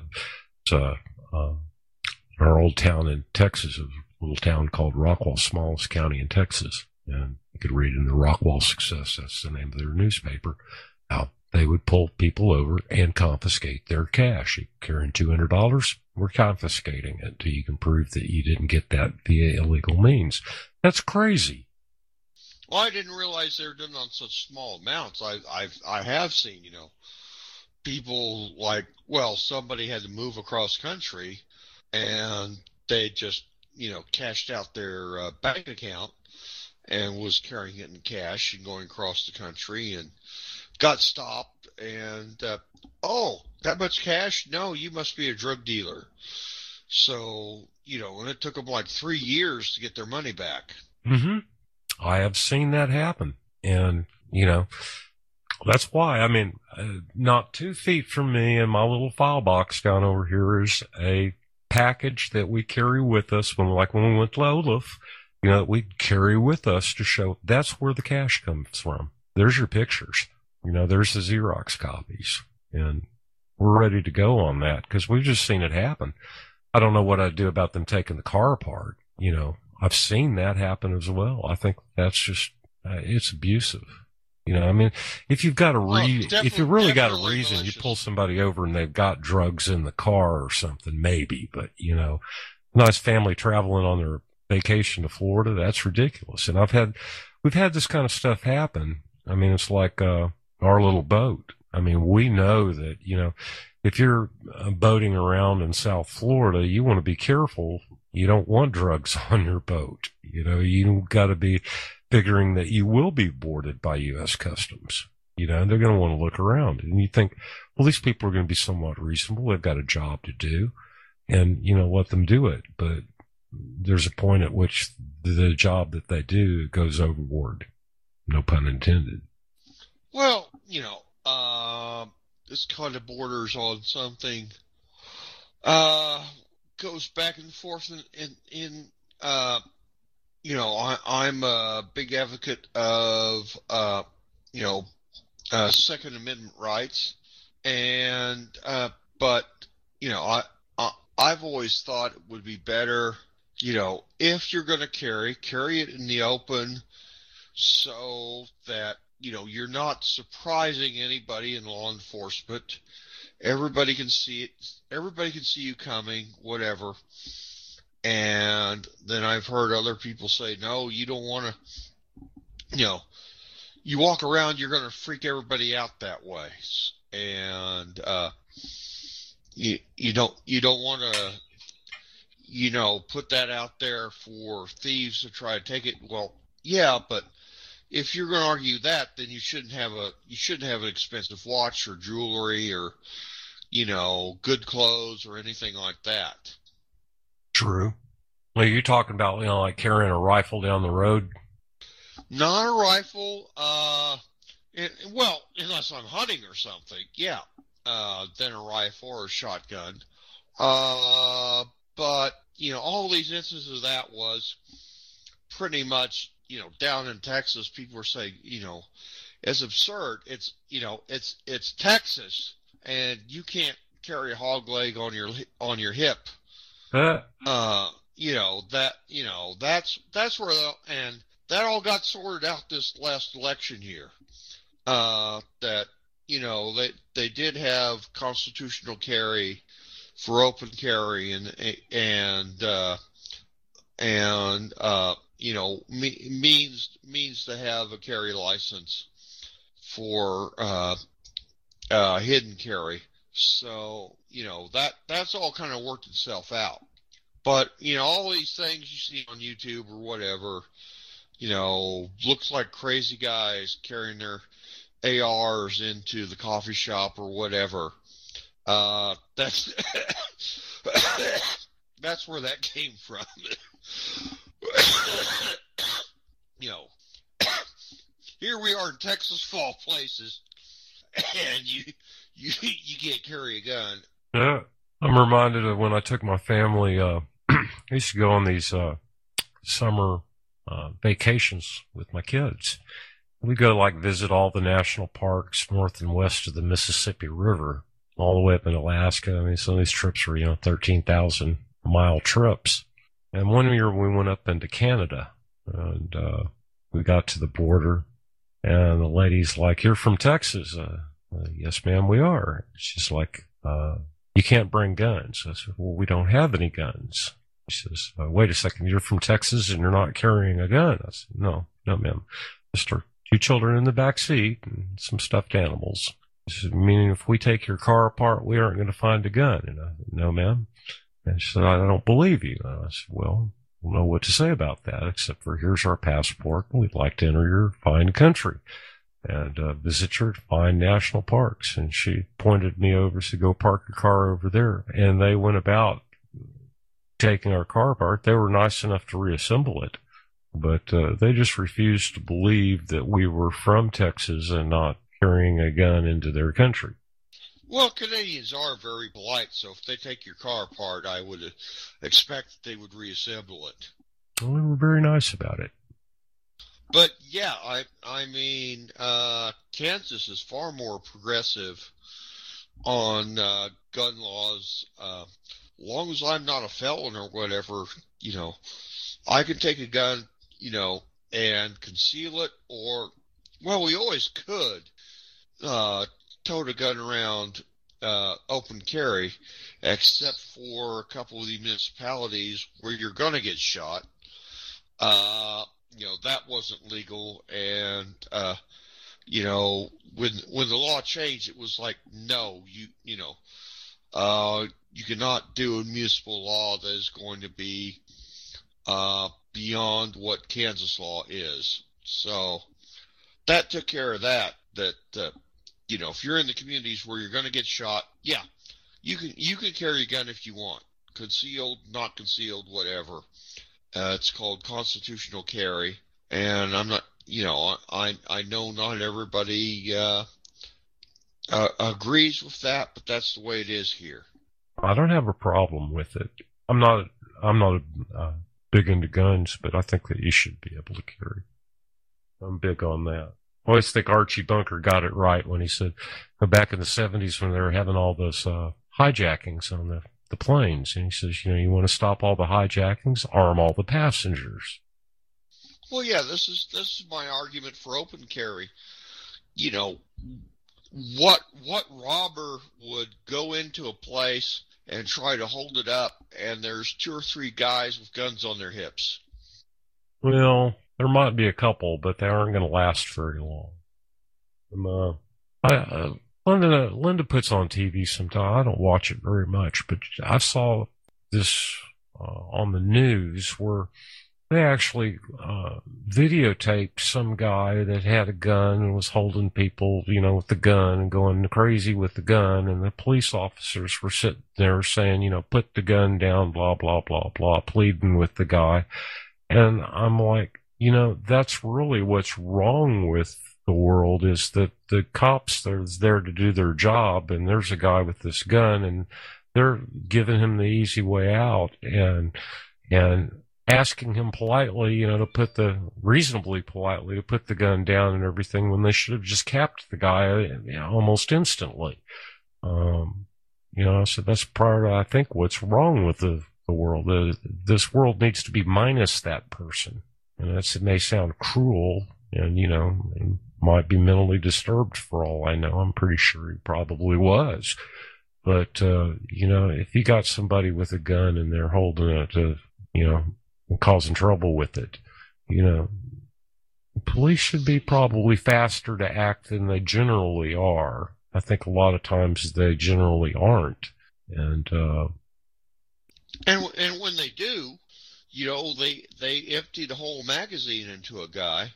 our old town in Texas, a little town called Rockwall, smallest county in Texas. And you could read in the Rockwall Success, that's the name of their newspaper, how they would pull people over and confiscate their cash. You're carrying $200, we're confiscating it until you can prove that you didn't get that via illegal means. That's crazy. Well, I didn't realize they were doing it on such small amounts. I have seen, people like, somebody had to move across country, and they just, cashed out their bank account and was carrying it in cash and going across the country and got stopped. And, that much cash? No, you must be a drug dealer. So, and it took them like 3 years to get their money back. Mm-hmm. I have seen that happen. And, that's why, I mean, not 2 feet from me in my little file box down over here is a package that we carry with us when we went to Olaf, we'd carry with us to show that's where the cash comes from. There's your pictures. There's the Xerox copies, and we're ready to go on that because we've just seen it happen. I don't know what I'd do about them taking the car apart. I've seen that happen as well. I think that's just, it's abusive. I mean, if you've got if you really got a reason, malicious. You pull somebody over and they've got drugs in the car or something, maybe. But, nice family traveling on their vacation to Florida, that's ridiculous. And we've had this kind of stuff happen. I mean, it's like, our little boat. I mean, we know that, if you're boating around in South Florida, you want to be careful. You don't want drugs on your boat. You got to be figuring that you will be boarded by U.S. Customs. They're going to want to look around. And you think, well, these people are going to be somewhat reasonable. They've got a job to do. And, let them do it. But there's a point at which the job that they do goes overboard. No pun intended. Well, this kind of borders on something, goes back and forth I'm a big advocate of, Second Amendment rights. And, but, I've always thought it would be better, if you're going to carry it in the open so that, you're not surprising anybody in law enforcement. Everybody can see it. Everybody can see you coming, whatever. And then I've heard other people say, no, you don't want to, you walk around, you're going to freak everybody out that way. And, you don't want to put that out there for thieves to try to take it. Well, yeah, but if you're going to argue that, then you shouldn't have an expensive watch or jewelry or, good clothes or anything like that. True. Are you talking about, like carrying a rifle down the road? Not a rifle, unless I'm hunting or something, yeah, then a rifle or a shotgun. But, all these instances of that was pretty much, down in Texas, people were saying, it's absurd. It's, it's Texas, and you can't carry a hog leg on your hip. That's where, and that all got sorted out this last election year. That, they did have constitutional carry for open carry and means to have a carry license for hidden carry. So, that's all kind of worked itself out. But, all these things you see on YouTube or whatever, looks like crazy guys carrying their ARs into the coffee shop or whatever. That's that's where that came from. Here we are in Texas, of all places, and you can't carry a gun. Yeah, I'm reminded of when I took my family. I used to go on these summer vacations with my kids. We go visit all the national parks north and west of the Mississippi River, all the way up in Alaska. I mean, some of these trips were 13,000-mile trips. And one year we went up into Canada, and we got to the border, and the lady's like, "You're from Texas?" "Yes, ma'am, we are." She's like, "You can't bring guns." I said, "Well, we don't have any guns." She says, "Wait a second, you're from Texas and you're not carrying a gun?" I said, No, ma'am. Just our 2 children in the back seat and some stuffed animals." She said, "Meaning if we take your car apart, we aren't going to find a gun?" And I said, "No, ma'am." And she said, "I don't believe you." And I said, "Well, I don't know what to say about that, except for here's our passport, and we'd like to enter your fine country and visit your fine national parks." And she pointed me over, said, "Go park your car over there." And they went about taking our car apart. They were nice enough to reassemble it, but they just refused to believe that we were from Texas and not carrying a gun into their country. Well, Canadians are very polite, so if they take your car apart, I would expect that they would reassemble it. Well, they were very nice about it. But yeah, I mean, Kansas is far more progressive on gun laws. Long as I'm not a felon or whatever, I can take a gun, and conceal it, or, well, we always could tote a gun around open carry, except for a couple of the municipalities where you're going to get shot. That wasn't legal, and when the law changed, it was like, no, you cannot do a municipal law that is going to be beyond what Kansas law is. So that took care of that. If you're in the communities where you're going to get shot, yeah, you can carry a gun if you want, concealed, not concealed, whatever. It's called constitutional carry, and I'm not, I know not everybody agrees with that, but that's the way it is here. I don't have a problem with it. I'm not big into guns, but I think that you should be able to carry. I'm big on that. I always think Archie Bunker got it right when he said, back in the 70s when they were having all those hijackings on the planes, and he says, you want to stop all the hijackings, arm all the passengers. Well, yeah, this is my argument for open carry. What robber would go into a place and try to hold it up, and there's 2 or 3 guys with guns on their hips? Well, there might be a couple, but they aren't going to last very long. Linda puts on TV sometimes. I don't watch it very much, but I saw this on the news where they actually videotaped some guy that had a gun and was holding people, with the gun and going crazy with the gun. And the police officers were sitting there saying, put the gun down, blah, blah, blah, blah, pleading with the guy. And I'm like, that's really what's wrong with the world, is that the cops are there to do their job, and there's a guy with this gun, and they're giving him the easy way out and asking him politely, reasonably politely to put the gun down and everything, when they should have just capped the guy almost instantly. So that's part of, I think, what's wrong with the world. This world needs to be minus that person. And it may sound cruel, and, might be mentally disturbed for all I know. I'm pretty sure he probably was. But, if you got somebody with a gun and they're holding it to, causing trouble with it, police should be probably faster to act than they generally are. I think a lot of times they generally aren't. And when they do, they empty the whole magazine into a guy.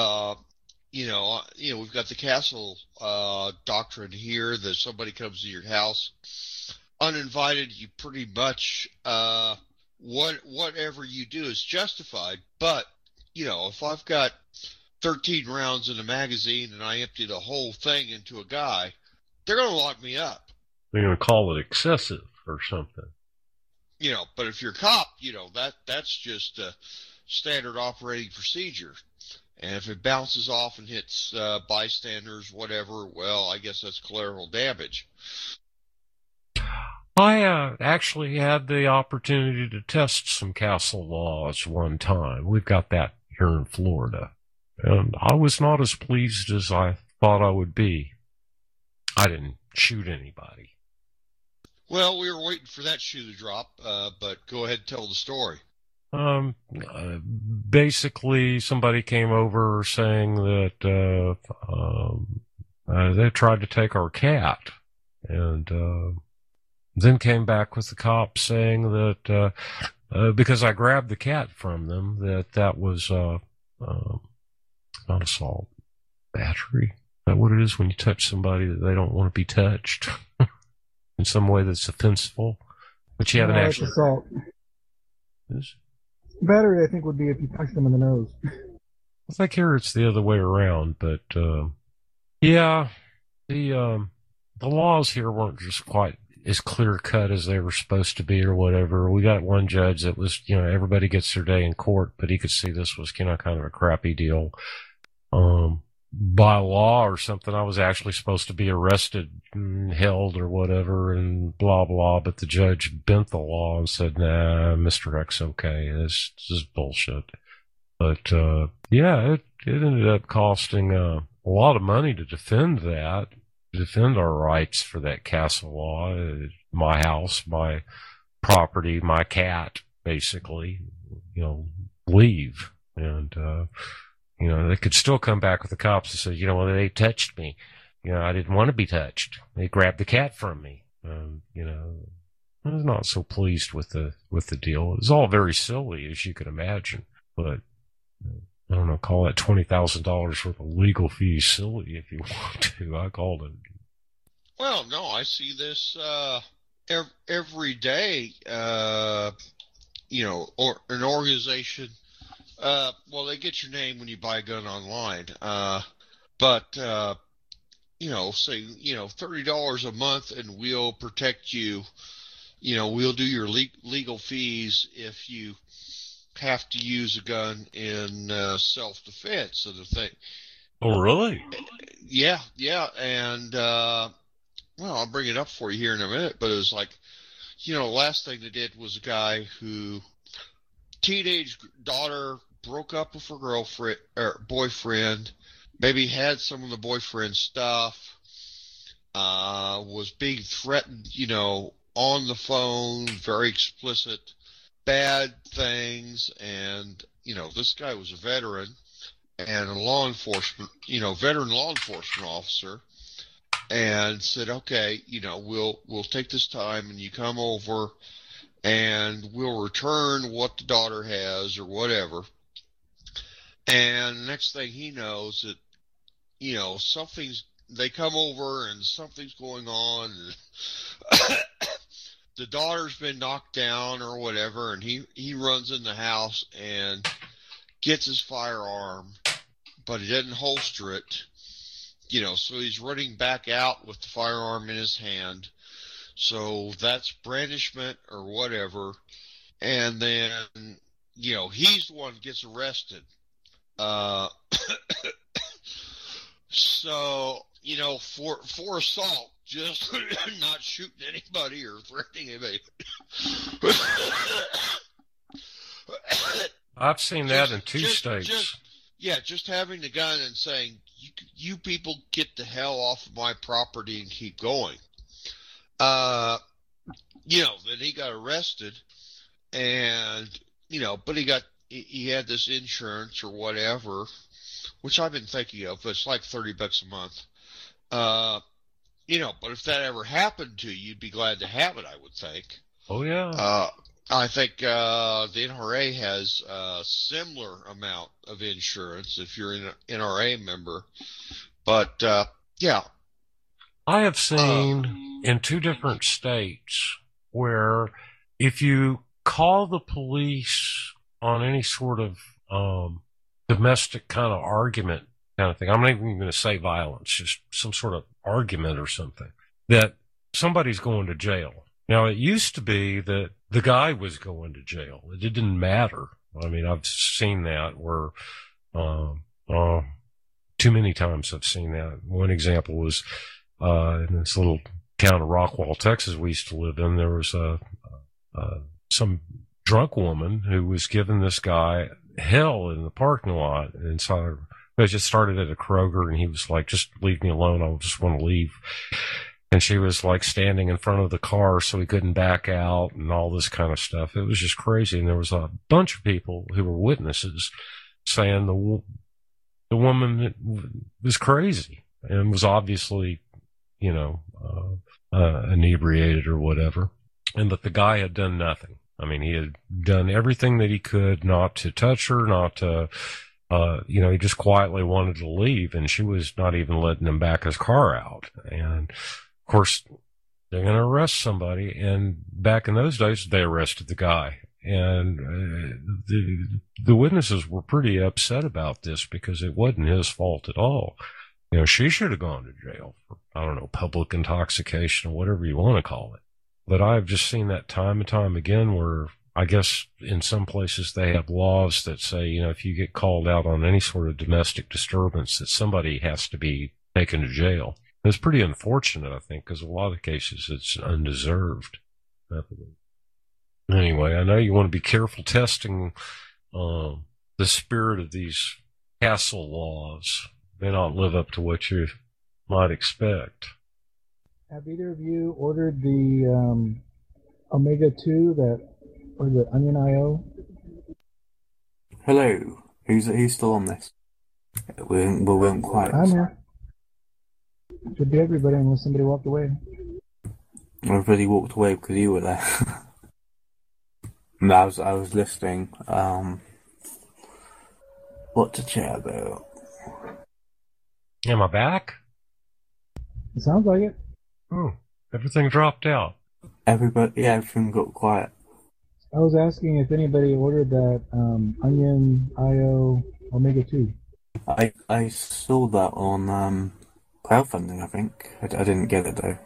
We've got the castle doctrine here that somebody comes to your house uninvited, you pretty much whatever you do is justified. But if I've got 13 rounds in a magazine and I empty the whole thing into a guy, they're going to lock me up. They're going to call it excessive or something. But if you're a cop, that's just a standard operating procedure. And if it bounces off and hits bystanders, whatever, well, I guess that's collateral damage. I actually had the opportunity to test some castle laws one time. We've got that here in Florida. And I was not as pleased as I thought I would be. I didn't shoot anybody. Well, we were waiting for that shoe to drop, but go ahead and tell the story. Basically, somebody came over saying that they tried to take our cat, and then came back with the cops saying that because I grabbed the cat from them, that was not assault, battery. Is that what it is when you touch somebody that they don't want to be touched in some way that's offensive? But you haven't actually. Assault. Battery, I think, would be if you punch them in the nose. I think here it's the other way around, but yeah, the laws here weren't just quite as clear cut as they were supposed to be, or whatever. We got one judge that was, everybody gets their day in court, but he could see this was kind of a crappy deal. By law or something, I was actually supposed to be arrested and held or whatever, and blah blah. But the judge bent the law and said, "Nah, Mr. X, okay, this is bullshit." But yeah, it ended up costing a lot of money to defend our rights for that castle law. My house, my property, my cat, basically, leave. And they could still come back with the cops and say, they touched me. I didn't want to be touched. They grabbed the cat from me. I was not so pleased with the deal. It was all very silly, as you can imagine. But I don't know, call that $20,000 worth of legal fees silly if you want to. I called it. Well, no, I see this every day. Or an organization. Well, they get your name when you buy a gun online. But say, $30 a month and we'll protect you. We'll do your legal fees if you have to use a gun in self-defense of the thing. Oh, really? Yeah. And, I'll bring it up for you here in a minute, but it was like, the last thing they did was a guy who teenage daughter broke up with her girlfriend or boyfriend, maybe had some of the boyfriend stuff, was being threatened, on the phone, very explicit, bad things. And, this guy was a veteran and a law enforcement, veteran law enforcement officer, and said, okay, we'll take this time and you come over and we'll return what the daughter has or whatever. And next thing he knows that, they come over and something's going on. The daughter's been knocked down or whatever, and he runs in the house and gets his firearm, but he didn't holster it. So he's running back out with the firearm in his hand. So that's brandishment or whatever. And then, he's the one that gets arrested. So, for assault, just not shooting anybody or threatening anybody. I've seen that in two states. Just having the gun and saying, you people get the hell off of my property and keep going. Then he got arrested and, but he had this insurance or whatever, which I've been thinking of, but it's like $30 a month. But if that ever happened to you, you'd be glad to have it, I would think. Oh, yeah. I think the NRA has a similar amount of insurance if you're an NRA member. But, yeah. I have seen in two different states where if you call the police on any sort of domestic kind of argument kind of thing, I'm not even going to say violence, just some sort of argument or something, that somebody's going to jail. Now, it used to be that the guy was going to jail. It didn't matter. I mean, I've seen that where, too many times I've seen that. One example was, in this little town of Rockwall, Texas, we used to live in, there was some drunk woman who was giving this guy hell in the parking lot. And so they just started at a Kroger and he was like, just leave me alone. I just want to leave. And she was like standing in front of the car so he couldn't back out and all this kind of stuff. It was just crazy. And there was a bunch of people who were witnesses saying the woman was crazy and was obviously, inebriated or whatever. And that the guy had done nothing. I mean, he had done everything that he could not to touch her, not to, he just quietly wanted to leave, and she was not even letting him back his car out. And of course, they're going to arrest somebody. And back in those days, they arrested the guy. And the witnesses were pretty upset about this because it wasn't his fault at all. She should have gone to jail for, I don't know, public intoxication or whatever you want to call it. But I've just seen that time and time again where I guess in some places they have laws that say, if you get called out on any sort of domestic disturbance, that somebody has to be taken to jail. It's pretty unfortunate, I think, because in a lot of cases it's undeserved. Anyway, I know you want to be careful testing the spirit of these castle laws. They don't live up to what you might expect. Have either of you ordered the Omega 2 or the Onion IO? Hello. Who's still on this? We weren't quiet. I'm here. Should be everybody unless somebody walked away. Everybody walked away because you were there. No, I was listening. What to chat about? Am I back? It sounds like it. Oh, everything dropped out. Everything got quiet. I was asking if anybody ordered that Onion IO Omega 2. I saw that on crowdfunding, I think. I didn't get it though.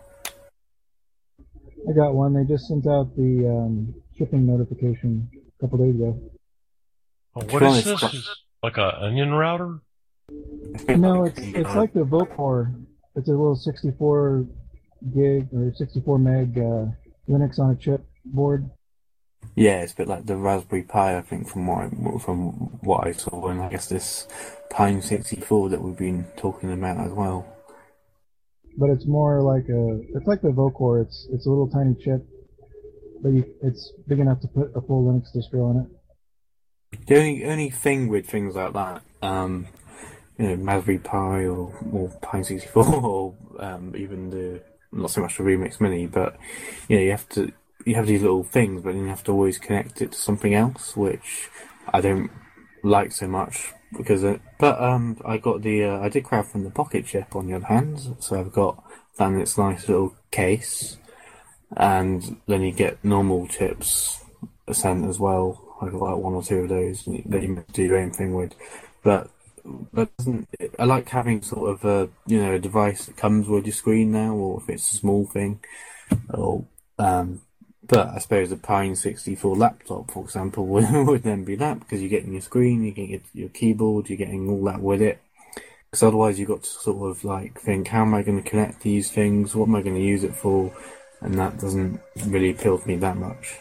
I got one. They just sent out the shipping notification a couple days ago. Oh, what is this? Like an onion router? No, it's like the Vocor. It's a little 64 gig or 64 meg Linux on a chip board. Yeah, it's a bit like the Raspberry Pi, I think, from what I saw, and I guess this Pine 64 that we've been talking about as well. But it's more like it's like the Vocor. It's a little tiny chip, but it's big enough to put a full Linux distro on it. The only thing with things like that, Raspberry Pi or Pine 64 or even not so much the Remix Mini, but you have to you have these little things, but then you have to always connect it to something else, which I don't like so much because. I got I did crowdfund the Pocket Chip on the other hand, so I've got that in its nice little case, and then you get normal chips sent as well. I got like one or two of those that you can do anything with, but. I like having sort of a device that comes with your screen now, or if it's a small thing, or but I suppose a Pine 64 laptop, for example, would then be that, because you're getting your screen, you're getting your keyboard, you're getting all that with it. Because otherwise you've got to sort of like think, how am I going to connect these things? What am I going to use it for? And that doesn't really appeal to me that much.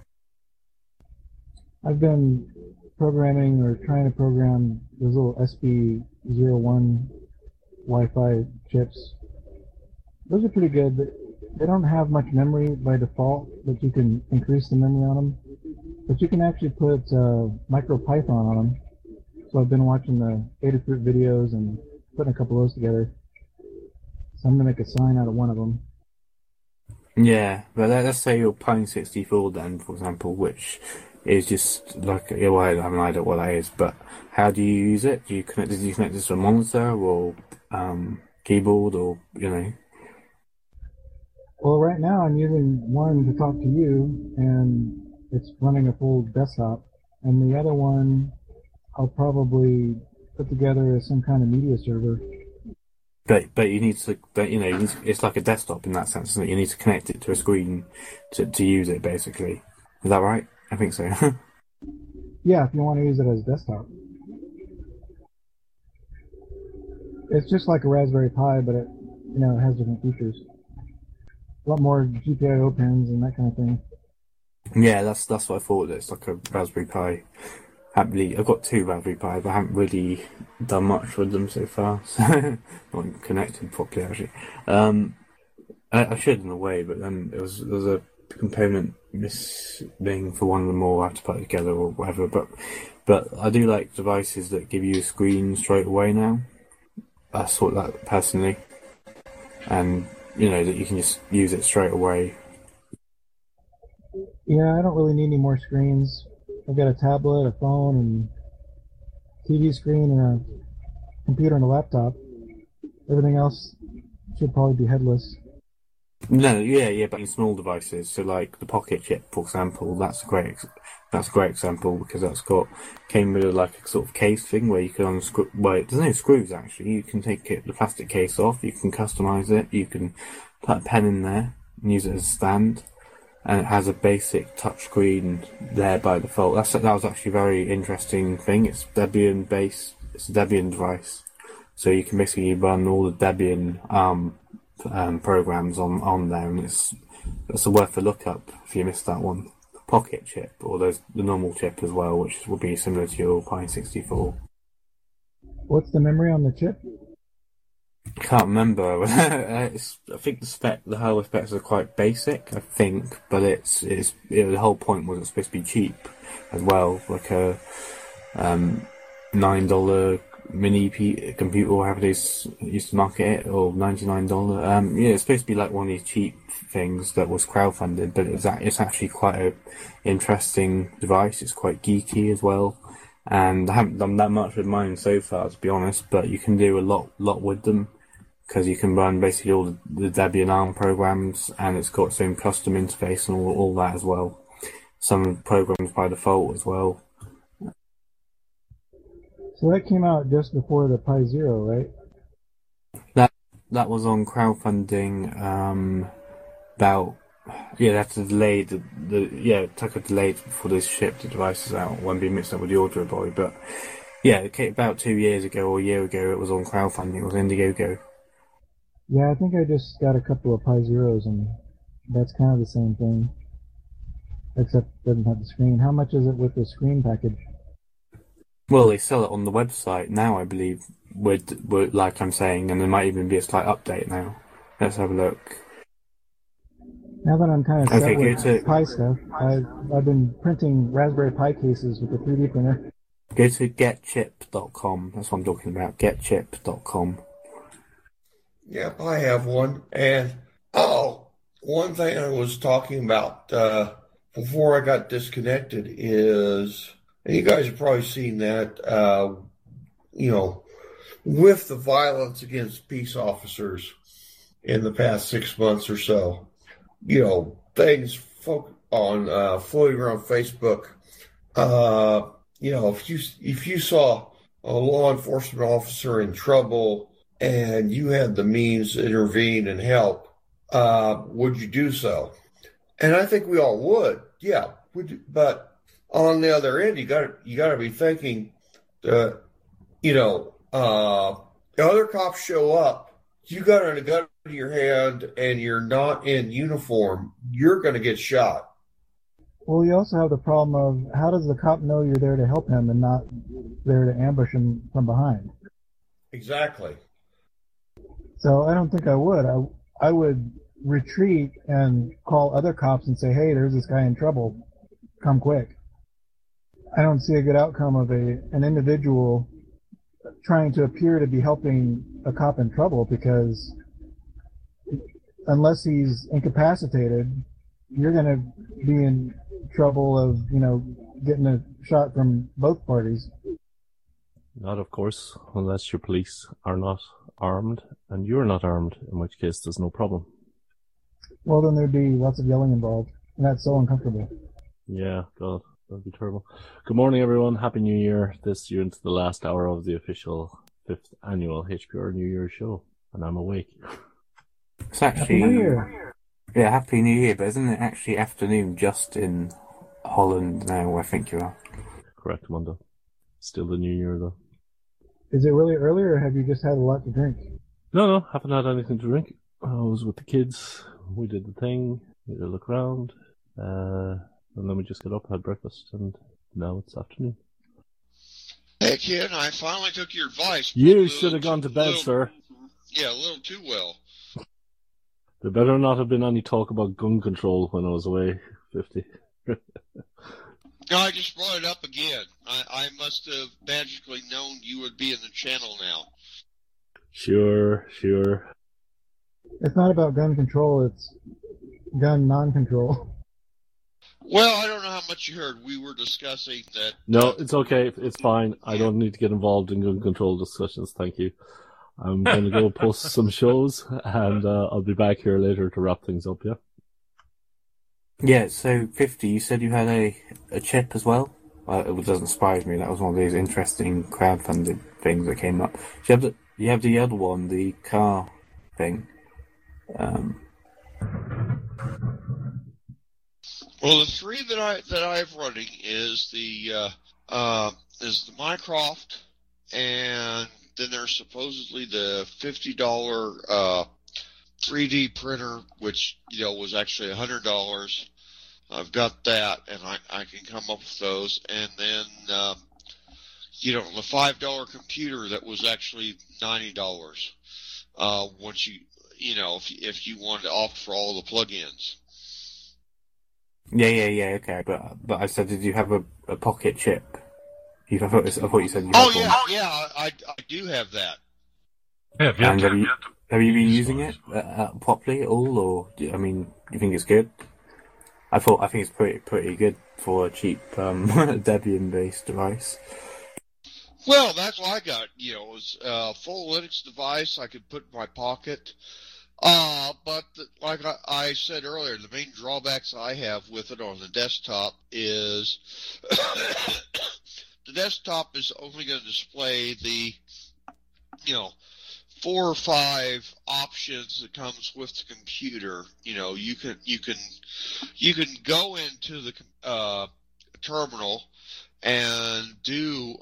I've been programming or trying to program those little SB01 Wi-Fi chips. Those are pretty good, but they don't have much memory by default, but you can increase the memory on them. But you can actually put MicroPython on them. So I've been watching the Adafruit videos and putting a couple of those together. So I'm going to make a sign out of one of them. Yeah, but let's say your Pine 64 then, for example, which is just like, well, I have no idea what that is, but how do you use it? Did you connect this to a monitor or keyboard, or, you know? Well, right now I'm using one to talk to you, and it's running a full desktop, and the other one I'll probably put together as some kind of media server. But you need to, it's like a desktop in that sense, isn't it? You need to connect it to a screen to use it, basically. Is that right? I think so. Yeah, if you want to use it as a desktop. It's just like a Raspberry Pi, but it has different features. A lot more GPIO pins and that kind of thing. Yeah, that's what I thought. It's like a Raspberry Pi. I've got two Raspberry Pi, but I haven't really done much with them so far. So not connected properly, actually. I should in a way, but then there was a component missing for one of them, or I have to put it together or whatever. But I do like devices that give you a screen straight away now. I thought that personally, and that you can just use it straight away. Yeah, I don't really need any more screens. I've got a tablet, a phone, and TV screen, and a computer and a laptop. Everything else should probably be headless. No, yeah, but in small devices, so like the Pocket Chip, for example, that's a great example, because came with like a sort of case thing where you can unscrew. Well, there's no screws actually. You can take the plastic case off. You can customize it. You can put a pen in there and use it as a stand, and it has a basic touchscreen there by default. That was actually a very interesting thing. It's Debian based. It's a Debian device, so you can basically run all the Debian programs on there, and it's worth a look up if you missed that one. Pocket Chip, or the normal chip as well, which would be similar to your Pine 64. What's the memory on the chip? I can't remember. I think the hardware specs are quite basic, I think, but the whole point was it's supposed to be cheap as well, like a $9 mini computer, or however they used to market it, or $99. It's supposed to be like one of these cheap things that was crowdfunded, but it's actually quite a interesting device. It's quite geeky as well, and I haven't done that much with mine so far, to be honest. But you can do a lot with them, because you can run basically all the Debian ARM programs, and it's got its own custom interface and all that as well. Some programs by default as well. So that came out just before the Pi Zero, right? That was on crowdfunding. That's delayed. It took a delay before they shipped the devices out. It won't be mixed up with the Audio Boy, but yeah, it came about 2 years ago or a year ago. It was on crowdfunding. It was Indiegogo. Yeah, I think I just got a couple of Pi Zeros, and that's kind of the same thing, except it doesn't have the screen. How much is it with the screen package? Well, they sell it on the website now, I believe, with like I'm saying, and there might even be a slight update now. Let's have a look. Now that I'm kind of set with Pi stuff, I've been printing Raspberry Pi cases with the 3D printer. Go to getchip.com. That's what I'm talking about. Getchip.com. Yep, I have one, and one thing I was talking about before I got disconnected is, and you guys have probably seen that, with the violence against peace officers in the past 6 months or so, things on floating around Facebook. If you saw a law enforcement officer in trouble and you had the means to intervene and help, would you do so? And I think we all would, yeah. But on the other end, you got to be thinking that, other cops show up, you got a gun in your hand and you're not in uniform, you're going to get shot. Well, you also have the problem of how does the cop know you're there to help him and not there to ambush him from behind? Exactly. So I don't think I would. I would retreat and call other cops and say, hey, there's this guy in trouble. Come quick. I don't see a good outcome of an individual trying to appear to be helping a cop in trouble, because unless he's incapacitated, you're going to be in trouble of, getting a shot from both parties. Not, of course, unless your police are not armed and you're not armed, in which case there's no problem. Well, then there'd be lots of yelling involved, and that's so uncomfortable. Yeah, God, that'd be terrible. Good morning, everyone. Happy New Year. This year into the last hour of the official 5th annual HPR New Year show, and I'm awake. It's actually Happy New Year. Yeah, Happy New Year, but isn't it actually afternoon just in Holland now, I think you are? Correct, Mondo. Still the New Year, though. Is it really early, or have you just had a lot to drink? No, haven't had anything to drink. I was with the kids. We did the thing. We did a look around. And then we just got up, had breakfast, and now it's afternoon. Hey, kid, I finally took your advice. You should have gone to bed, sir. Yeah, a little too well. There better not have been any talk about gun control when I was away, 50. No, I just brought it up again. I must have magically known you would be in the channel now. Sure. It's not about gun control, it's gun non-control. Well, I don't know how much you heard. We were discussing that... No, it's okay. It's fine. I don't need to get involved in gun control discussions, thank you. I'm going to go post some shows, and I'll be back here later to wrap things up, yeah? Yeah, so 50, you said you had a chip as well? It doesn't surprise me. That was one of these interesting crowdfunded things that came up. You have the other one, the car thing. Well, the three that I've running is the Mycroft, and then there's supposedly the $50 3D printer, which was actually $100. I've got that, and I can come up with those, and then the $5 computer that was actually $90. Once if you wanted to opt for all the plugins. Yeah, okay. But I said, did you have a pocket chip? I thought you said you had one. Yeah, I do have that. Yeah, and have you been using it properly at all, or do you think it's good? I think it's pretty good for a cheap Debian-based device. Well, that's what I got. It was a full Linux device I could put in my pocket. But like I said earlier, the main drawbacks I have with it on the desktop is the desktop is only going to display the 4 or 5 options that comes with the computer. You can go into the terminal and do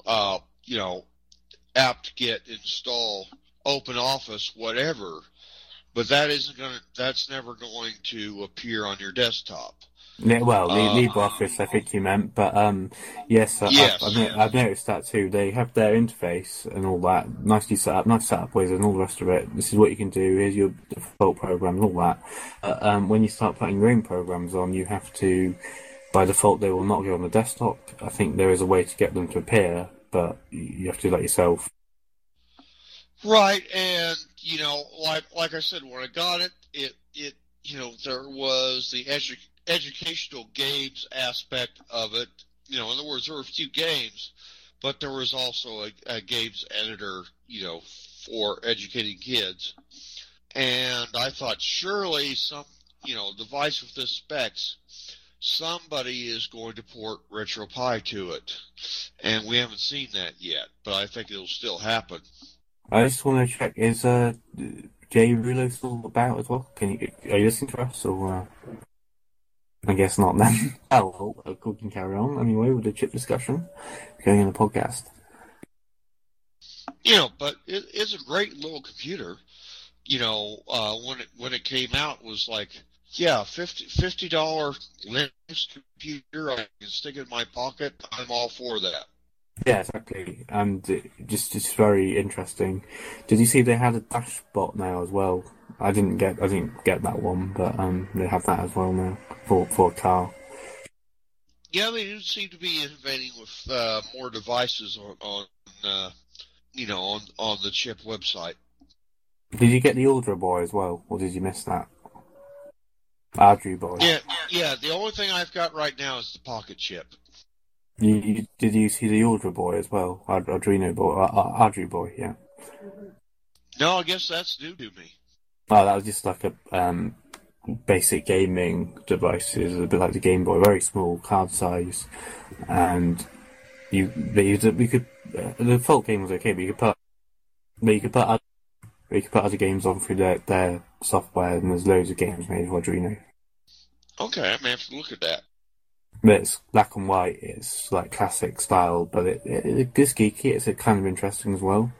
apt-get install OpenOffice whatever, but that's never going to appear on your desktop. Yeah, well, LibreOffice, I think you meant, but yes. I've noticed that too. They have their interface and all that, nicely set up, nice setup wizard and all the rest of it. This is what you can do. Here's your default program and all that. When you start putting your own programs on, you have to, by default, they will not go on the desktop. I think there is a way to get them to appear, but you have to do that yourself. Right, and like I said, when I got it there was the educational games aspect of it. In other words, there were a few games, but there was also a games editor, for educating kids. And I thought, surely some, device with this specs, somebody is going to port RetroPie to it. And we haven't seen that yet, but I think it'll still happen. I just want to check, is Jay Rulo still about as well? Are you listening to us, or I guess not then. Oh, well, we can carry on anyway with the chip discussion going in the podcast. But it's a great little computer. When it came out, it was like, yeah, $50 Linux computer, I can stick it in my pocket. I'm all for that. Yeah, exactly, and just very interesting. Did you see they had a Dashbot now as well? I didn't get that one, but they have that as well now for a car. Yeah, they do seem to be innovating with more devices on the chip website. Did you get the Ultra Boy as well, or did you miss that? Ardrey Boy. Yeah. The only thing I've got right now is the Pocket chip. Did you see the Ultra Boy as well? Arduino Boy, Ardrey Boy, yeah. No, I guess that's new to me. Oh, that was just like a basic gaming device. It's a bit like the Game Boy, very small, card size, and we could. The default game was okay, but you could put other games on through their software, and there's loads of games made for Arduino. Okay, I may have to look at that. But it's black and white. It's like classic style, but it's geeky. It's kind of interesting as well.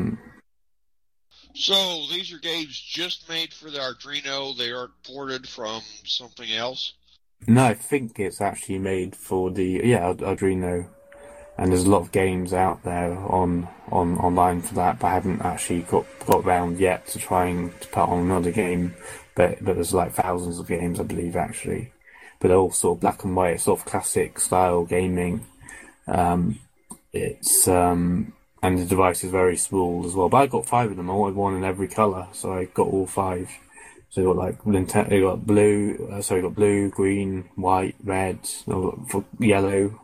So these are games just made for the Arduino. They aren't ported from something else. No, I think it's actually made for the Arduino, and there's a lot of games out there online for that. But I haven't actually got round yet to trying to put on another game. But there's like thousands of games, I believe, actually. But they're all sort of black and white, sort of classic style gaming. And the device is very small as well. But I got 5 of them. I wanted one in every colour, so I got all 5. So you got like blue, green, white, red, yellow.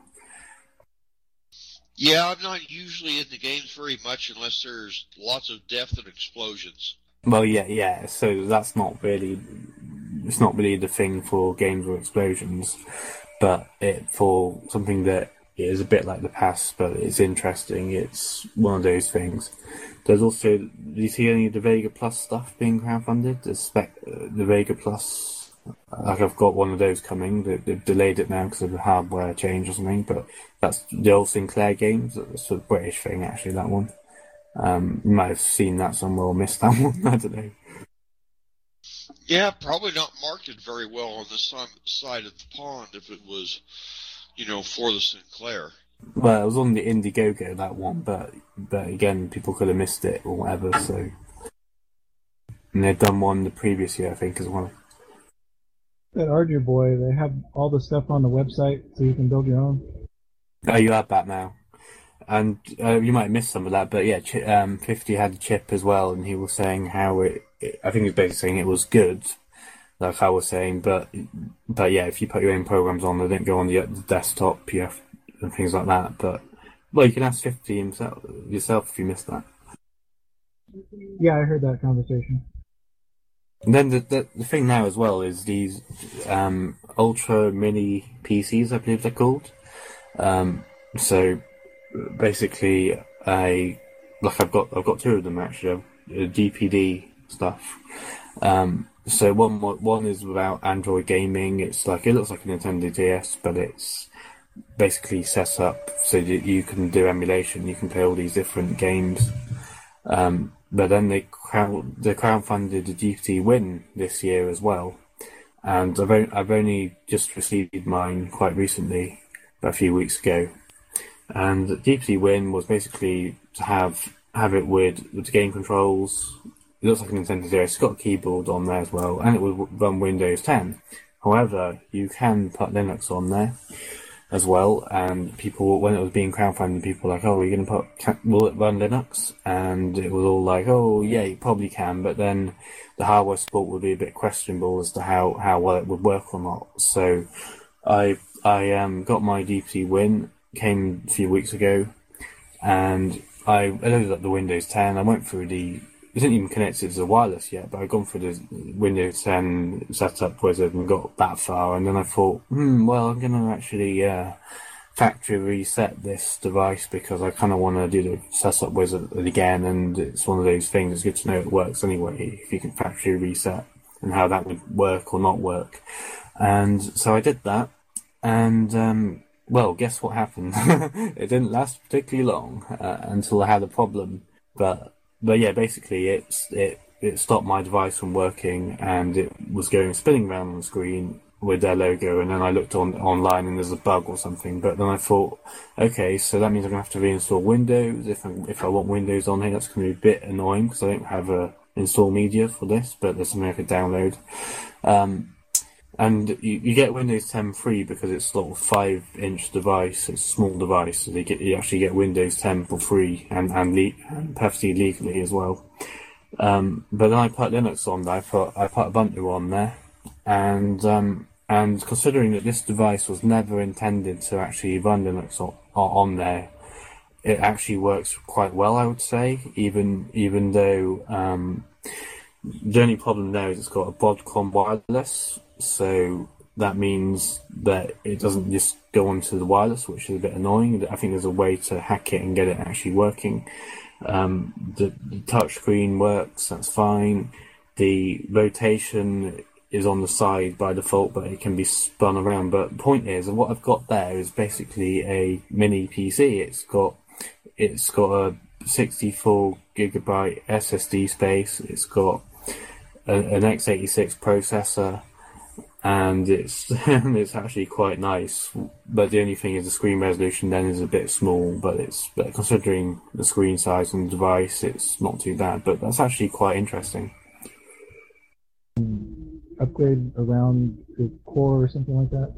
Yeah, I'm not usually in the games very much unless there's lots of death and explosions. Well, yeah. So it's not really the thing for games with explosions, but for something that is a bit like the past, but it's interesting. It's one of those things. There's also, do you see any of the Vega Plus stuff being crowdfunded? The Vega Plus, like I've got one of those coming. They've delayed it now because of the hardware change or something, but that's the old Sinclair games. It's a British thing, actually, that one. You might have seen that somewhere or missed that one. I don't know. Yeah, probably not marketed very well on this side of the pond if it was, for the Sinclair. Well, it was on the Indiegogo, that one, but again, people could have missed it or whatever, so... And they'd done one the previous year, I think, as well. That Ardrey Boy, they have all the stuff on the website so you can build your own. Oh, you have that now. And you might have missed some of that, but yeah, 50 had the chip as well, and he was saying how I think he was basically saying it was good, like I was saying, but yeah, if you put your own programs on, they didn't go on the desktop, and things like that, but, well, you can ask 50 yourself if you missed that. Yeah, I heard that conversation. And then the thing now as well is these Ultra Mini PCs, I believe they're called. So basically, I've got 2 of them actually, GPD stuff. So one is without Android gaming. It looks like a Nintendo DS, but it's basically set up so that you can do emulation. You can play all these different games. But then they crowdfunded the GPT Win this year as well, and I've only just received mine quite recently, about a few weeks ago. And the GPT Win was basically to have it with the game controls. It looks like a Nintendo DS. It's got a keyboard on there as well, and it will run Windows 10. However, you can put Linux on there. as well. And people, when it was being crowdfunded, people were like, "Oh, you're going to will it run Linux?" And it was all like, "Oh, yeah, you probably can." But then the hardware support would be a bit questionable as to how well it would work or not. So I got my DPC Win, came a few weeks ago, and I loaded up the Windows 10. I went through it didn't even connect it to the wireless yet, but I'd gone through the Windows 10 setup wizard and got that far, and then I thought, well, I'm going to actually factory reset this device because I kind of want to do the setup wizard again, and it's one of those things, it's good to know it works anyway, if you can factory reset, and how that would work or not work. And so I did that, and well, guess what happened? It didn't last particularly long until I had a problem, but yeah, basically it stopped my device from working, and it was going spinning around on the screen with their logo, and then I looked online and there's a bug or something. But then I thought, okay, so that means I'm gonna have to reinstall Windows. If I want Windows on here, that's gonna be a bit annoying because I don't have a install media for this, but there's something I could download. And you get Windows 10 free because it's sort of 5-inch device. It's a small device, so you actually get Windows 10 for free and perfectly legally as well. But then I put Linux on there. I put Ubuntu on there, and considering that this device was never intended to actually run Linux on there, it actually works quite well, I would say. Even though the only problem there is it's got a Broadcom wireless. So that means that it doesn't just go onto the wireless, which is a bit annoying. I think there's a way to hack it and get it actually working. The touchscreen works, that's fine. The rotation is on the side by default, but it can be spun around. But the point is, what I've got there is basically a mini PC. It's got a 64 gigabyte SSD space. It's got an x86 processor. And it's actually quite nice, but the only thing is the screen resolution then is a bit small. But considering the screen size and the device, it's not too bad. But that's actually quite interesting. Upgrade around the core or something like that.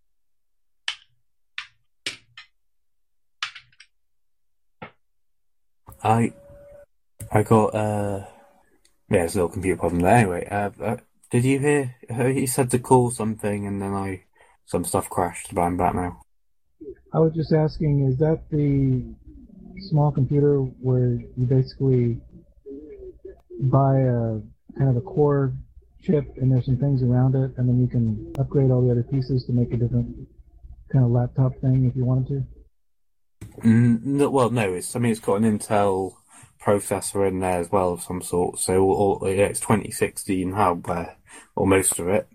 I got there's a little computer problem there anyway. Did you hear? He said to call something, and then some stuff crashed, but I'm back now. I was just asking, is that the small computer where you basically buy a kind of a core chip, and there's some things around it, and then you can upgrade all the other pieces to make a different kind of laptop thing if you wanted to? No. It's got an Intel processor in there as well of some sort. So it's 2016 hardware, or most of it.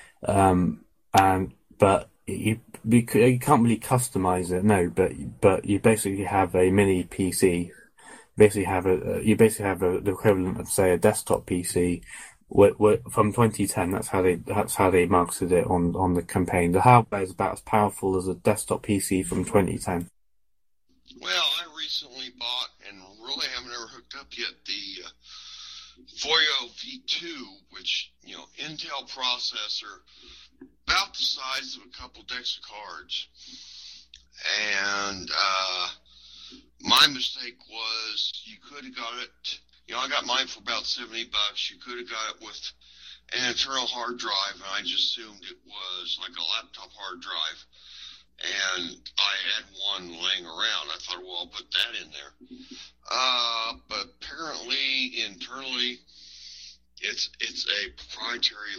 But you can't really customize it, no. But you basically have a mini PC. You basically have the equivalent of, say, a desktop PC. From 2010, that's how they marketed it on the campaign. The hardware is about as powerful as a desktop PC from 2010. Well, I recently bought, and really haven't ever hooked up yet, the Voyo V2, which, Intel processor, about the size of a couple decks of cards. And my mistake was you could have got it, I got mine for about $70. You could have got it with an internal hard drive, and I just assumed it was like a laptop hard drive. And I had one laying around. I thought, well, I'll put that in there. But apparently, internally, it's a proprietary,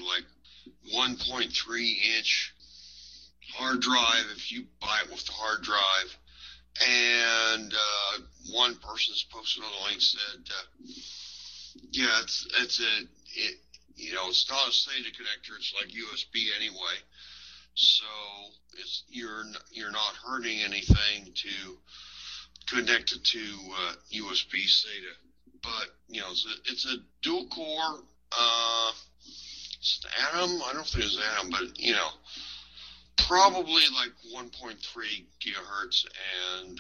1.3-inch hard drive if you buy it with the hard drive. And one person's posted on the link said, it's not a SATA connector. It's like USB anyway. So you're not hurting anything to connect it to USB SATA, but it's a dual core. It's an Atom. I don't think it's Atom, but probably 1.3 gigahertz, and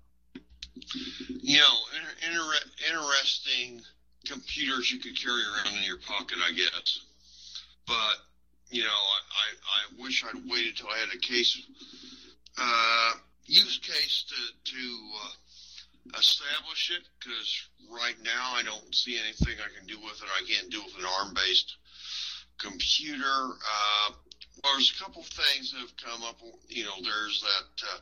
interesting computers you could carry around in your pocket, I guess, but. I wish I'd waited till I had a case use case to establish it, because right now I don't see anything I can do with it. I can't do it with an ARM-based computer. There's a couple things that have come up. There's that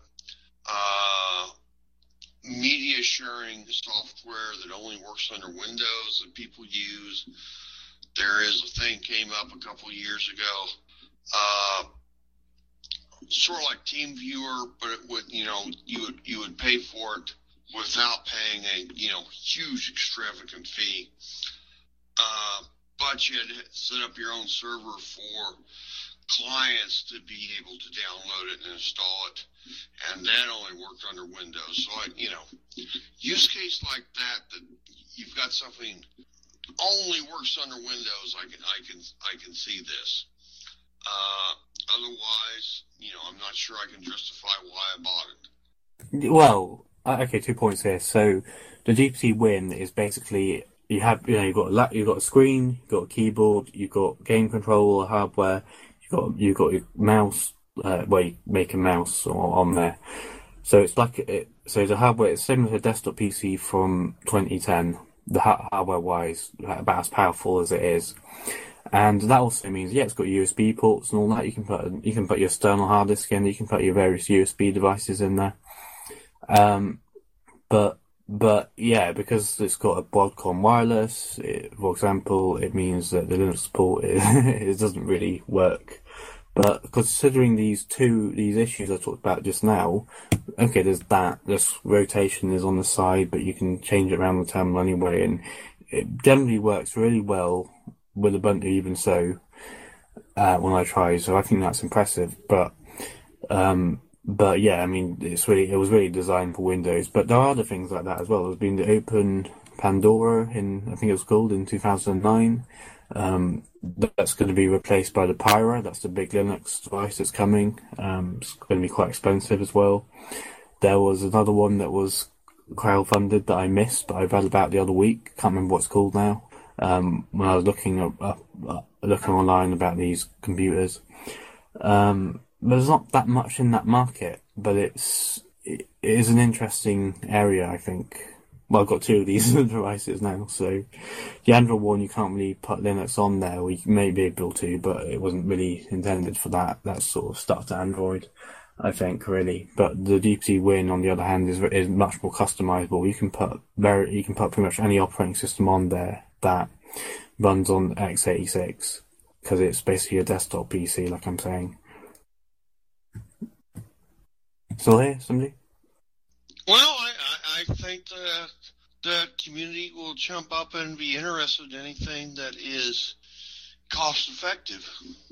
media sharing software that only works under Windows that people use. There is a thing came up a couple of years ago, sort of like TeamViewer, but it would, you would pay for it without paying a huge extravagant fee. But you had to set up your own server for clients to be able to download it and install it, and that only worked under Windows. So use case like that you've got something only works under Windows, I can see this. Otherwise, I'm not sure I can justify why I bought it. Well, okay, 2 points here. So the GPT Win is basically you've got a screen, you've got a keyboard, you've got game controller hardware, you've got your mouse, where you make a mouse on there. So it's so the hardware is similar to a desktop PC from 2010. The hardware-wise, about as powerful as it is, and that also means it's got USB ports and all that. You can put your external hard disk in. You can put your various USB devices in there. But because it's got a Broadcom wireless, for example, it means that the Linux support it doesn't really work. But considering these issues I talked about just now, okay, there's that. This rotation is on the side, but you can change it around the terminal anyway, and it generally works really well with Ubuntu even so, when I try. So I think that's impressive. But yeah, I mean, it was really designed for Windows. But there are other things like that as well. There's been the Open Pandora I think it was called, in 2009. That's going to be replaced by the Pyra. That's the big Linux device that's coming. It's going to be quite expensive as well. There was another one that was crowdfunded that I missed, but I read about the other week. Can't remember what it's called now. When I was looking online about these computers, there's not that much in that market, but it is an interesting area, I think. Well, I've got two of these devices now, so the Android one you can't really put Linux on there. We may be able to, but it wasn't really intended for that. That's sort of stuck to Android, I think, really. But the GPT Win, on the other hand, is much more customizable. You can put pretty much any operating system on there that runs on x86, because it's basically a desktop PC, like I'm saying. Still here, somebody? Well, I think the community will jump up and be interested in anything that is cost effective.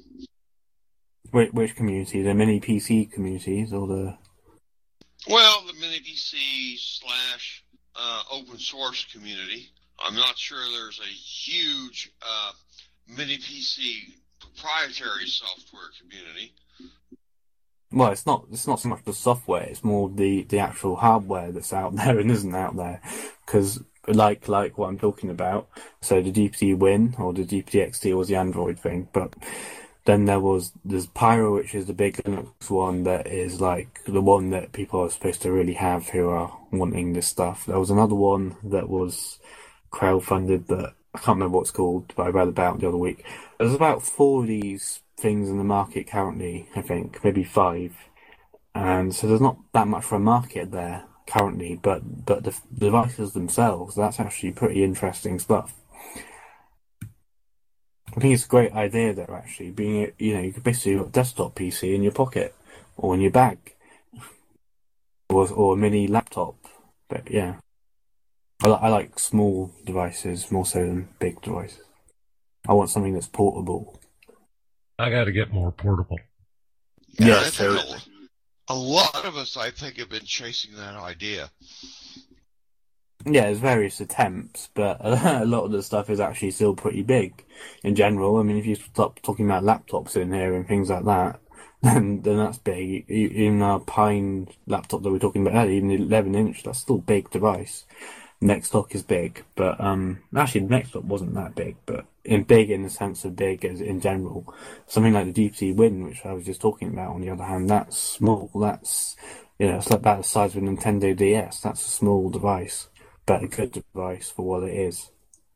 Which community? The mini PC communities or the? Well, the mini PC / open source community. I'm not sure there's a huge mini PC proprietary software community. Well, it's not so much the software; it's more the actual hardware that's out there and isn't out there. Because like what I'm talking about, so the GPT Win or the GPT XT was the Android thing, but then there's Pyro, which is the big Linux one that is like the one that people are supposed to really have who are wanting this stuff. There was another one that was crowdfunded that I can't remember what it's called, but I read about the other week. There's about 4 of these things in the market currently, I think, maybe 5, and so there's not that much for a market there currently, but the devices themselves, that's actually pretty interesting stuff. I think it's a great idea there, actually, being you could basically have a desktop PC in your pocket or in your bag, or a mini laptop. But yeah, I like small devices more so than big devices. I want something that's portable. I got to get more portable. Yeah, so a lot of us, I think, have been chasing that idea. Yeah, there's various attempts, but a lot of the stuff is actually still pretty big in general. I mean, if you stop talking about laptops in here and things like that, then that's big. Even our Pine laptop that we're talking about earlier, even the 11-inch, that's still a big device. Nextdock is big, but actually Nextdock wasn't that big, but big in the sense of big as in general. Something like the Deep Sea Wind, which I was just talking about, on the other hand, that's small. That's, it's about the size of a Nintendo DS. That's a small device, but a good device for what it is.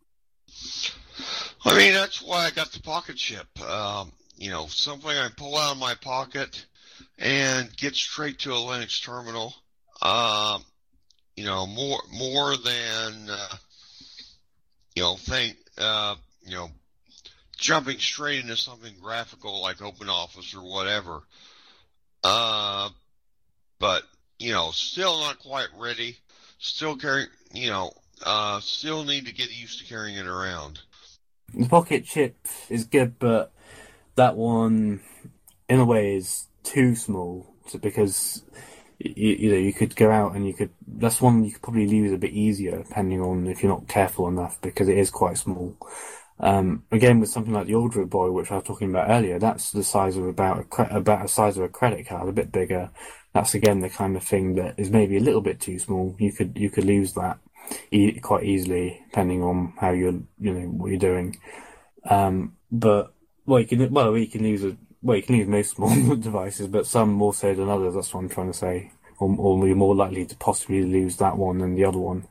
I mean, that's why I got the Pocket Chip. Something I pull out of my pocket and get straight to a Linux terminal. More than jumping straight into something graphical like OpenOffice or whatever. But still not quite ready. Still carrying, still need to get used to carrying it around. The Pocket Chip is good, but that one, in a way, is too small. Because you could go out and that's one you could probably lose a bit easier, depending on if you're not careful enough, because it is quite small. Again, with something like the Ultra Boy, which I was talking about earlier, that's the size of about the size of a credit card, a bit bigger. That's again the kind of thing that is maybe a little bit too small. You could lose that quite easily, depending on how what you're doing. But you can lose most small devices, but some more so than others. That's what I'm trying to say. Or you're more likely to possibly lose that one than the other one.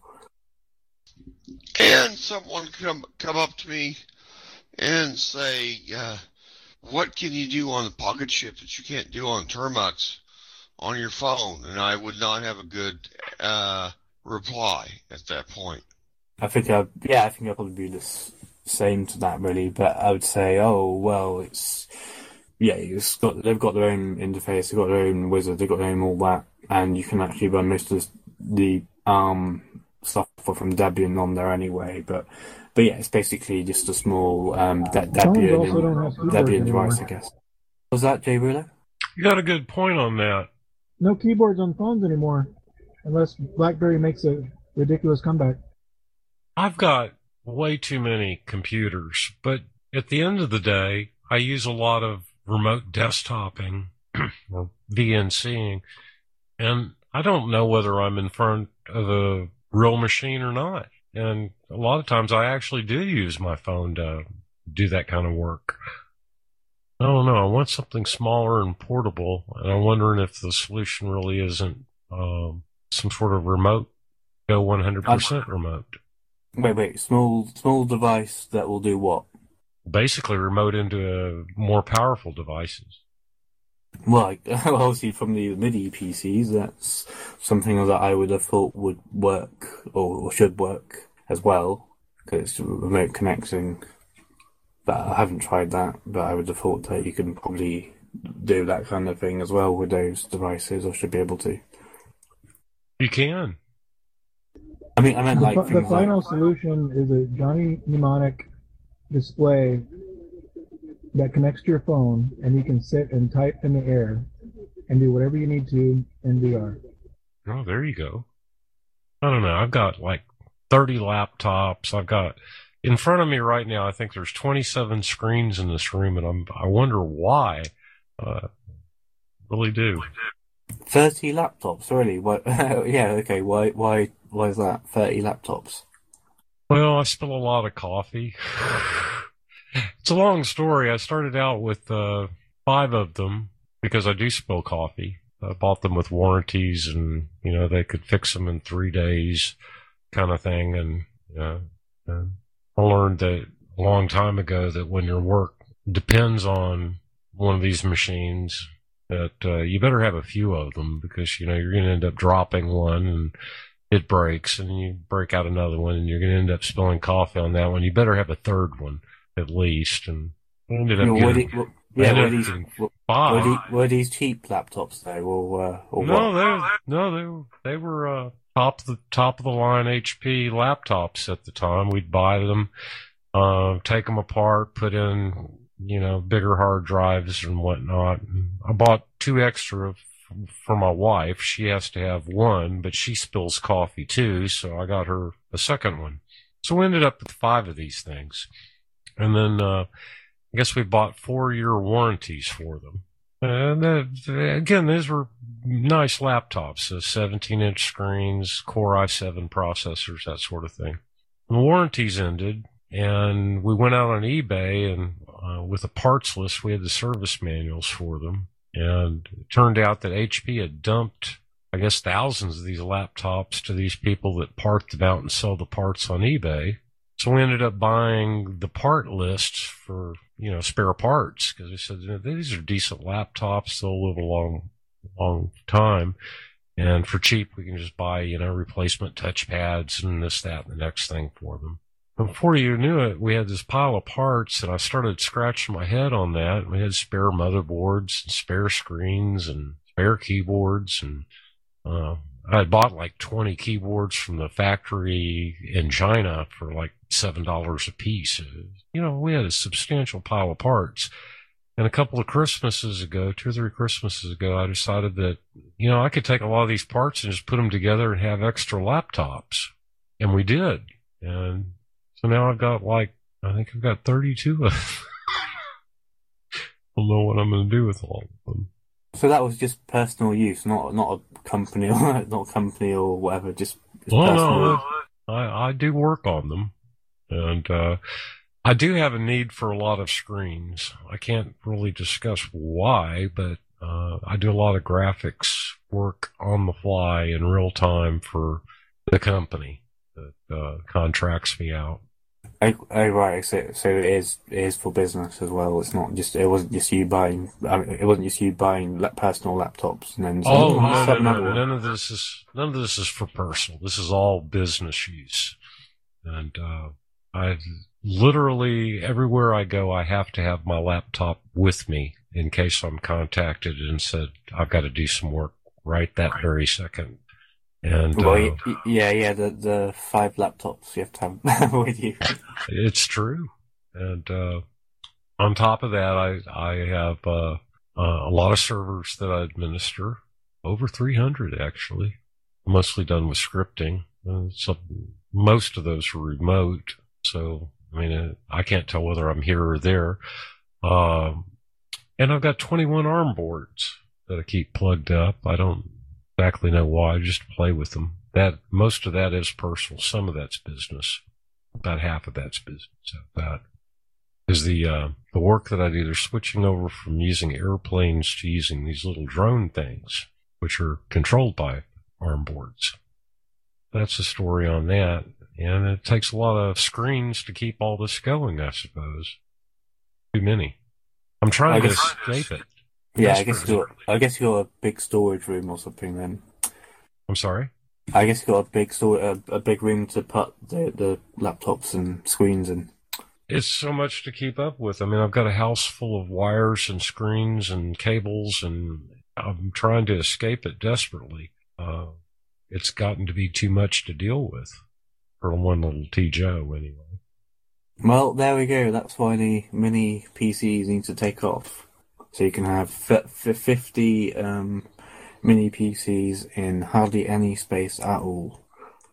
And someone come up to me and say, what can you do on the Pocket Chip that you can't do on Termux on your phone? And I would not have a good reply at that point. I think I'd probably be the same to that, really. But I would say, they've got their own interface, they've got their own wizard, they've got their own all that, and you can actually run most of the stuff from Debian on there anyway. But yeah, it's basically just a small Debian device, I guess. Was that Jay Ruler? You got a good point on that. No keyboards on phones anymore, unless BlackBerry makes a ridiculous comeback. I've got way too many computers, but at the end of the day, I use a lot of remote desktoping or VNCing, and I don't know whether I'm in front of a real machine or not. And a lot of times I actually do use my phone to do that kind of work. I don't know. I want something smaller and portable, and I'm wondering if the solution really isn't some sort of remote, go 100% remote. Wait, small device that will do what? Basically remote into more powerful devices. Well, obviously from the MIDI PCs, that's something that I would have thought would work or should work as well, because it's remote connecting. But I haven't tried that, but I would have thought that you can probably do that kind of thing as well with those devices, or should be able to. You can. I meant like the final solution is a Johnny Mnemonic display that connects to your phone, and you can sit and type in the air and do whatever you need to in VR. Oh, there you go. I don't know. I've got like 30 laptops. I've got in front of me right now, I think there's 27 screens in this room, and I wonder why. Really do. 30 laptops, really? What? Yeah, okay. Why is that? 30 laptops. Well, I spill a lot of coffee. It's a long story. I started out with 5 of them because I do spill coffee. I bought them with warranties, and they could fix them in 3 days, kind of thing. And I learned that a long time ago that when your work depends on one of these machines, that you better have a few of them, because you're going to end up dropping one and it breaks, and you break out another one, and you're going to end up spilling coffee on that one. You better have a third one at least. And I ended up were these cheap laptops though, or no, they were top of the line HP laptops at the time. We'd buy them, take them apart, put in bigger hard drives and whatnot. I bought 2 extra for my wife. She has to have one, but she spills coffee too, so I got her a second one. So we ended up with 5 of these things. And then I guess we bought 4-year warranties for them. And again, these were nice laptops, 17-inch screens, Core i7 processors, that sort of thing. When the warranties ended, And we went out on eBay, and with a parts list, we had the service manuals for them. And it turned out that HP had dumped, I guess, thousands of these laptops to these people that part them out and sell the parts on eBay. So we ended up buying the part lists for, spare parts, because we said, these are decent laptops. They'll live a long time. And for cheap, we can just buy, replacement touchpads and this, that, and the next thing for them. Before you knew it, we had this pile of parts, and I started scratching my head on that. We had spare motherboards and spare screens and spare keyboards, and I had bought like 20 keyboards from the factory in China for like $7 a piece. We had a substantial pile of parts. And a couple of Christmases ago, 2 or 3 Christmases ago, I decided that, I could take a lot of these parts and just put them together and have extra laptops. And we did. And so now I've got I think I've got 32 of them. I don't know what I'm going to do with all of them. So that was just personal use, not a company or not a company or whatever. Just personal. No, I do work on them, and I do have a need for a lot of screens. I can't really discuss why, but I do a lot of graphics work on the fly in real time for the company that contracts me out. Right. So it is for business as well. It's not just. It wasn't just you buying. It wasn't just you buying personal laptops and then. None of this is for personal. This is all business use, and I literally everywhere I go, I have to have my laptop with me in case I'm contacted and said I've got to do some work right that very second. And the 5 laptops you have to have with you. It's true. And on top of that, I have a lot of servers that I administer, over 300 actually, mostly done with scripting. So most of those are remote. So I can't tell whether I'm here or there. And I've got 21 ARM boards that I keep plugged up. I don't exactly know why, just play with them. Most of that is personal. Some of that's business. About half of that's business. That is the work that I do. They're switching over from using airplanes to using these little drone things, which are controlled by ARM boards. That's the story on that. And it takes a lot of screens to keep all this going, I suppose. Too many. I'm trying to escape it. Yeah, I guess you got a big storage room or something then. I'm sorry? I guess you got a big room to put the laptops and screens in. It's so much to keep up with. I've got a house full of wires and screens and cables, and I'm trying to escape it desperately. It's gotten to be too much to deal with for one little T-Joe, anyway. Well, there we go. That's why the mini PCs need to take off. So you can have 50 mini PCs in hardly any space at all.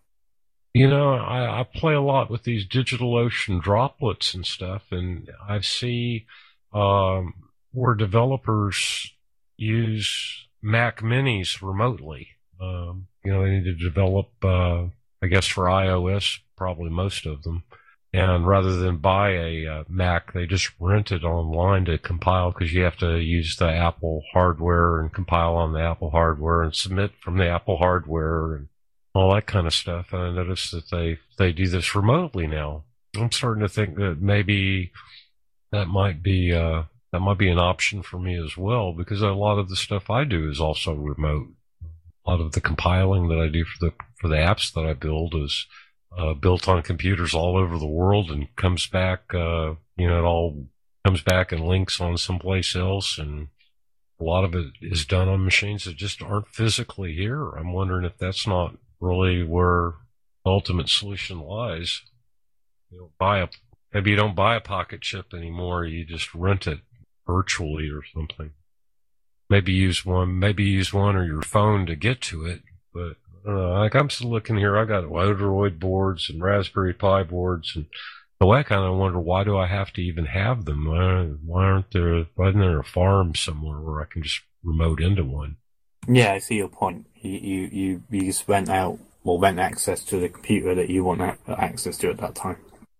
I play a lot with these DigitalOcean droplets and stuff, and I see where developers use Mac Minis remotely. They need to develop, I guess for iOS, probably most of them. And rather than buy a Mac, they just rent it online to compile, because you have to use the Apple hardware and compile on the Apple hardware and submit from the Apple hardware and all that kind of stuff. And I noticed that they do this remotely now. I'm starting to think that maybe that might be an option for me as well, because a lot of the stuff I do is also remote. A lot of the compiling that I do for the apps that I build is built on computers all over the world and comes back, it all comes back and links on someplace else, and a lot of it is done on machines that just aren't physically here. I'm wondering if that's not really where the ultimate solution lies. Maybe you don't buy a pocket chip anymore, you just rent it virtually or something. Maybe use one or your phone to get to it, but I'm still looking here. I got Odroid boards and Raspberry Pi boards, and I kind of wonder, why do I have to even have them? Why isn't there a farm somewhere where I can just remote into one? Yeah, I see your point. You just rent access to the computer that you want access to at that time.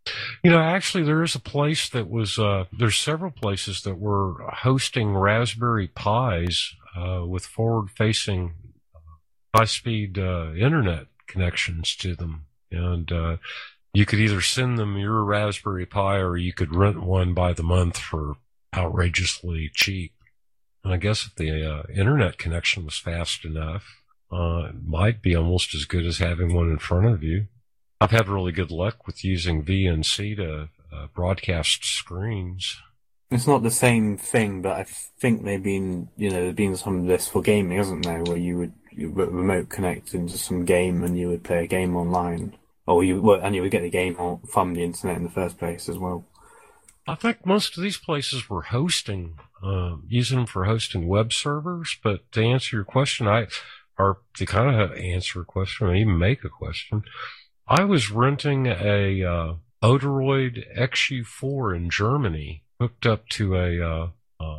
Actually, there is a place that was, there's several places that were hosting Raspberry Pis with forward-facing high-speed internet connections to them. And you could either send them your Raspberry Pi or you could rent one by the month for outrageously cheap. And I guess if the internet connection was fast enough, it might be almost as good as having one in front of you. I've had really good luck with using VNC to broadcast screens. It's not the same thing, but I think there's been some of this for gaming, isn't there, where you would remote connect into some game and you would play a game online, and you would get the game from the internet in the first place as well. I think most of these places were hosting, using them for hosting web servers. But to answer your question, to kind of answer a question, or even make a question, I was renting a Odoroid XU4 in Germany, hooked up to a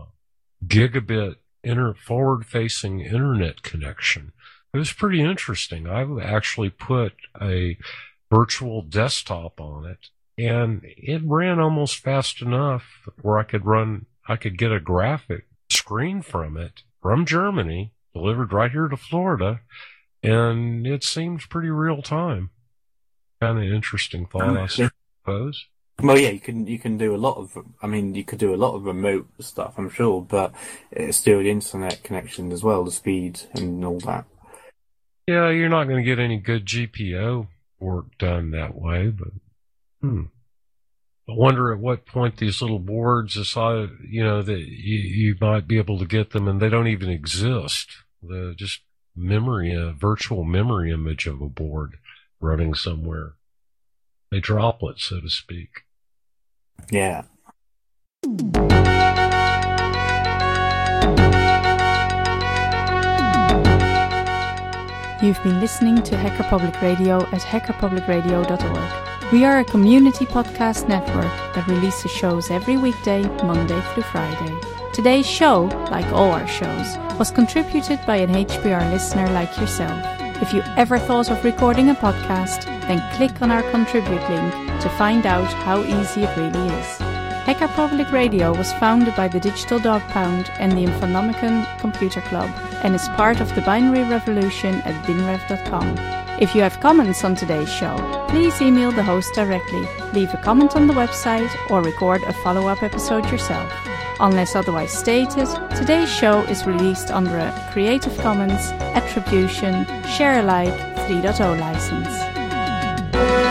gigabit forward-facing internet connection. It was pretty interesting. I actually put a virtual desktop on it, and it ran almost fast enough where I could get a graphic screen from it from Germany, delivered right here to Florida, and it seemed pretty real time. Kind of interesting thought, I suppose. Well, yeah, you can do a lot of. You could do a lot of remote stuff, I'm sure, but it's still the internet connection as well, the speed and all that. Yeah, you're not going to get any good GPO work done that way, but I wonder at what point these little boards decide, that you might be able to get them, and they don't even exist. Just a virtual memory image of a board running somewhere. A droplet, so to speak. Yeah. You've been listening to Hacker Public Radio at hackerpublicradio.org. We are a community podcast network that releases shows every weekday, Monday through Friday. Today's show, like all our shows, was contributed by an HPR listener like yourself. If you ever thought of recording a podcast, then click on our contribute link to find out how easy it really is. Hacker Public Radio was founded by the Digital Dog Pound and the Infonomicon Computer Club and is part of the binary revolution at binrev.com. If you have comments on today's show, please email the host directly, leave a comment on the website, or record a follow-up episode yourself. Unless otherwise stated, today's show is released under a Creative Commons Attribution Share Alike 3.0 license.